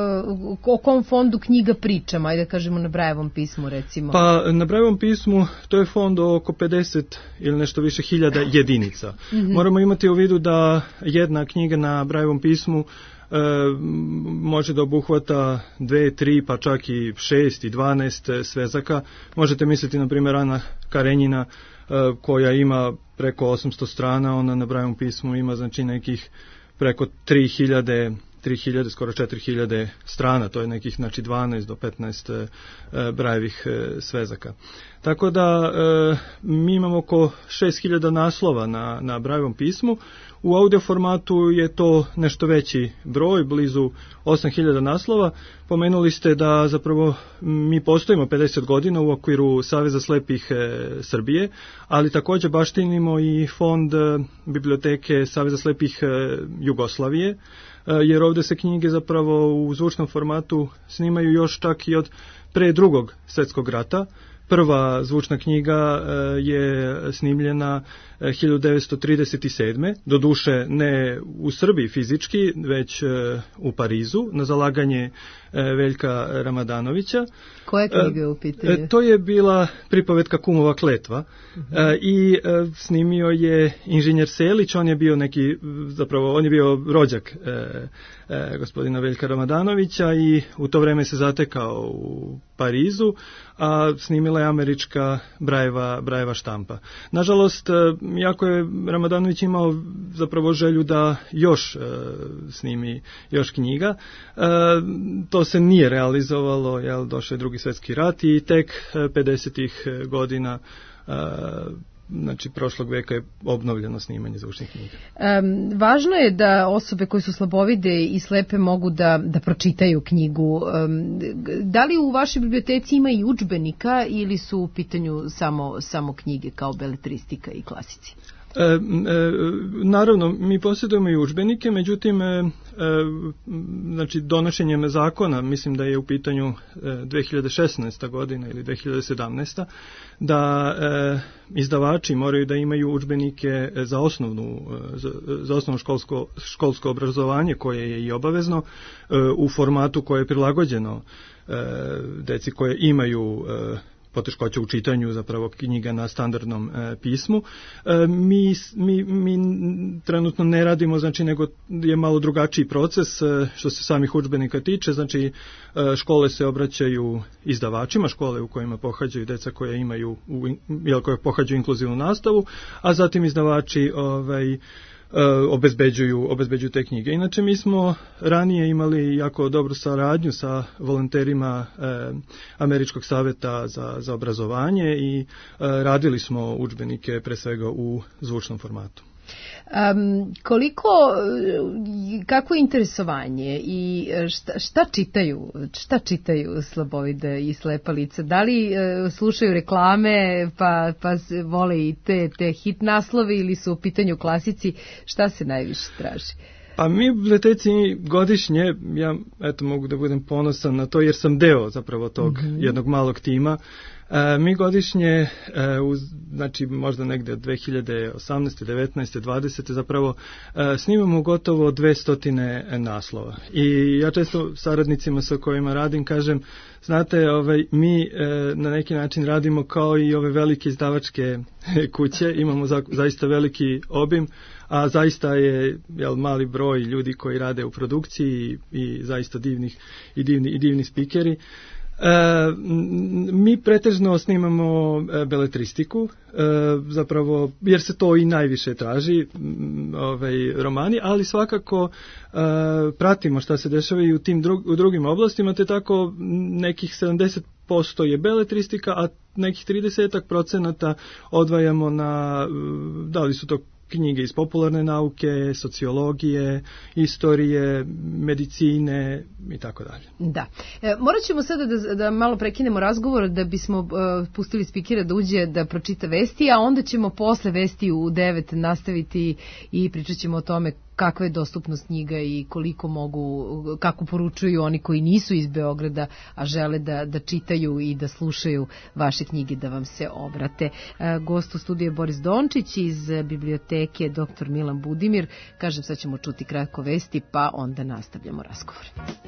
o kom fondu knjiga pričamo, ajde kažemo na Brailleovom pismu recimo? Pa na Brailleovom pismu to je fond oko 50 ili nešto više hiljada jedinica. Moramo imati u vidu da jedna knjiga na Brailleovom pismu može da obuhvata 2, 3, pa čak i 6 i 12 svezaka. Možete misliti, na primjer, Ana Karenjina koja ima preko 800 strana, ona na Brailleovom pismu ima znači nekih preko 3000, skoro 4000 strana, to je nekih znači 12 do 15 Braillovih svezaka. Tako da mi imamo oko 6000 naslova na Brailleovom pismu. U audio formatu je to nešto veći broj, blizu 8000 naslova. Pomenuli ste da zapravo mi postojimo 50 godina u okviru Saveza slepih Srbije, ali također baštinimo i fond biblioteke Saveza slepih Jugoslavije, jer ovdje se knjige zapravo u zvučnom formatu snimaju još čak i od pre Drugog svjetskog rata. Prva zvučna knjiga je snimljena 1937. Doduše ne u Srbiji fizički, već u Parizu, na zalaganje Veljka Ramadanovića. Koja knjiga je u pitanju? To je bila pripovetka Kumova kletva i snimio je inženjer Selić, on je bio on je bio rođak gospodina Veljka Ramadanovića i u to vreme se zatekao u Parizu, a snimila je američka Brailleva štampa. Nažalost, jako je Ramadanović imao zapravo želju da još snimi još knjiga. To se nije realizovalo, jer došao je Drugi svjetski rat i tek 50-ih godina znači prošlog veka je obnovljeno snimanje zvučnih knjiga. Važno je da osobe koje su slabovide i slepe mogu da pročitaju knjigu. Da li u vašoj biblioteci ima i udžbenika ili su u pitanju samo knjige kao beletristika i klasici? Naravno, mi posjedujemo i udžbenike, međutim, znači donošenjem zakona, mislim da je u pitanju 2016. godina ili 2017. da izdavači moraju da imaju udžbenike za osnovno školsko obrazovanje, koje je i obavezno, u formatu koje je prilagođeno deci koje imaju poteškoća u čitanju zapravo knjiga na standardnom pismu. Mi trenutno ne radimo, znači nego je malo drugačiji proces što se samih udžbenika tiče, znači škole se obraćaju izdavačima, škole u kojima pohađaju deca koje imaju koje pohađaju inkluzivnu nastavu, a zatim izdavači obezbeđuju te knjige. Inače, mi smo ranije imali jako dobru saradnju sa volonterima Američkog saveta za obrazovanje i radili smo udžbenike pre svega u zvučnom formatu. Kako je interesovanje i šta čitaju slabovida i slepa lica? Da li slušaju reklame pa vole i te hit naslove ili su u pitanju klasici? Šta se najviše traži? Pa mi u biblioteci godišnje, ja mogu da budem ponosan na to jer sam deo zapravo tog jednog malog tima. Mi godišnje, znači možda negde od 2018. 19. 20. zapravo snimamo gotovo 200 naslova. I ja često saradnicima sa kojima radim kažem, znate, mi na neki način radimo kao i ove velike izdavačke kuće, imamo zaista veliki obim, a zaista je mali broj ljudi koji rade u produkciji i zaista divni spikeri. Mi pretežno snimamo beletristiku, zapravo jer se to i najviše traži, romani, ali svakako pratimo šta se dešava i u drugim oblastima, te tako nekih 70% je beletristika, a nekih 30% odvajamo na, da li su to knjige iz popularne nauke, sociologije, istorije, medicine i tako dalje. Da. Morat ćemo sada da malo prekinemo razgovor da bismo pustili spikera da uđe da pročita vesti, a onda ćemo posle vesti u 9 nastaviti i pričat ćemo o tome kakva je dostupnost knjiga i kako poručuju oni koji nisu iz Beograda, a žele da čitaju i da slušaju vaše knjige, da vam se obrate. Gost u studiju je Boris Dončić iz biblioteke dr. Milan Budimir. Kažem, sad ćemo čuti kratko vesti, pa onda nastavljamo razgovor.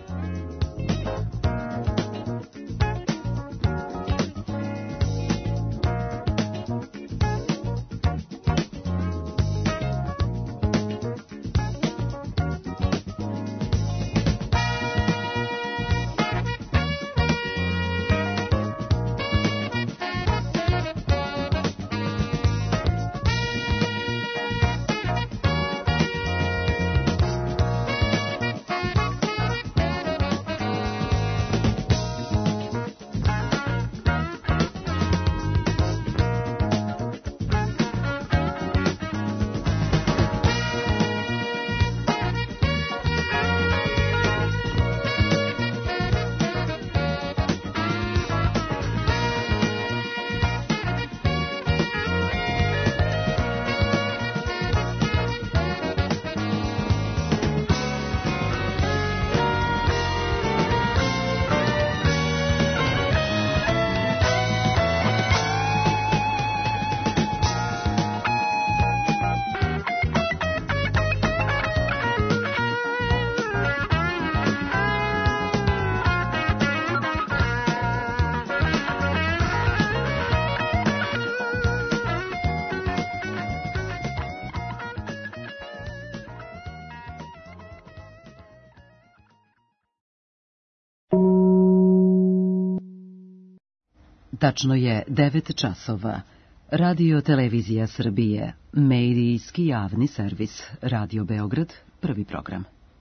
Tačno je 9 časova. Radio Televizija Srbije, medijski javni servis, Radio Beograd, prvi program.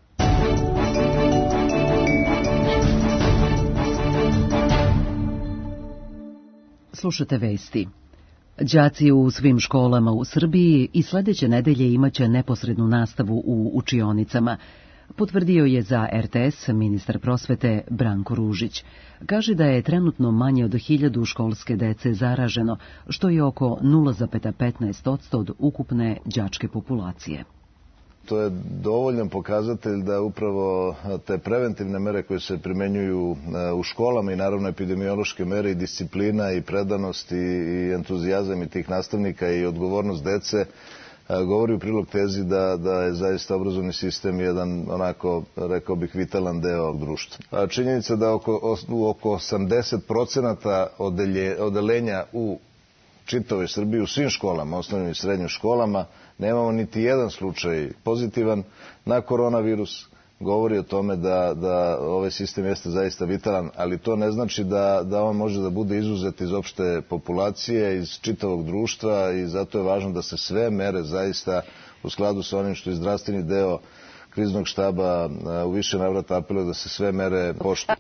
Slušate vesti. Đaci u svim školama u Srbiji i sledeće nedelje imaće neposrednu nastavu u učionicama. Potvrdio je za RTS ministar prosvete Branko Ružić. Kaže da je trenutno manje od 1000 školske dece zaraženo, što je oko 0,15% od ukupne đačke populacije. To je dovoljan pokazatelj da upravo te preventivne mere koje se primenjuju u školama i naravno epidemiološke mere i disciplina i predanost i entuzijazam i tih nastavnika i odgovornost dece govori u prilog tezi da je zaista obrazovni sistem jedan, onako, rekao bih, vitalan deo društva. Činjenica da oko 80% odeljenja u čitavoj Srbiji, u svim školama, osnovnim i srednjim školama, nemamo niti jedan slučaj pozitivan na koronavirus, govori o tome da ovaj sistem jeste zaista vitalan, ali to ne znači da on može da bude izuzet iz opšte populacije, iz čitavog društva i zato je važno da se sve mere zaista u skladu sa onim što je zdravstveni deo kriznog štaba u više navrata apeluje da se sve mere poštuju.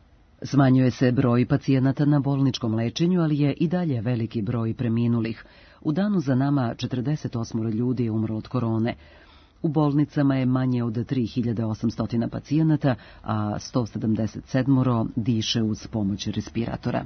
Smanjuje se broj pacijenata na bolničkom lečenju, ali je i dalje veliki broj preminulih. U danu za nama 48 ljudi je umrlo od korone. U bolnicama je manje od 3800 pacijenata, a 177 diše uz pomoć respiratora.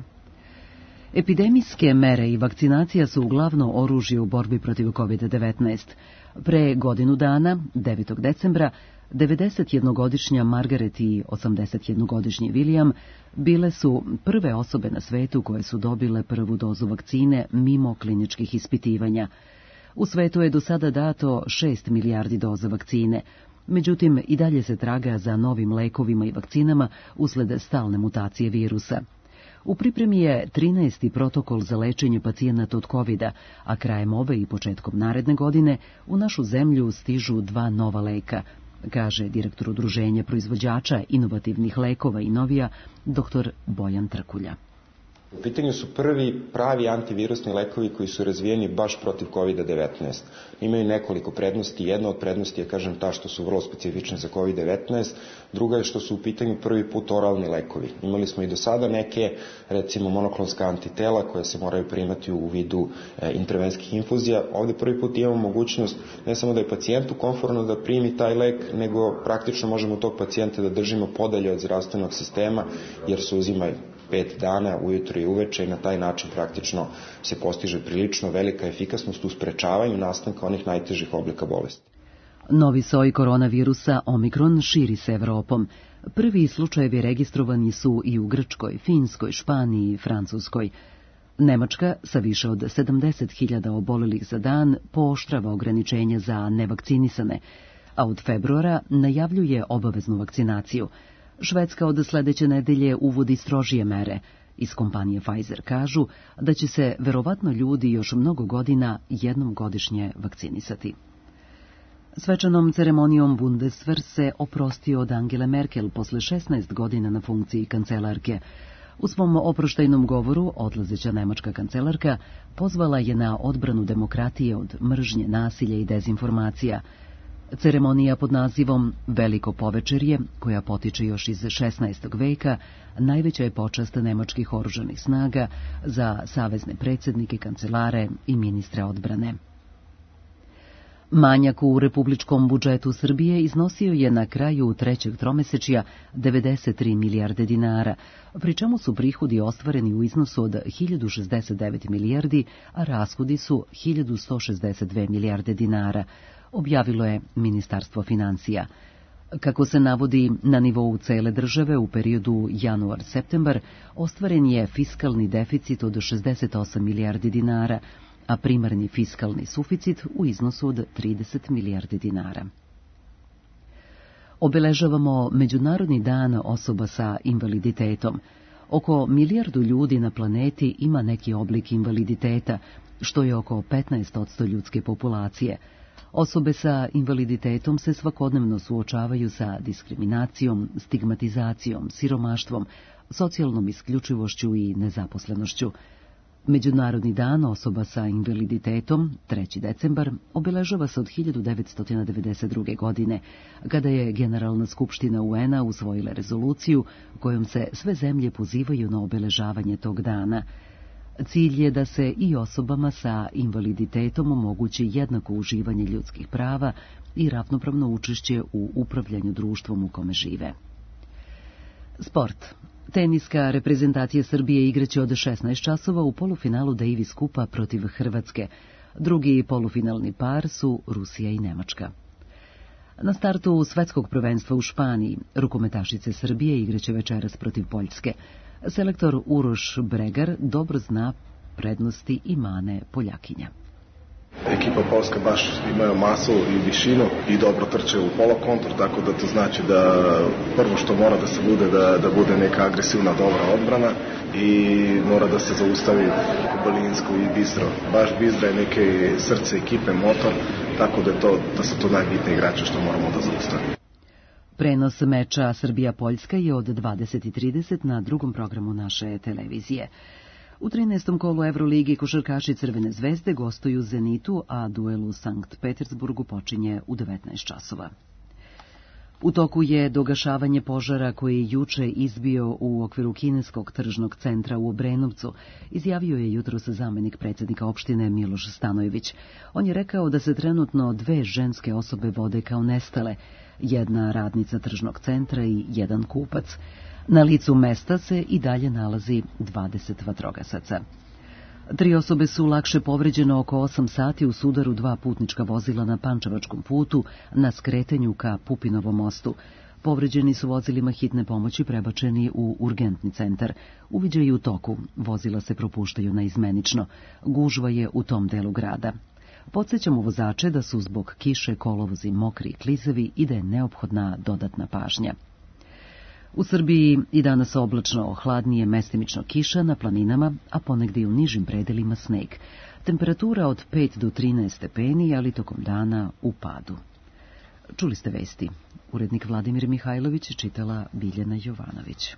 Epidemijske mere i vakcinacija su uglavno oružje u borbi protiv COVID-19. Pre godinu dana, 9. decembra, 91-godišnja Margaret i 81-godišnji William bile su prve osobe na svetu koje su dobile prvu dozu vakcine mimo kliničkih ispitivanja. U svetu je do sada dato 6 milijardi doza vakcine, međutim i dalje se traga za novim lekovima i vakcinama usled stalne mutacije virusa. U pripremi je 13. protokol za lečenje pacijenata od COVID-a, a krajem ove i početkom naredne godine u našu zemlju stižu 2 nova leka, kaže direktor Udruženja proizvođača inovativnih lekova i novija, dr. Bojan Trkulja. U pitanju su prvi pravi antivirusni lekovi koji su razvijeni baš protiv COVID-19. Imaju nekoliko prednosti. Jedna od prednosti je, kažem, ta što su vrlo specifične za COVID-19. Druga je što su u pitanju prvi put oralni lekovi. Imali smo i do sada neke, recimo, monoklonska antitela koja se moraju primati u vidu intravenskih infuzija. Ovde prvi put imamo mogućnost ne samo da je pacijentu komfortno da primi taj lek, nego praktično možemo tog pacijenta da držimo podalje od zdravstvenog sistema, jer se uzimaju 5 dana, ujutro i uveče, i na taj način praktično se postiže prilično velika efikasnost u sprečavanju nastanka onih najtežih oblika bolesti. Novi soj koronavirusa Omikron širi se Evropom. Prvi slučajevi registrovani su i u Grčkoj, Finskoj, Španiji i Francuskoj. Nemačka sa više od 70.000 obolelih za dan pooštrava ograničenje za nevakcinisane, a od februara najavljuje obaveznu vakcinaciju. Švedska od sledeće nedelje uvodi strožije mere. Iz kompanije Pfizer kažu da će se verovatno ljudi još mnogo godina jednom godišnje vakcinisati. Svečanom ceremonijom Bundeswehr se oprostio od Angele Merkel posle 16 godina na funkciji kancelarke. U svom oproštajnom govoru odlazeća nemačka kancelarka pozvala je na odbranu demokratije od mržnje, nasilja i dezinformacija. Ceremonija pod nazivom Veliko povečerje, koja potiče još iz 16. veka, najveća je počast nemačkih oružanih snaga za savezne predsjednike, kancelare i ministre odbrane. Manjak u republičkom budžetu Srbije iznosio je na kraju trećeg tromesečja 93 milijarde dinara, pri čemu su prihodi ostvareni u iznosu od 1069 milijardi, a rashodi su 1162 milijarde dinara, objavilo je Ministarstvo financija. Kako se navodi, na nivou cele države u periodu januar-septembar ostvaren je fiskalni deficit od 68 milijardi dinara, a primarni fiskalni suficit u iznosu od 30 milijardi dinara. Obeležavamo Međunarodni dan osoba sa invaliditetom. Oko milijardu ljudi na planeti ima neki oblik invaliditeta, što je oko 15% ljudske populacije. Osobe sa invaliditetom se svakodnevno suočavaju sa diskriminacijom, stigmatizacijom, siromaštvom, socijalnom isključivošću i nezaposlenošću. Međunarodni dan osoba sa invaliditetom, 3. decembar, obeležava se od 1992. godine, kada je Generalna skupština UN-a usvojila rezoluciju kojom se sve zemlje pozivaju na obeležavanje tog dana. Cilj je da se i osobama sa invaliditetom omogući jednako uživanje ljudskih prava i ravnopravno učešće u upravljanju društvom u kome žive. Sport. Teniska reprezentacija Srbije igraće od 16 časova u polufinalu Davis Kupa protiv Hrvatske. Drugi polufinalni par su Rusija i Nemačka. Na startu svetskog prvenstva u Španiji rukometašice Srbije igraće večeras protiv Poljske. Selektor Uroš Bregar dobro zna prednosti i mane Poljakinja. Ekipa Polska baš imaju masu i višinu i dobro trče u polokontur, tako da to znači da prvo što mora da se bude da bude neka agresivna dobra odbrana i mora da se zaustavi Balinsku i Bistro. Baš Bistro je neke srce ekipe, motor, tako da su to najbitnije igrače što moramo da zaustavimo. Prenos meča Srbija-Poljska je od 20:30 na drugom programu naše televizije. U 13. kolu Evroligi košarkaši Crvene zvezde gostuju Zenitu, a duel u Sankt Petersburgu počinje u 19 časova. U toku je dogašavanje požara koji je juče izbio u okviru kineskog tržnog centra u Obrenovcu, izjavio je jutros zamenik predsjednika opštine Miloš Stanojević. On je rekao da se trenutno 2 ženske osobe vode kao nestale, jedna radnica tržnog centra i jedan kupac. Na licu mesta se i dalje nalazi 20 vatrogasaca. 3 osobe su lakše povređene oko 8 sati u sudaru 2 putnička vozila na Pančevačkom putu na skretanju ka Pupinovom mostu. Povređeni su vozilima hitne pomoći prebačeni u urgentni centar. Uviđaj u toku, vozila se propuštaju naizmenično. Gužva je u tom delu grada. Podsjećamo vozače da su zbog kiše kolovozi mokri i klizavi i da je neophodna dodatna pažnja. U Srbiji i danas oblačno, hladnije, mestimično kiša na planinama, a ponegdje i u nižim predelima sneg. Temperatura od 5 do 13 stepeni, ali tokom dana u padu. Čuli ste vesti. Urednik Vladimir Mihajlović, čitala Biljana Jovanović.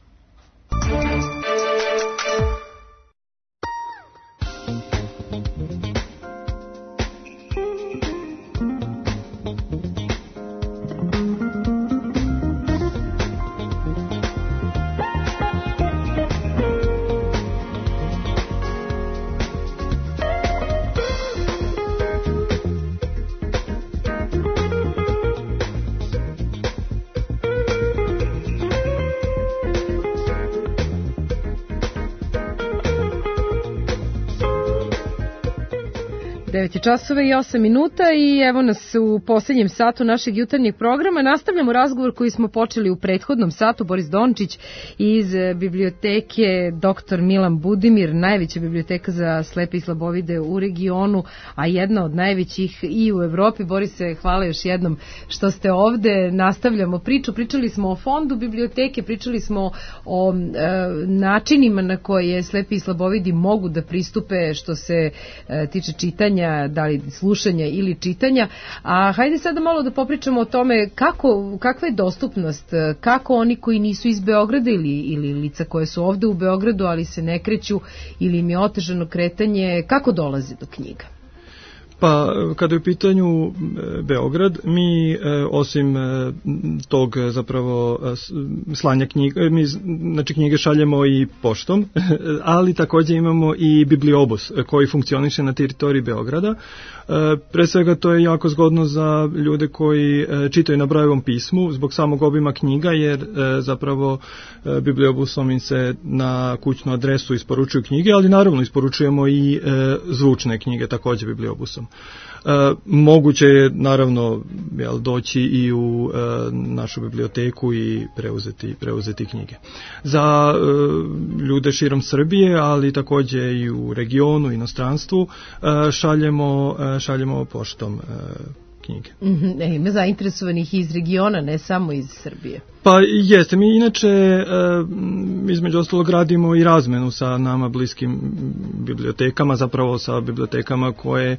Časove i 8 minuta i evo nas u posljednjem satu našeg jutarnjeg programa. Nastavljamo razgovor koji smo počeli u prethodnom satu. Boris Dončić iz biblioteke Dr. Milan Budimir, najveća biblioteka za slepe i slabovide u regionu, a jedna od najvećih i u Evropi. Borise, hvala još jednom što ste ovde. Nastavljamo priču. Pričali smo o fondu biblioteke, pričali smo o načinima na koje slepi i slabovidi mogu da pristupe što se tiče čitanja, da li slušanja ili čitanja, a hajde sada malo da popričamo o tome kakva je dostupnost, kako oni koji nisu iz Beograda ili lica koje su ovde u Beogradu, ali se ne kreću ili im je otežano kretanje, kako dolaze do knjiga? Pa, kada je u pitanju Beograd, mi osim tog zapravo slanja knjiga, mi znači knjige šaljemo i poštom, ali također imamo i bibliobus koji funkcioniše na teritoriji Beograda. Pre svega to je jako zgodno za ljude koji čitaju na Brajevom pismu zbog samog obima knjiga, jer zapravo bibliobusom im se na kućnu adresu isporučuju knjige, ali naravno isporučujemo i zvučne knjige također bibliobusom. Moguće je naravno doći i u našu biblioteku i preuzeti knjige. Za ljude širom Srbije, ali također i u regionu, inostranstvu, šaljemo poštom knjige. Ima zainteresovanih iz regiona, ne samo iz Srbije. Pa jeste, mi inače između ostalog radimo i razmenu sa nama bliskim bibliotekama, zapravo sa bibliotekama koje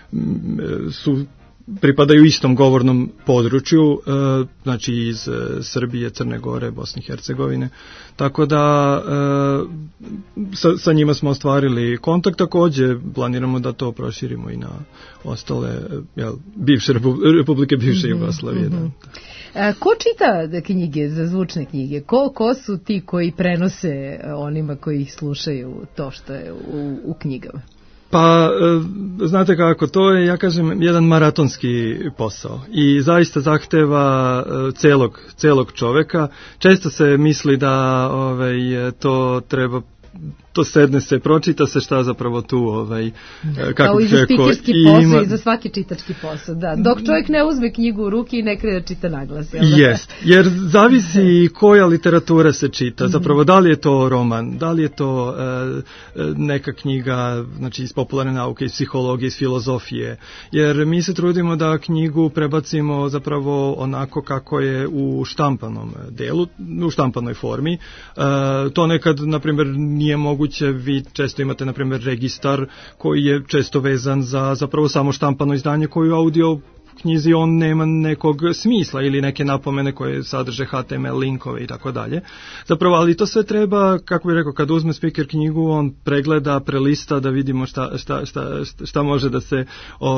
pripadaju istom govornom području, znači iz Srbije, Crne Gore, Bosne i Hercegovine. Tako da sa njima smo ostvarili kontakt, također planiramo da to proširimo i na ostale bivše republike, bivše Jugoslavije. Ko čita knjige, za zvučne knjige? Ko su ti koji prenose onima koji ih slušaju to što je u knjigama? Pa, znate kako, to je, ja kažem, jedan maratonski posao i zaista zahteva celog čoveka. Često se misli da to treba, to sedne se, pročita se šta zapravo tu kako kao i za spikerski posao i za svaki čitački posao, da. Dok čovjek ne uzme knjigu u ruki i ne krene da čita naglas. Jest, jer zavisi koja literatura se čita, zapravo da li je to roman, da li je to neka knjiga, znači iz popularne nauke, iz psihologije, iz filozofije, jer mi se trudimo da knjigu prebacimo zapravo onako kako je u štampanom delu, u štampanoj formi. To nekad, na primjer, nije moguće. Vi često imate, na primjer, registar koji je često vezan za zapravo samo štampano izdanje, koji audio knjizi on nema nekog smisla ili neke napomene koje sadrže HTML linkove i tako dalje. Zapravo, ali to sve treba, kako bih rekao, kad uzme speaker knjigu, on pregleda, prelista da vidimo šta može da se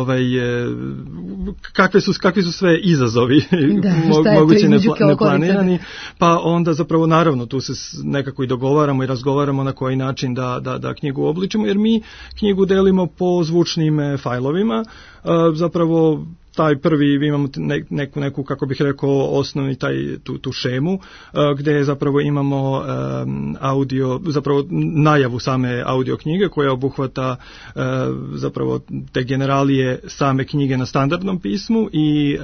kakvi su sve izazovi mogući neplanirani, pa onda zapravo naravno tu se nekako i dogovaramo i razgovaramo na koji način da knjigu obličimo, jer mi knjigu delimo po zvučnim fajlovima, zapravo taj prvi, imamo neku, kako bih rekao, osnovni tu šemu, gde zapravo imamo audio, zapravo najavu same audio knjige koja obuhvata zapravo te generalije same knjige na standardnom pismu i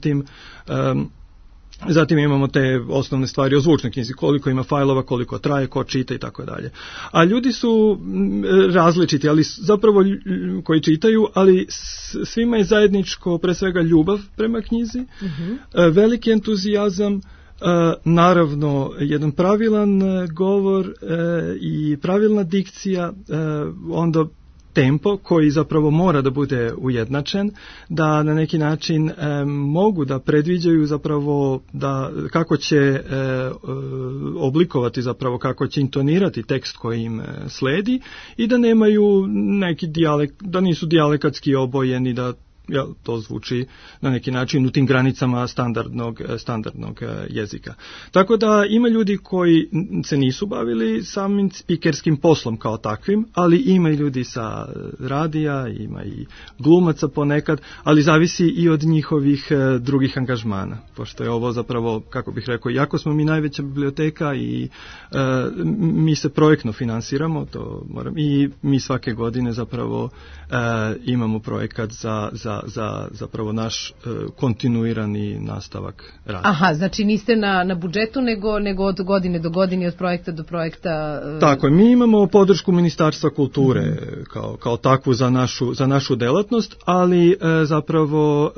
zatim imamo te osnovne stvari o zvučnoj knjizi, koliko ima fajlova, koliko traje, ko čita i tako dalje. A ljudi su različiti, ali zapravo koji čitaju, ali svima je zajedničko pre svega ljubav prema knjizi, veliki entuzijazam, naravno jedan pravilan govor i pravilna dikcija, onda tempo koji zapravo mora da bude ujednačen, da na neki način mogu da predviđaju zapravo da kako će oblikovati, zapravo kako će intonirati tekst koji im sledi i da nemaju neki da nisu dijalekatski obojeni, da to zvuči na neki način u tim granicama standardnog jezika. Tako da ima ljudi koji se nisu bavili samim spikerskim poslom kao takvim, ali ima i ljudi sa radija, ima i glumaca ponekad, ali zavisi i od njihovih drugih angažmana, pošto je ovo zapravo, kako bih rekao, iako smo mi najveća biblioteka i mi se projektno finansiramo, to moram, i mi svake godine zapravo imamo projekat za zapravo naš kontinuirani nastavak rada. Aha, znači niste na budžetu, nego od godine do godine, od projekta do projekta. Tako je, mi imamo podršku Ministarstva kulture kao takvu za našu delatnost, ali zapravo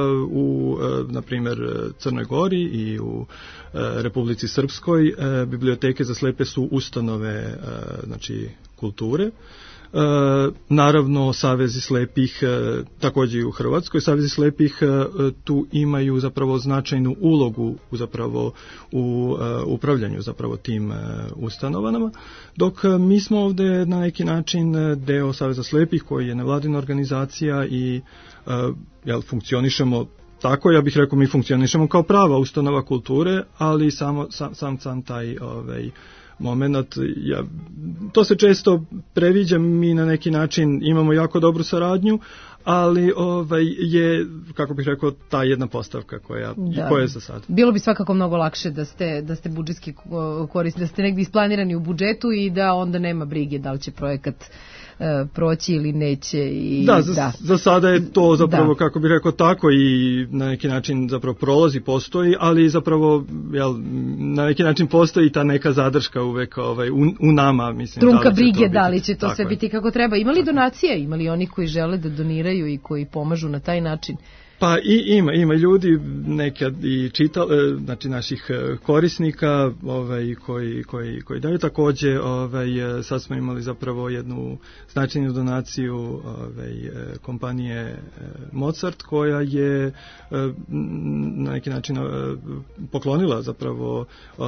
na primjer Crnoj Gori i u Republici Srpskoj biblioteke za slepe su ustanove, znači, kulture. Naravno, savezi slepih, također i u Hrvatskoj, savezi slepih tu imaju zapravo značajnu ulogu zapravo u upravljanju zapravo tim ustanovama, dok mi smo ovdje na neki način deo Saveza slepih koji je nevladina organizacija i funkcionišemo tako, ja bih rekao, mi funkcionišemo kao prava ustanova kulture, ali sam taj moment, to se često previđa, mi na neki način imamo jako dobru saradnju, ali je, kako bih rekao, ta jedna postavka koja je za sad. Bilo bi svakako mnogo lakše da ste budžetski korisni, da ste negdje isplanirani u budžetu i da onda nema brige da li će projekat proći ili neće. Za sada je to zapravo, kako bih rekao, tako i na neki način zapravo prolazi, postoji, ali zapravo na neki način postoji ta neka zadrška uvek u nama, mislim. Trunka brige, da li će to sve biti kako treba. Ima li donacije? Ima li oni koji žele da doniraju i koji pomažu na taj način? Pa ima ljudi nekad i znači naših korisnika koji daju. Također sad smo imali zapravo jednu značajnu donaciju kompanije Mozart, koja je na neki način poklonila zapravo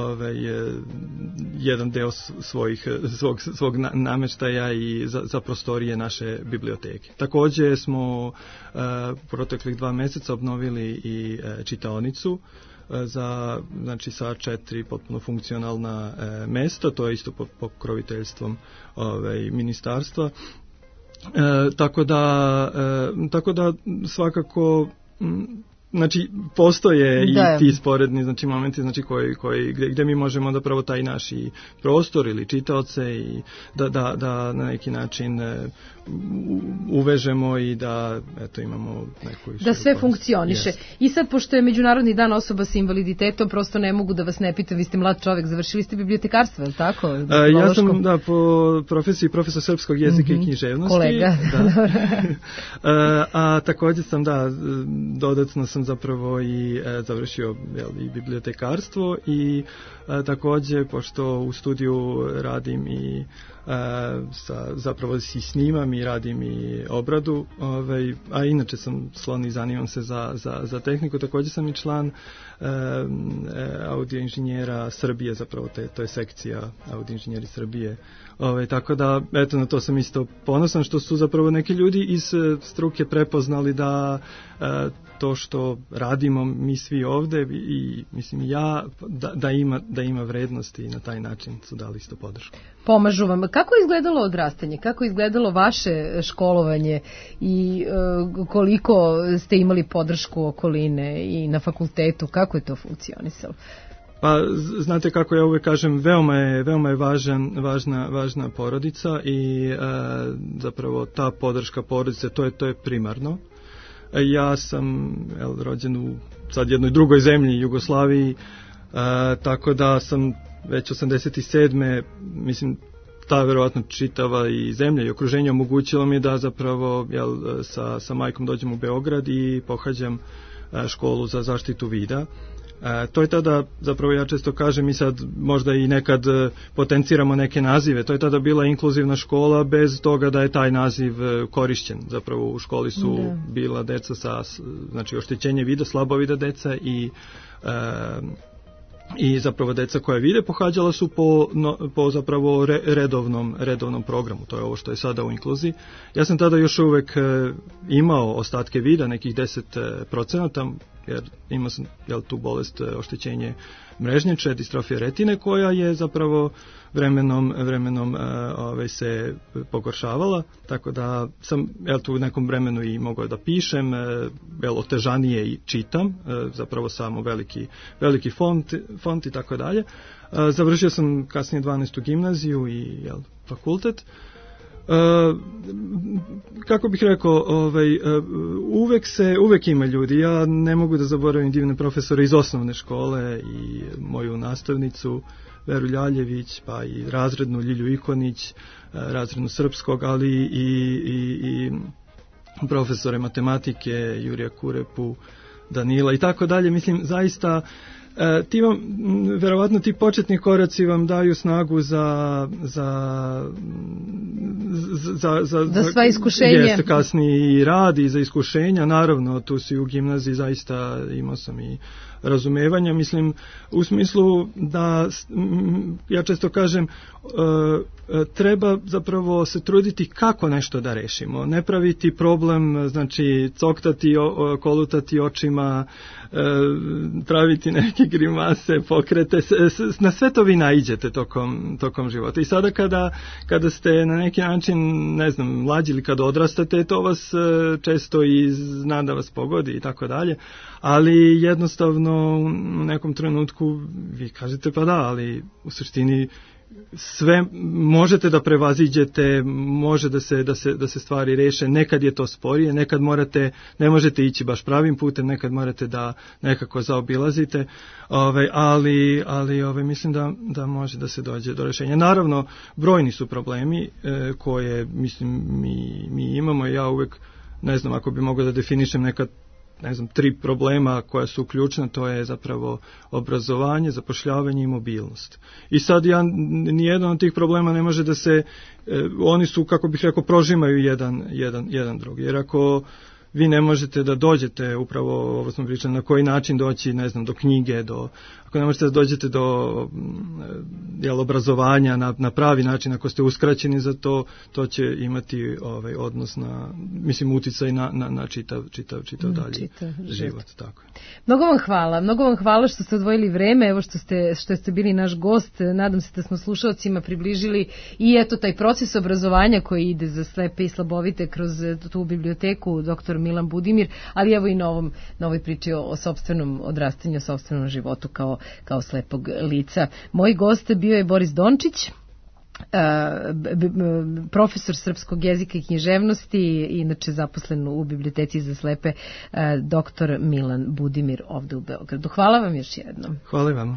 jedan deo svog namještaja i za prostorije naše biblioteke. Također smo proteklih 2 mjeseca obnovili i čitaonicu znači sa 4 potpuno funkcionalna mjesta, to je isto pod pokroviteljstvom ministarstva. Tako da svakako, znači postoje i ti sporedni, znači momenti, znači gdje mi možemo da pravo taj naš prostor ili čitaoce i da na neki način uvežemo i da imamo neku da sve funkcioniše. I sad, pošto je Međunarodni dan osoba sa invaliditetom, prosto ne mogu da vas ne pitam, vi ste mlad čovjek, završili ste bibliotekarstvo, je li tako? Ja sam po profesiji profesor srpskog jezika i književnosti. Kolega. A također sam dodatno sam sam zapravo i završio i bibliotekarstvo i takođe, pošto u studiju radim i zapravo i snimam i radim i obradu, a inače sam slon i zanimam se za tehniku, takođe sam i član audio inženjera Srbije, zapravo to je sekcija audio inženjeri Srbije. Tako da, eto, na to sam isto ponosan, što su zapravo neki ljudi iz struke prepoznali da to što radimo mi svi ovde i mislim ja, da ima vrednosti i na taj način su dali isto podršku. Pomažu vam. Kako je izgledalo odrastanje? Kako je izgledalo vaše školovanje i koliko ste imali podršku okoline i na fakultetu? Kako je to funkcionisalo? Pa, znate kako ja uvek kažem, veoma je važna porodica i zapravo ta podrška porodice, to je primarno. Ja sam rođen u sad jednoj drugoj zemlji, Jugoslaviji, tako da sam već 87. mislim, ta verovatno čitava i zemlja i okruženje omogućilo mi da zapravo sa majkom dođem u Beograd i pohađam školu za zaštitu vida. To je tada, zapravo ja često kažem i sad možda i nekad potenciramo neke nazive, to je tada bila inkluzivna škola bez toga da je taj naziv korišćen. Zapravo u školi su bila deca sa, znači, oštećenje vida, slabovida deca i zapravo deca koja vide pohađala su po zapravo redovnom programu, to je ovo što je sada u inkluziji. Ja sam tada još uvek imao ostatke vida, nekih 10%, jer imao sam tu bolest oštećenje mrežnjače, distrofija retine, koja je zapravo vremenom se pogoršavala, tako da sam tu u nekom vremenu i mogao da pišem, otežanije i čitam, zapravo samo veliki font i tako dalje. Završio sam kasnije 12. gimnaziju i fakultet. Kako bih rekao, uvek ima ljudi. Ja ne mogu da zaboravim divne profesore iz osnovne škole i moju nastavnicu Veru Ljaljević, pa i razrednu Ljilju Ikonić, razrednu srpskog, ali i profesore matematike Jurija Kurepu, Danila i tako dalje. Mislim, zaista verovatno ti početni koraci vam daju snagu za sva iskušenja. Jeste, kasniji rad i za iskušenja, naravno, tu si u gimnaziji zaista imao sam i razumevanja, mislim, u smislu da, ja često kažem, treba zapravo se truditi kako nešto da rešimo, ne praviti problem, znači coktati, kolutati očima, praviti neke grimase, pokrete, na sve to vi naiđete tokom života. I sada kada ste na neki način, ne znam, mlađi ili kada odrastate, to vas često i zna da vas pogodi i tako dalje, ali jednostavno u nekom trenutku vi kažete pa da, ali u suštini sve možete da prevaziđete, može da se stvari reše, nekad je to sporije, nekad ne možete ići baš pravim putem, nekad morate da nekako zaobilazite, ali mislim da može da se dođe do rešenja. Naravno, brojni su problemi koje, mislim, mi imamo, ja uvek, ne znam, ako bi mogao da definišem nekad, ne znam, 3 problema koja su ključna, to je zapravo obrazovanje, zapošljavanje i mobilnost. I sad nijedan od tih problema ne može da se, oni su, kako bih rekao, prožimaju jedan drugi. Jer ako vi ne možete da dođete, upravo ovo smo pričali, na koji način doći, ne znam, do knjige, ako ne možete da dođete do obrazovanja na pravi način, ako ste uskraćeni za to će imati odnos na, mislim, uticaj na čitav dalje život. Tako. Mnogo vam hvala što ste odvojili vreme, evo što ste bili naš gost. Nadam se da smo slušalcima približili i eto taj proces obrazovanja koji ide za slepe i slabovite kroz tu biblioteku Dr. Milan Budimir, ali evo i na ovoj priči o sopstvenom odrastanju, o sopstvenom životu kao slepog lica. Moj gost bio je Boris Dončić, profesor srpskog jezika i književnosti, inače zaposlen u biblioteci za slepe, dr. Milan Budimir ovde u Beogradu. Hvala vam još jednom. Hvala vam.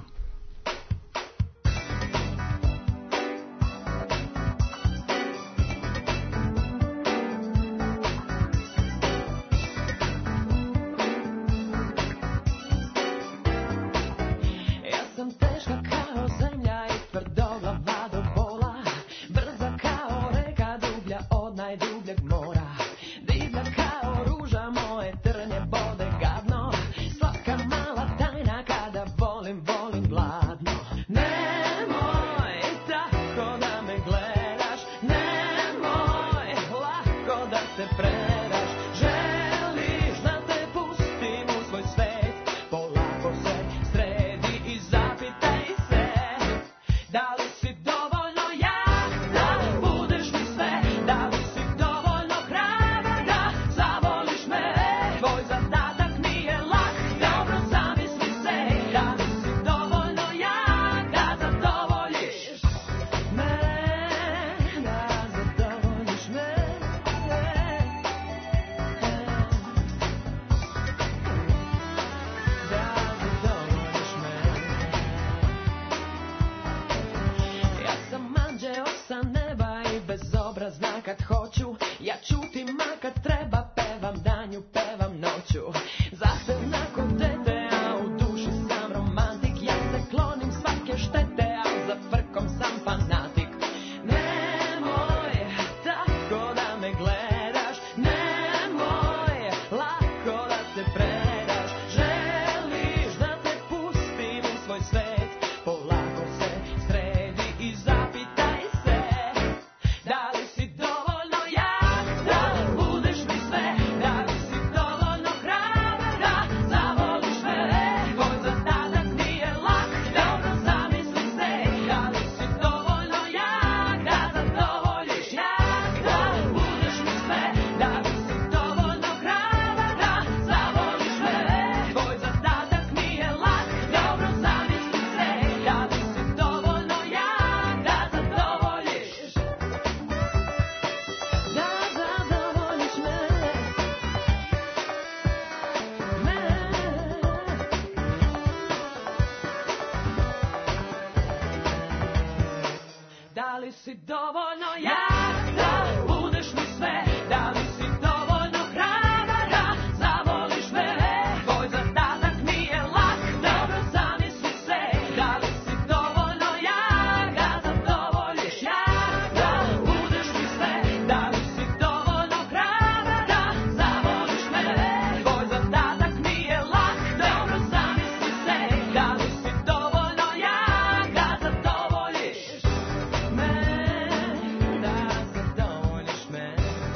Da li si dovoljno jak da budeš mi sve? Da li si dovoljno hrabar da zavoliš me? Tvoj zadatak nije lak, dobro zamisli se. Da li si dovoljno jak da zadovoljiš? Jak da budeš mi sve? Da li si dovoljno hrabar da zavoliš me? Tvoj zadatak nije lak, dobro zamisli se. Da li si dovoljno jak da zadovoljiš me? Da zadovoljiš me.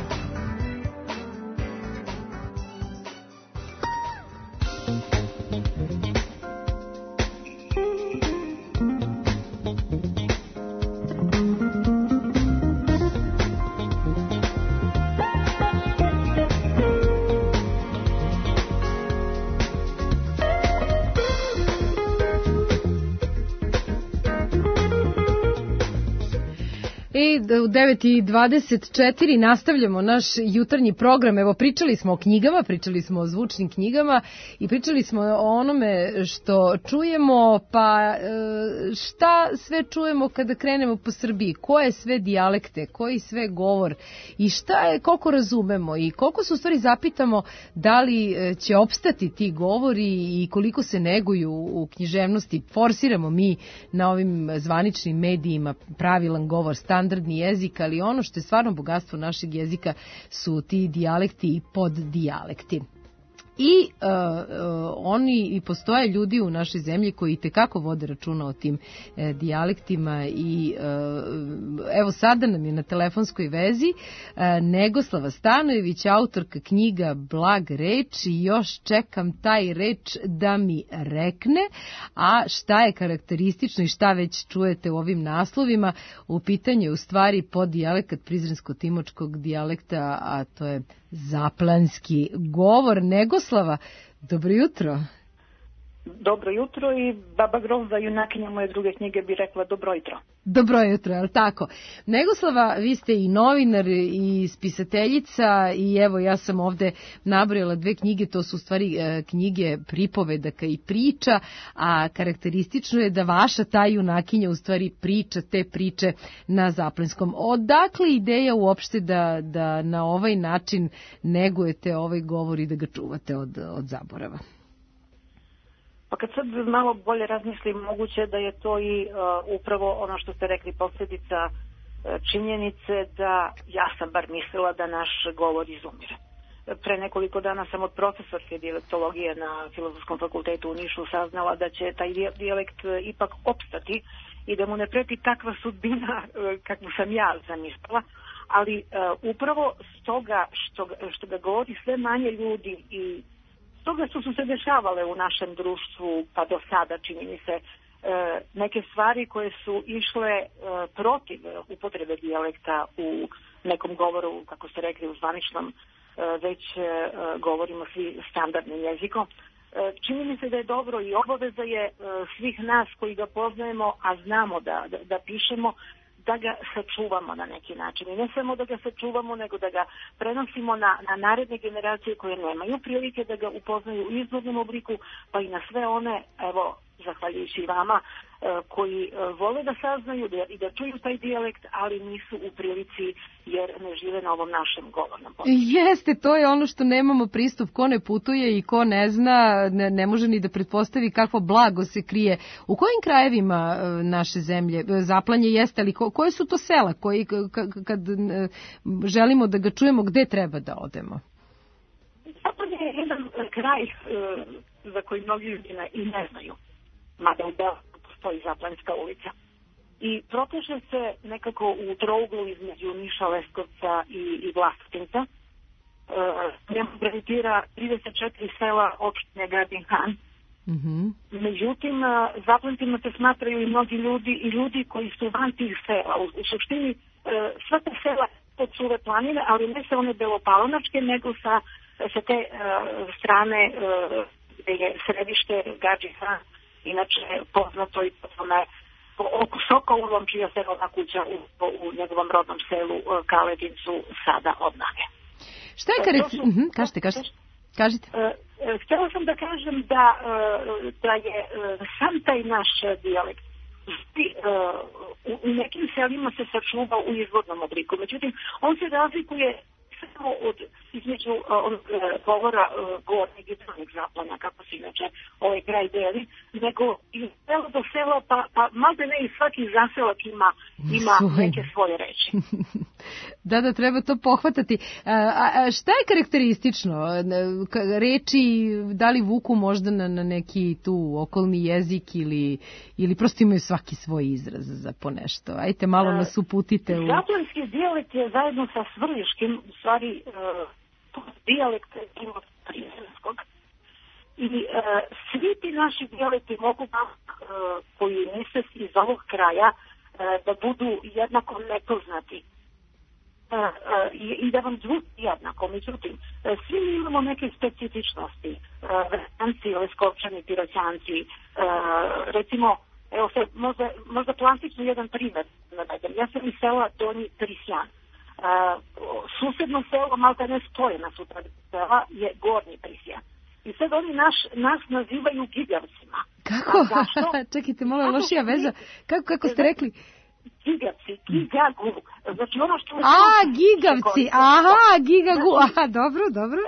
I u 9:24 nastavljamo naš jutarnji program. Evo, pričali smo o knjigama, pričali smo o zvučnim knjigama i pričali smo o onome što čujemo, pa šta sve čujemo kada krenemo po Srbiji, koje sve dijalekte, koji sve govor i šta je, koliko razumemo i koliko se u stvari zapitamo da li će opstati ti govori i koliko se neguju u književnosti. Forsiramo mi na ovim zvaničnim medijima pravilan govor, standardni jezik, ali ono što je stvarno bogatstvo našeg jezika su ti dijalekti i poddijalekti. I oni i postoje ljudi u našoj zemlji koji itekako vode računa o tim dijalektima i evo sada nam je na telefonskoj vezi Negoslava Stanojević, autorka knjiga Blag reč i još čekam taj reč da mi rekne, a šta je karakteristično i šta već čujete u ovim naslovima, u pitanju je u stvari poddijalekt prizrensko-timočkog dijalekta, a to je zaplanski govor. Negoslava, dobro jutro. Dobro jutro i baba Grozda, junakinja moje druge knjige, bi rekla dobro jutro. Dobro jutro, je li tako? Negoslava, vi ste i novinar i spisateljica i evo ja sam ovde nabrojala dve knjige, to su u stvari knjige pripovedaka i priča, a karakteristično je da vaša ta junakinja u stvari priča te priče na zaplenskom. Odakle ideja uopšte da na ovaj način negujete ovaj govor i da ga čuvate od zaborava? Pa kad sad malo bolje razmislim, moguće da je to i upravo ono što ste rekli, posljedica činjenice da ja sam bar mislila da naš govor izumire. Pre nekoliko dana sam od profesorske dijalektologije na Filozofskom fakultetu u Nišu saznala da će taj dijalekt ipak opstati i da mu ne preti takva sudbina kakvu sam ja zamislila, ali upravo stoga što ga govori sve manje ljudi i toga su se dešavale u našem društvu, pa do sada, čini mi se, neke stvari koje su išle protiv upotrebe dijalekta u nekom govoru, kako ste rekli, u zvaničnom, već govorimo svi standardnim jezikom. Čini mi se da je dobro i obaveza je svih nas koji ga poznajemo, a znamo da pišemo, da ga sačuvamo na neki način. I ne samo da ga sačuvamo, nego da ga prenosimo na naredne generacije koje nemaju prilike da ga upoznaju u izvornom obliku, pa i na sve one, evo, zahvaljujući vama, koji vole da saznaju i da čuju taj dijalekt, ali nisu u prilici jer ne žive na ovom našem govornom području. Jeste, to je ono što nemamo pristup. Ko ne putuje i ko ne zna, ne može ni da pretpostavi kakvo blago se krije. U kojim krajevima naše zemlje Zaplanje jeste, ali koje su to sela koji kad želimo da ga čujemo, gde treba da odemo? Zaplanje je jedan kraj za koji mnogi ljudi i ne znaju. Mada u Beogradu postoji Zaplanjska ulica. I proteže se nekako u trouglu između Niša, Leskovca i Vlasotinca. Njemu gravitira 34 sela opštine Gadin Han. Međutim, Zaplancima se smatraju i mnogi ljudi i ljudi koji su van tih sela. U suštini, sva ta sela pod suve planine, ali ne sa one belopalonačke, nego sa te strane gde je središte Gadin Han. Inače, poznato i po tome oko Sokolovom, čija se rodna kuća u njegovom rodnom selu Kaledincu sada obnavlja. Šta je Kažite. Htjela sam da kažem da je sam taj naš dijalekt u u nekim selima se sačuva u izvornom obliku. Međutim, on se razlikuje samo između govora gornjeg i donjeg zaplana, kako se inače ovaj kraj deli, nego iz sela do sela, pa malde ne i svaki zaselak ima neke svoje reči. Da, treba to pohvatati. Šta je karakteristično? Reči, da li vuku možda na neki tu okolni jezik ili prosto imaju svaki svoj izraz za ponešto? Ajte, malo nas uputite. Zaplanski dijalekt je zajedno sa svrljiškim, u stvari, dijalekt primorskog. I svi ti naši dijalekti mogu koji nese iz ovog kraja da budu jednako nepoznati i da vam zvuči jednako. Međutim, svi mi imamo neke specifičnosti. Vresanci, Leskovčani, Piroćanci, recimo, evo sad, možda plastično jedan primjer navedem. Ja sam iz sela Donji Prisjan. Susedno selo, malta ne spojena su ta sela, je Gornji Prisjan. I sad oni nas nazivaju gigavcima. Kako? Čekajte, malo je lošija veza. Kako ste rekli? Gigavci, gigagu. Znači ono što... Gigavci, gigagu, dobro.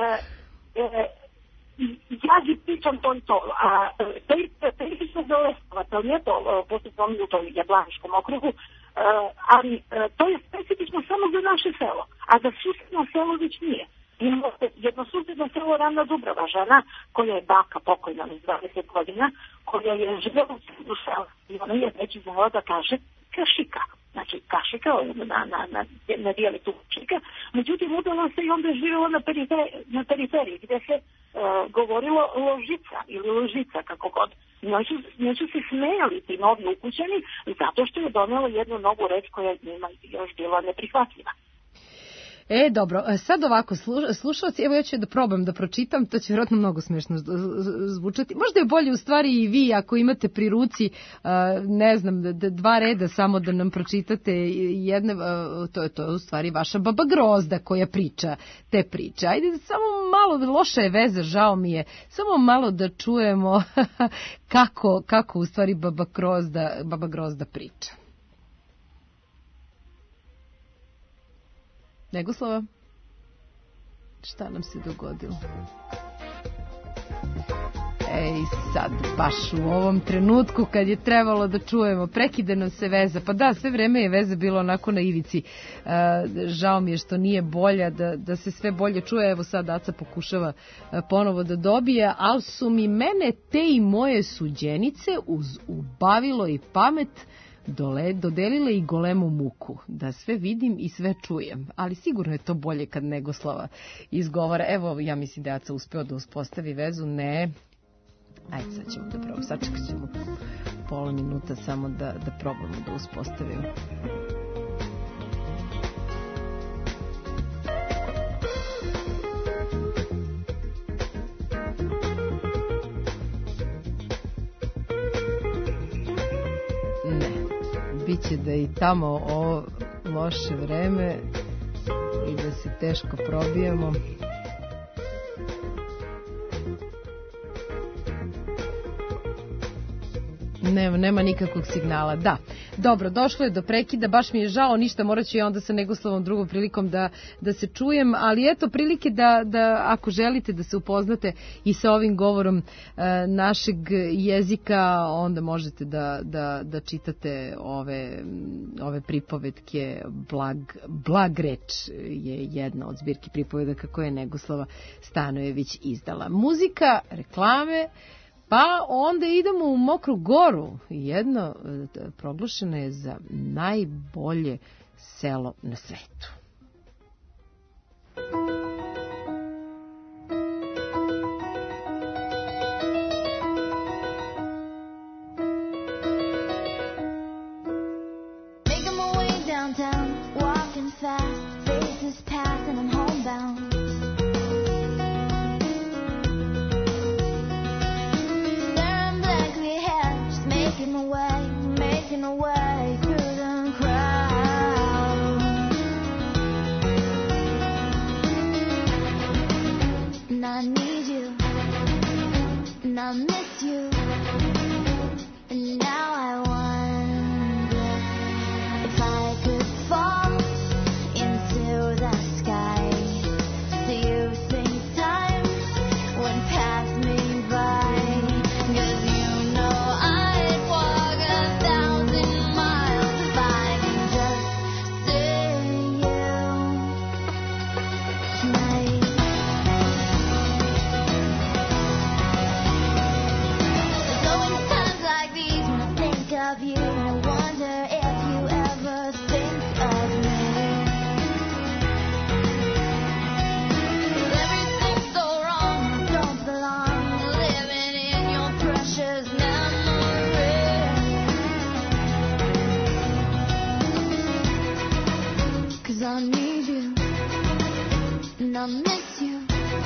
Ja gi pričam to i to. To je išlo do Leskovac, ali nije to, poslije spominju u tom Jablaniškom okrugu, ali to je specifično samo za naše selo, a za susedno selo već nije. Imamo jedno susedno selo Ravna Dubrava, žena koja je baka pokojna iz 20 godina, koja je živjela u centru sela i ona je već znala da kaže kašika. Znači kašika na dijalektu kašika. Međutim, udala se i onda je živjela na periferiji gdje se govorilo ložica ili ložica, kako god. Njoj su se smejali ti novi ukućeni zato što je donela jednu novu reč koja njima još bila neprihvatljiva. Dobro, sad ovako, slušalci, evo ja ću da probam da pročitam, to će vjerojatno mnogo smešno zvučati. Možda je bolje u stvari i vi, ako imate pri ruci, ne znam, 2 reda samo da nam pročitate jedne, to je u stvari vaša baba Grozda koja priča te priče. Ajde, samo malo, loša je veza, žao mi je, samo malo da čujemo kako u stvari baba Grozda priča. Negoslava, šta nam se dogodilo? Sad, baš u ovom trenutku kad je trebalo da čujemo, prekide nam se veza. Pa da, sve vreme je veza bilo onako na ivici. Žao mi je što nije bolja, da se sve bolje čuje. Evo sad Aca pokušava ponovo da dobije, ali su mi mene te i moje suđenice uz ubavilo i pamet dodelile i golemu muku, da sve vidim i sve čujem, ali sigurno je to bolje kad Negoslava izgovara. Evo, ja mislim da Aca uspeo da uspostavi vezu, ne. Ajde, sad ćemo da probamo, sačekat ćemo pola minuta samo da probamo da uspostavimo. Biće da i tamo ovo loše vreme i da se teško probijemo. Nema nikakvog signala, da. Dobro, došlo je do prekida, baš mi je žao, ništa, morat ću ja onda sa Negoslavom drugom prilikom da se čujem, ali eto prilike da ako želite da se upoznate i sa ovim govorom našeg jezika, onda možete da čitate ove pripovetke. Blag reč je jedna od zbirki pripovedaka koje je Negoslava Stanojević izdala. Muzika, reklame, pa onda idemo u Mokru Goru. Jedno proglašeno je za najbolje selo na svetu. Making my way downtown, walking fast, faces pass and I'm homebound. Making a way through the crowd. And I need you, and I miss you, and now I wonder I miss you.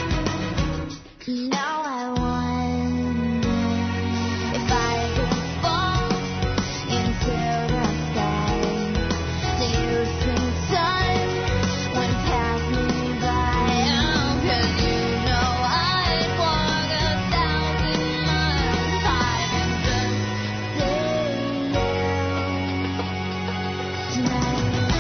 Now I wonder if I could fall into the sky. Do you think time went past me by? 'Cause you know I'd walk 1,000 miles high and just stay tonight.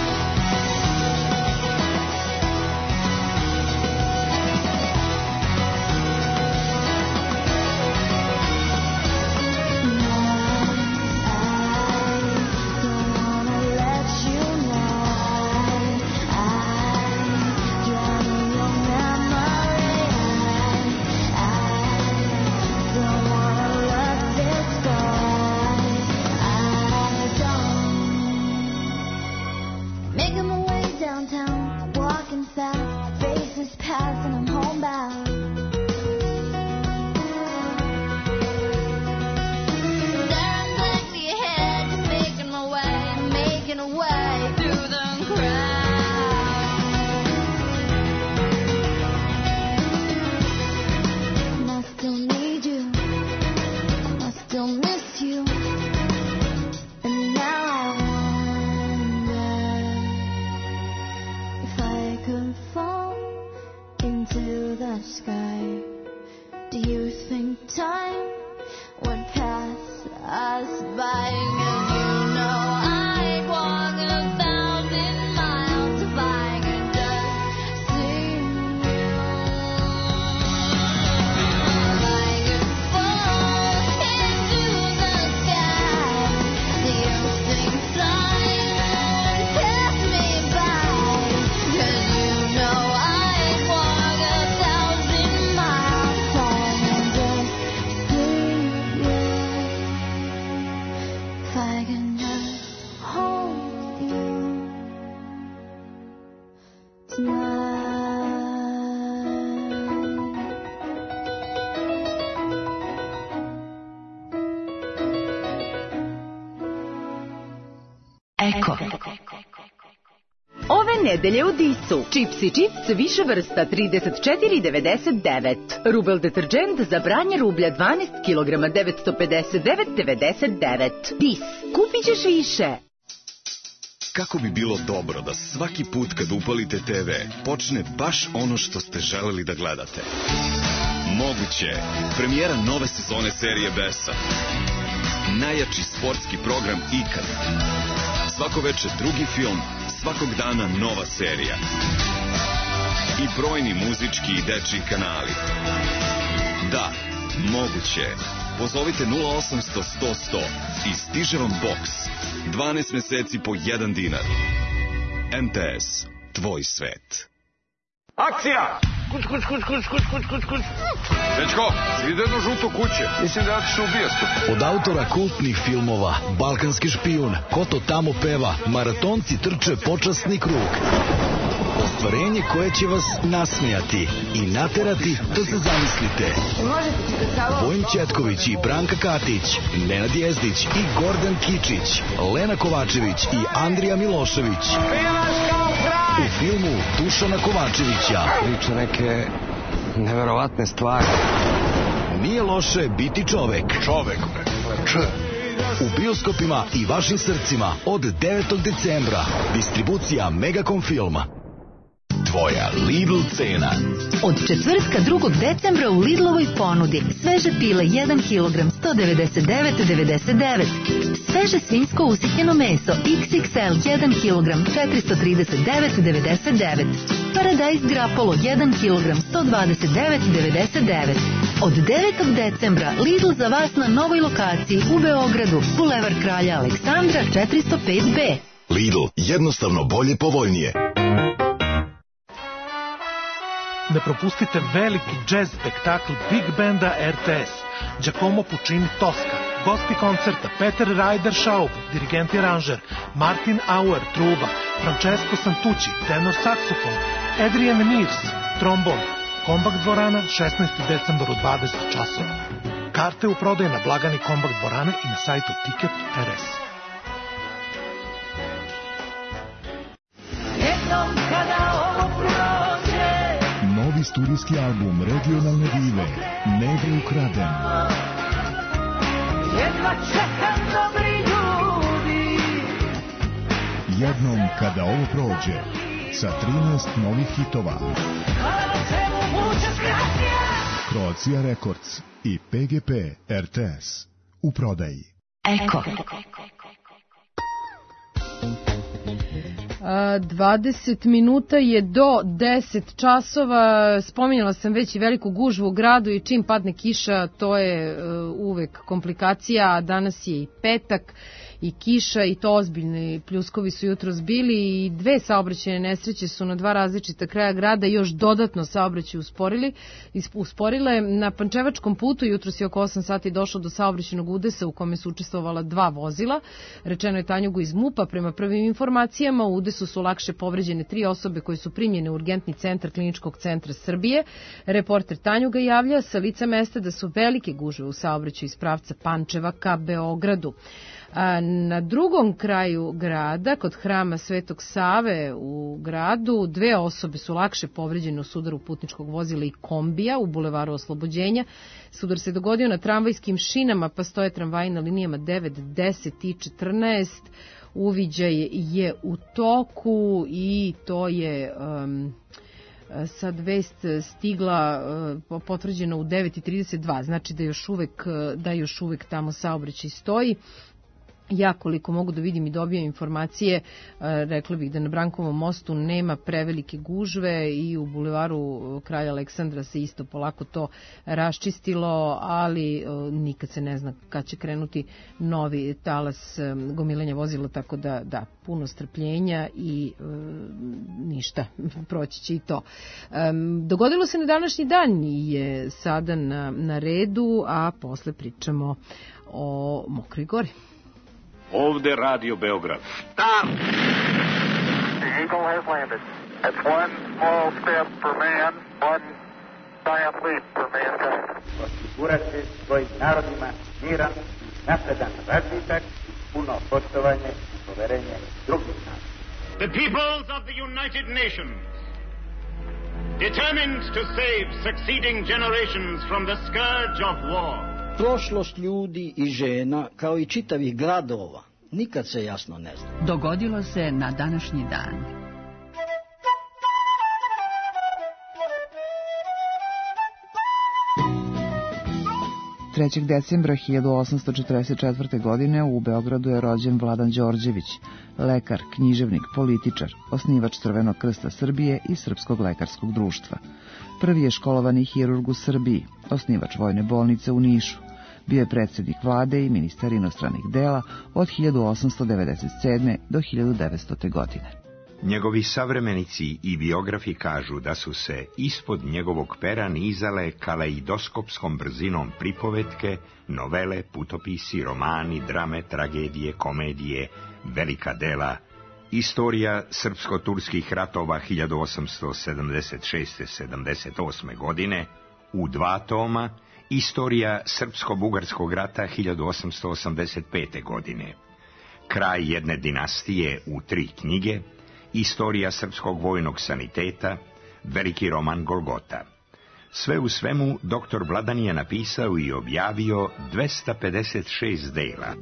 Making my way downtown, walking fast, faces pass and I'm homebound. Staring blankly ahead, just making my way through the crowd. And I still need you, I still miss you, and now I wonder if I could fall into the sky. Do you think time would pass us by? 'Cause you know I'd walk 1,000 miles if I could just see you. If I could fall into the sky, do you think time would pass me by? 'Cause you know I'd walk 1,000 miles home and just see you. If I can just hold you tonight. Eko. Ove nedelje u Disu. Čipsi čips više vrsta 34,99. Rubel deterđent za branje rublja 12 kg 959,99. Dis. Kupit ćeš više. Kako bi bilo dobro da svaki put kad upalite TV počne baš ono što ste želeli da gledate? Moguće je. Premijera nove sezone serije Besa. Najjači sportski program ikad. Svako veče drugi film, svakog dana nova serija. I brojni muzički i dečiji kanali. Da, moguće je. Pozovite 0800 100 100 i stiže vam boks. 12 meseci po 1 dinar. MTS, tvoj svet. Akcija! Kuć. Dečko, vidi jednu žutu kuće. Mislim da je otišao u bioskop. Od autora kultnih filmova Balkanski špijun, Ko to tamo peva, maratonci trče počasni krug. Ostvarenje koje će vas nasmijati i naterati da se zamislite. Vojin Ćetković i Branka Katić, Nenad Jezdić i Gordan Kičić, Lena Kovačević i Andrija Milošević. U filmu Dušana Kovačevića. Priča neke neverovatne stvari. Nije loše biti čovek. Čovek, U bioskopima i vašim srcima od 9. decembra. Distribucija Megacom Filma. Tvoja Lidl cena. Od četvrtka 2. decembra u Lidlovoj ponudi sveže pile 1 kg 199,99. Sveže svinjsko usitnjeno meso XXL 1 kg 439,99. Paradajz grapolo 1 kg 129,99. Od 9. decembra Lidl za vas na novoj lokaciji u Beogradu, Bulevar Kralja Aleksandra 405B. Lidl, jednostavno bolje, povoljnije. Ne propustite veliki džez spektakl Big Banda RTS, Giacomo Puccini Tosca, gosti koncerta Peter Ryder Schaub, dirigent i aranžer, Martin Auer, truba, Francesco Santucci, tenor saksofon, Adrian Mears, trombon, Kombakt dvorana, 16. decembar u 20 časova. Karte u prodaju na blagani Kombakt dvorane i na sajtu Ticket.rs. Drugi studijski album regionalne dive Negre ukraden. Jedva čekam dobri ljudi. Jednom kada ovo prođe, sa 13 novih hitova. Croatia Records i PGP RTS u prodaji. Eko. 20 minuta je do 10 časova. Spominjala sam već i veliku gužvu u gradu i čim padne kiša, to je uvek komplikacija. Danas je i petak i kiša i to ozbiljni pljuskovi su jutros bili i 2 saobraćajne nesreće su na 2 različita kraja grada još dodatno saobraćaj usporile. Na Pančevačkom putu jutros je oko 8 sati došlo do saobraćajnog udesa u kome su učestvovala 2 vozila. Rečeno je Tanjugu iz MUP-a. Prema prvim informacijama u udesu su lakše povređene 3 osobe koje su primljene u urgentni centar Kliničkog centra Srbije. Reporter Tanjuga javlja sa lica mesta da su velike gužve u saobraćaju iz pravca Pančeva ka Beogradu. Na drugom kraju grada, kod hrama Svetog Save u gradu, 2 osobe su lakše povređene u sudaru putničkog vozila i kombija u bulevaru Oslobođenja. Sudar se dogodio na tramvajskim šinama, pa stoje tramvaji na linijama 9, 10 i 14. Uviđaj je u toku i to je sad vest stigla potvrđena u 9:32, znači da još uvek tamo saobraćaj stoji. Ja koliko mogu da vidim i dobijem informacije, rekla bih da na Brankovom mostu nema prevelike gužve i u bulevaru Kralja Aleksandra se isto polako to raščistilo, ali nikad se ne zna kad će krenuti novi talas gomilanja vozila, tako da puno strpljenja i ništa, proći će i to. Dogodilo se na današnji dan i je sada na redu, a posle pričamo o Mokroj Gori. Ovde Radio Beograd. Stop! The Eagle has landed. That's one small step for man, one giant leap for mankind. Osigurati svojim narodima miran, napredan razvitak, puno poštovanje i poverenje drugih naroda. The peoples of the United Nations, determined to save succeeding generations from the scourge of war. Prošlost ljudi i žena, kao i čitavih gradova, nikad se jasno ne zna. Dogodilo se na današnji dan. Trećeg decembra 1844. godine u Beogradu je rođen Vladan Đorđević, lekar, književnik, političar, osnivač Crvenog krsta Srbije i Srpskog lekarskog društva. Prvi je školovani hirurg u Srbiji, osnivač vojne bolnice u Nišu. Bio je predsjednik vlade i ministar inostranih dela od 1897. do 1900. godine. Njegovi savremenici i biografi kažu da su se ispod njegovog pera nizale kaleidoskopskom brzinom pripovetke, novele, putopisi, romani, drame, tragedije, komedije, velika dela, istorija srpsko-turskih ratova 1876-78. godine u 2 toma, istorija srpsko-bugarskog rata 1885. godine, kraj jedne dinastije u 3 knjige, istorija srpskog vojnog saniteta, veliki roman Golgota. Sve u svemu, dr. Vladan je napisao i objavio 256 dela.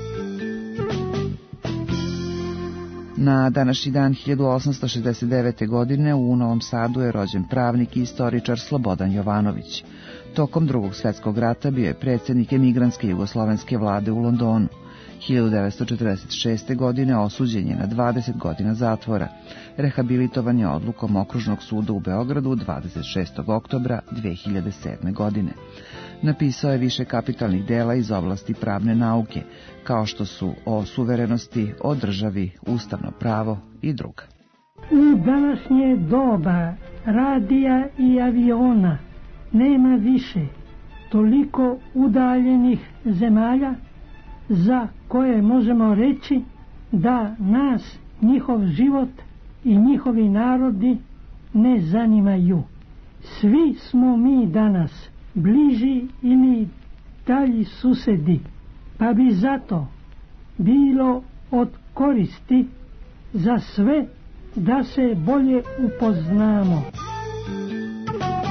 Na današnji dan 1869. godine u Novom Sadu je rođen pravnik i istoričar Slobodan Jovanović. Tokom Drugog svjetskog rata bio je predsjednik emigrantske jugoslovenske vlade u Londonu. 1946. godine osuđen je na 20 godina zatvora. Rehabilitovan je odlukom Okružnog suda u Beogradu 26. oktobra 2007. godine. Napisao je više kapitalnih dela iz oblasti pravne nauke, kao što su o suverenosti, o državi, ustavno pravo i druga. U današnje doba radija i aviona nema više toliko udaljenih zemalja za koje možemo reći da nas njihov život i njihovi narodi ne zanimaju. Svi smo mi danas bliži ili dalji susedi, pa bi zato bilo od koristi za sve da se bolje upoznamo.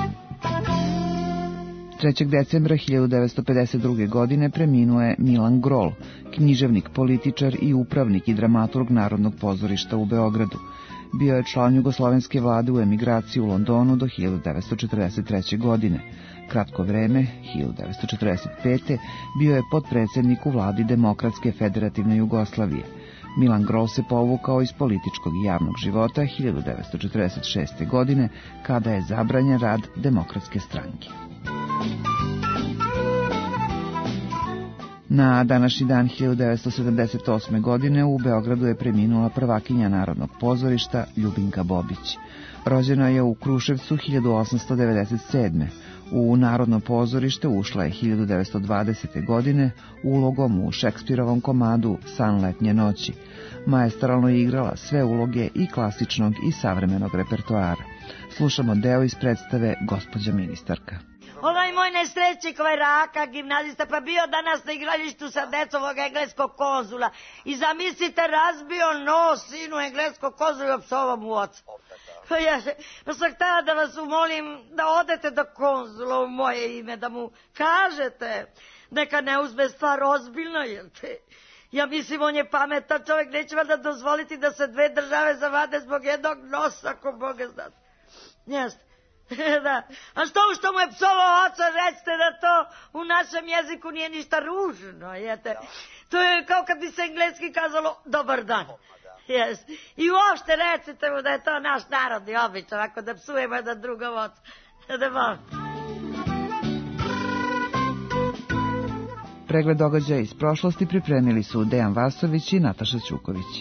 3. decembra 1952. godine preminuo je Milan Grol, književnik, političar i upravnik i dramaturg Narodnog pozorišta u Beogradu. Bio je član jugoslovenske vlade u emigraciji u Londonu do 1943. godine. Kratko vreme, 1945. bio je potpredsjednik u vladi Demokratske federativne Jugoslavije. Milan Grol se povukao iz političkog i javnog života 1946. godine, kada je zabranjen rad Demokratske stranke. Na današnji dan 1978. godine u Beogradu je preminula prvakinja Narodnog pozorišta Ljubinka Bobić. Rođena je u Kruševcu 1897. U Narodno pozorište ušla je 1920. godine ulogom u Šekspirovom komadu San letnje noći. Maestralno je igrala sve uloge i klasičnog i savremenog repertoara. Slušamo deo iz predstave Gospođa ministarka. Onaj moj nesrećnik, ovaj raka, gimnazista, pa bio danas na igralištu sa decom ovog engleskog konzula. I zamislite, razbio nos sinu engleskog konzula i opsovao mu oca. Pa sam htjela da vas umolim da odete do konzula u moje ime, da mu kažete, neka ne uzme stvar ozbiljno, jel te? Ja mislim, on je pametan čovjek, neće valjda dozvoliti da se dve države zavade zbog jednog nosa, ako Boga zna. Jeste. Da. A što mu je psovao oca, recite da to u našem jeziku nije ništa ružno, jete? To je kao kad bi se engleski kazalo dobar dan. Yes. I uopšte recite mu da je to naš narodni običaj, ako da psujemo jedan drugog oca. Da vam. Pregled događaja iz prošlosti pripremili su Dejan Vasović i Nataša Ćuković.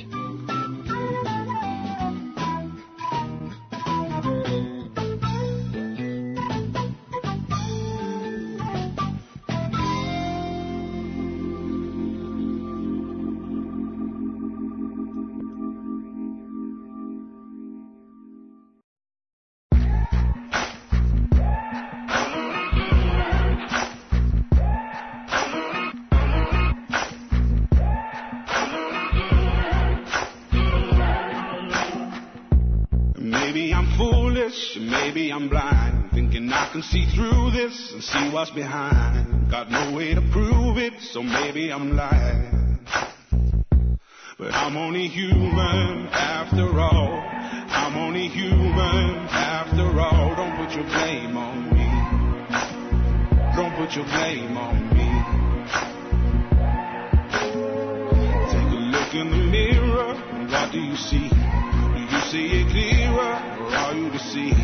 Maybe I'm blind, thinking I can see through this and see what's behind. Got no way to prove it, so maybe I'm lying. But I'm only human after all. I'm only human after all. Don't put your blame on me. Don't put your blame on me. Take a look in the mirror, what do you see? Do you see it clearer, or are you deceived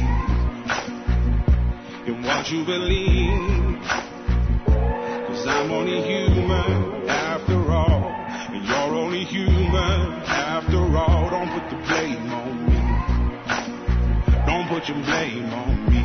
in what you believe? 'Cause I'm only human after all, and you're only human after all. Don't put the blame on me. Don't put your blame on me.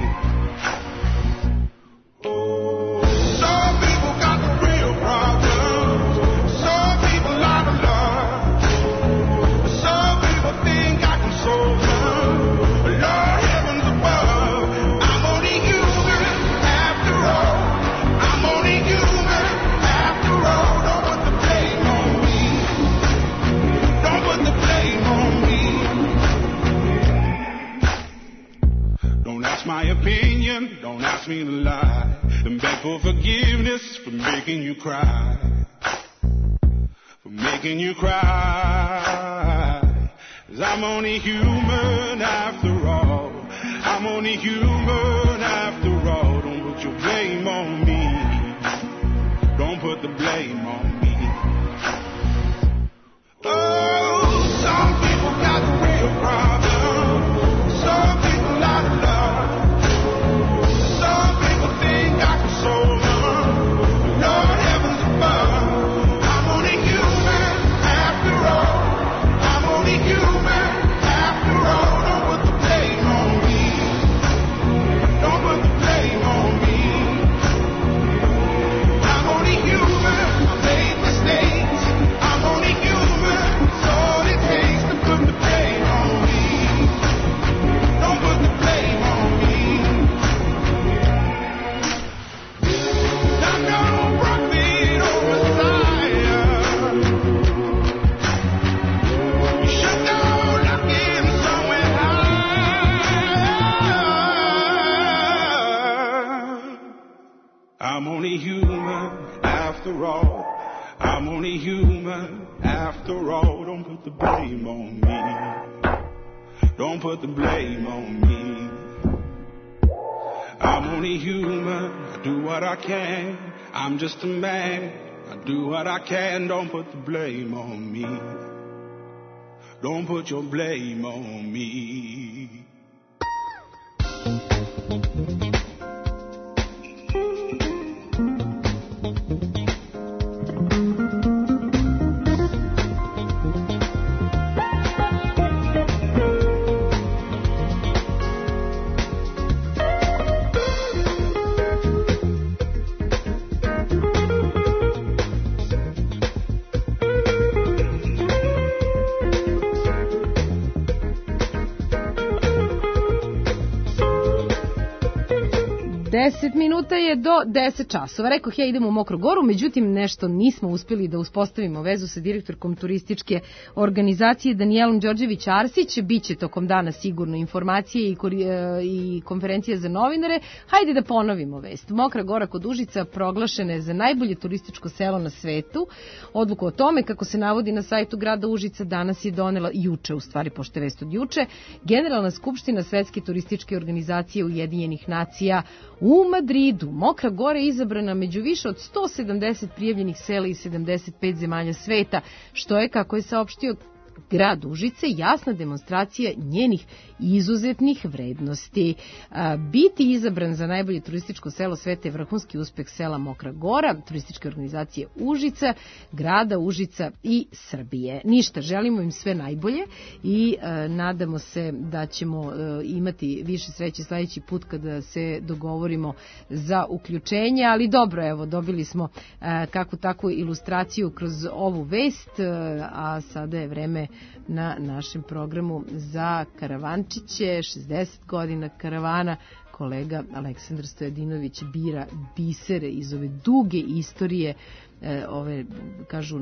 Oh, some people got the real problems. Some people out of love. Some people think I can solve them. Lord heavens above, I'm only human after all. I'm only human after all. Don't put the blame on me. Don't put the blame on me. Don't ask my opinion, don't ask me to lie. Then beg for forgiveness for making you cry. For making you cry. 'Cause I'm only human after all. I'm only human after all. Don't put your blame on me. Don't put the blame on me. Oh, some people got the real problem. Some people out of love. Some people think I can solve them. Lord heavens above, I'm only human after all. I'm only human after all. Don't put the blame on me. Don't put the blame on me. I'm only human, baby. I'm only human after all. I'm only human after all. Don't put the blame on me. Don't put the blame on me. I'm only human. I do what I can. I'm just a man. I do what I can. Don't put the blame on me. Don't put your blame on me. Deset minuta je do 10 časova. Rekoh ja idemo u Mokru Goru, međutim nešto nismo uspeli da uspostavimo vezu sa direktorkom turističke organizacije Danijelom Đorđević-Arsić. Biće tokom dana sigurno informacije i konferencija za novinare. Hajde da ponovimo vest. Mokra Gora kod Užica proglašena je za najbolje turističko selo na svetu. Odluku o tome, kako se navodi na sajtu grada Užica, danas je donela juče, u stvari pošto je vest od juče, Generalna skupština Svetske turističke organizacije Ujedinjenih nacija u Madridu. Mokra Gora je izabrana među više od 170 prijavljenih sela iz 75 zemalja sveta, što je, kako je saopštio grad Užice, jasna demonstracija njenih izuzetnih vrednosti. Biti izabran za najbolje turističko selo sveta je vrhunski uspeh sela Mokra Gora, turističke organizacije Užica, grada Užica i Srbije. Ništa, želimo im sve najbolje i nadamo se da ćemo imati više sreće sledeći put kada se dogovorimo za uključenje, ali dobro, evo, dobili smo kakvu takvu ilustraciju kroz ovu vest, a sada je vreme na našem programu za Karavančiće, 60 godina karavana. Kolega Aleksandar Stojadinović bira bisere iz ove duge istorije, ove, kažu,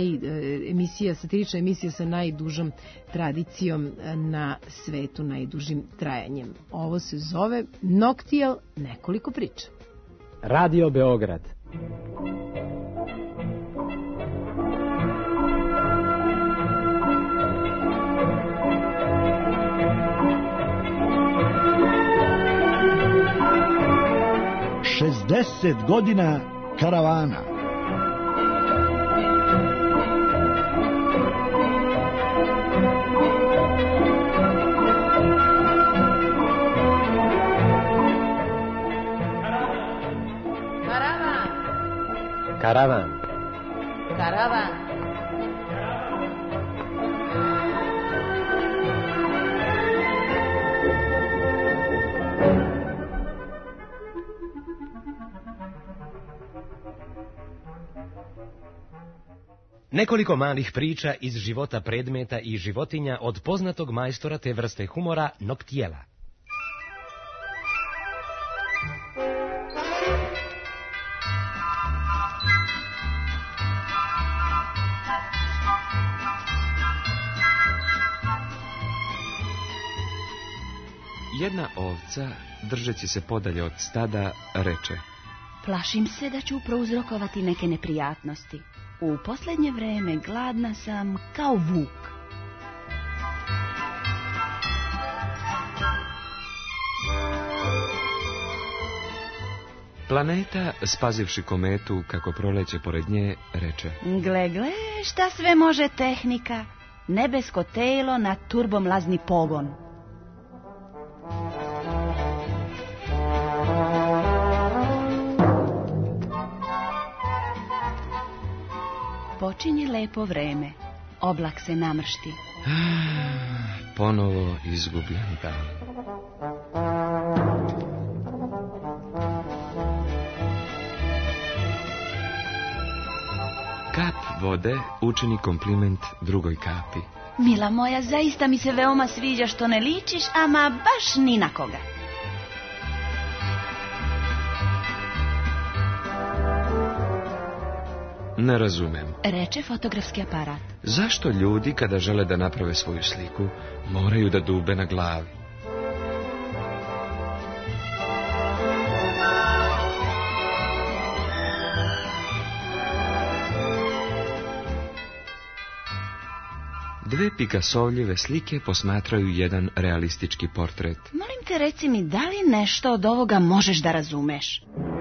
satirična emisija sa najdužom tradicijom na svetu, najdužim trajanjem. Ovo se zove Noktiel, nekoliko priča. Radio Beograd. Šezdeset godina karavana. Karavan. Karavan. Nekoliko malih priča iz života predmeta i životinja od poznatog majstora te vrste humora Noktiela. Jedna ovca, držeći se podalje od stada, reče: Plašim se da ću prouzrokovati neke neprijatnosti. U posljednje vreme gladna sam kao vuk. Planeta, spazivši kometu kako proleće pored nje, reče: Gle, šta sve može tehnika? Nebesko telo na turbomlazni pogon. Počinje lepo vreme. Oblak se namršti. Ponovo izgubljen dan. Kap vode učini kompliment drugoj kapi. Mila moja, zaista mi se veoma sviđa što ne ličiš, ama baš ni na koga. Ne razumem. Reče fotografski aparat. Zašto ljudi kada žele da naprave svoju sliku moraju da dube na glavi? dve Picassovljeve slike posmatraju jedan realistički portret. Molim te, reci mi, da li nešto od ovoga možeš da razumeš?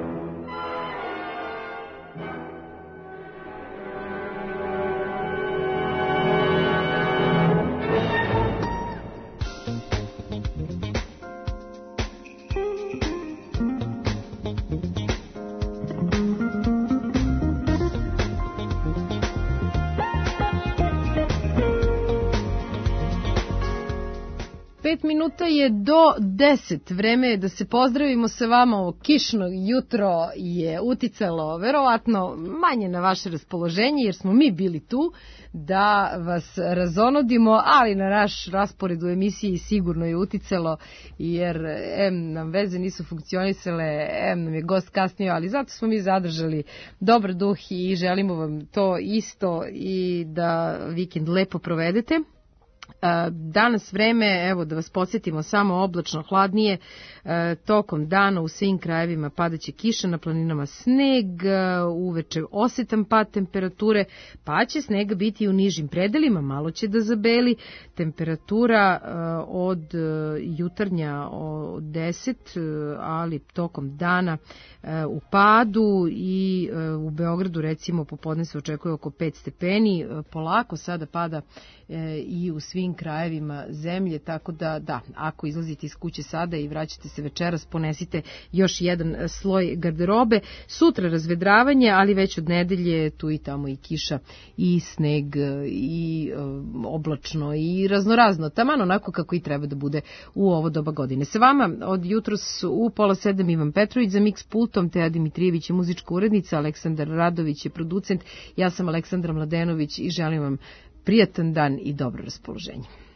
Minuta je do 10. Vreme je da se pozdravimo sa vama. Ovo kišno jutro je uticalo verovatno manje na vaše raspoloženje, jer smo mi bili tu da vas razonodimo, ali na naš raspored u emisiji sigurno je uticalo, jer nam veze nisu funkcionisale, nam je gost kasnio, ali zato smo mi zadržali dobar duh i želimo vam to isto i da vikend lepo provedete. Danas vreme, evo da vas podsjetimo, samo oblačno, hladnije, tokom dana u svim krajevima padaće kiša, na planinama sneg, uveče osetan pad temperature, pa će snega biti u nižim predelima, malo će da zabeli, temperatura od jutarnja od 10, ali tokom dana u padu i u Beogradu recimo popodne se očekuje oko 5 stepeni, polako sada pada i u svim krajevima zemlje, tako da, ako izlazite iz kuće sada i vraćate se večeras, ponesite još jedan sloj garderobe. Sutra razvedravanje, ali već od nedelje tu i tamo i kiša i sneg i oblačno i raznorazno, taman onako kako i treba da bude u ovo doba godine. Sa vama od jutros u 6:30 Ivan Petrović, za Mix pultom Teja Dimitrijević je muzička urednica, Aleksandar Radović je producent, ja sam Aleksandra Mladenović i želim vam prijatan dan i dobro raspoloženje.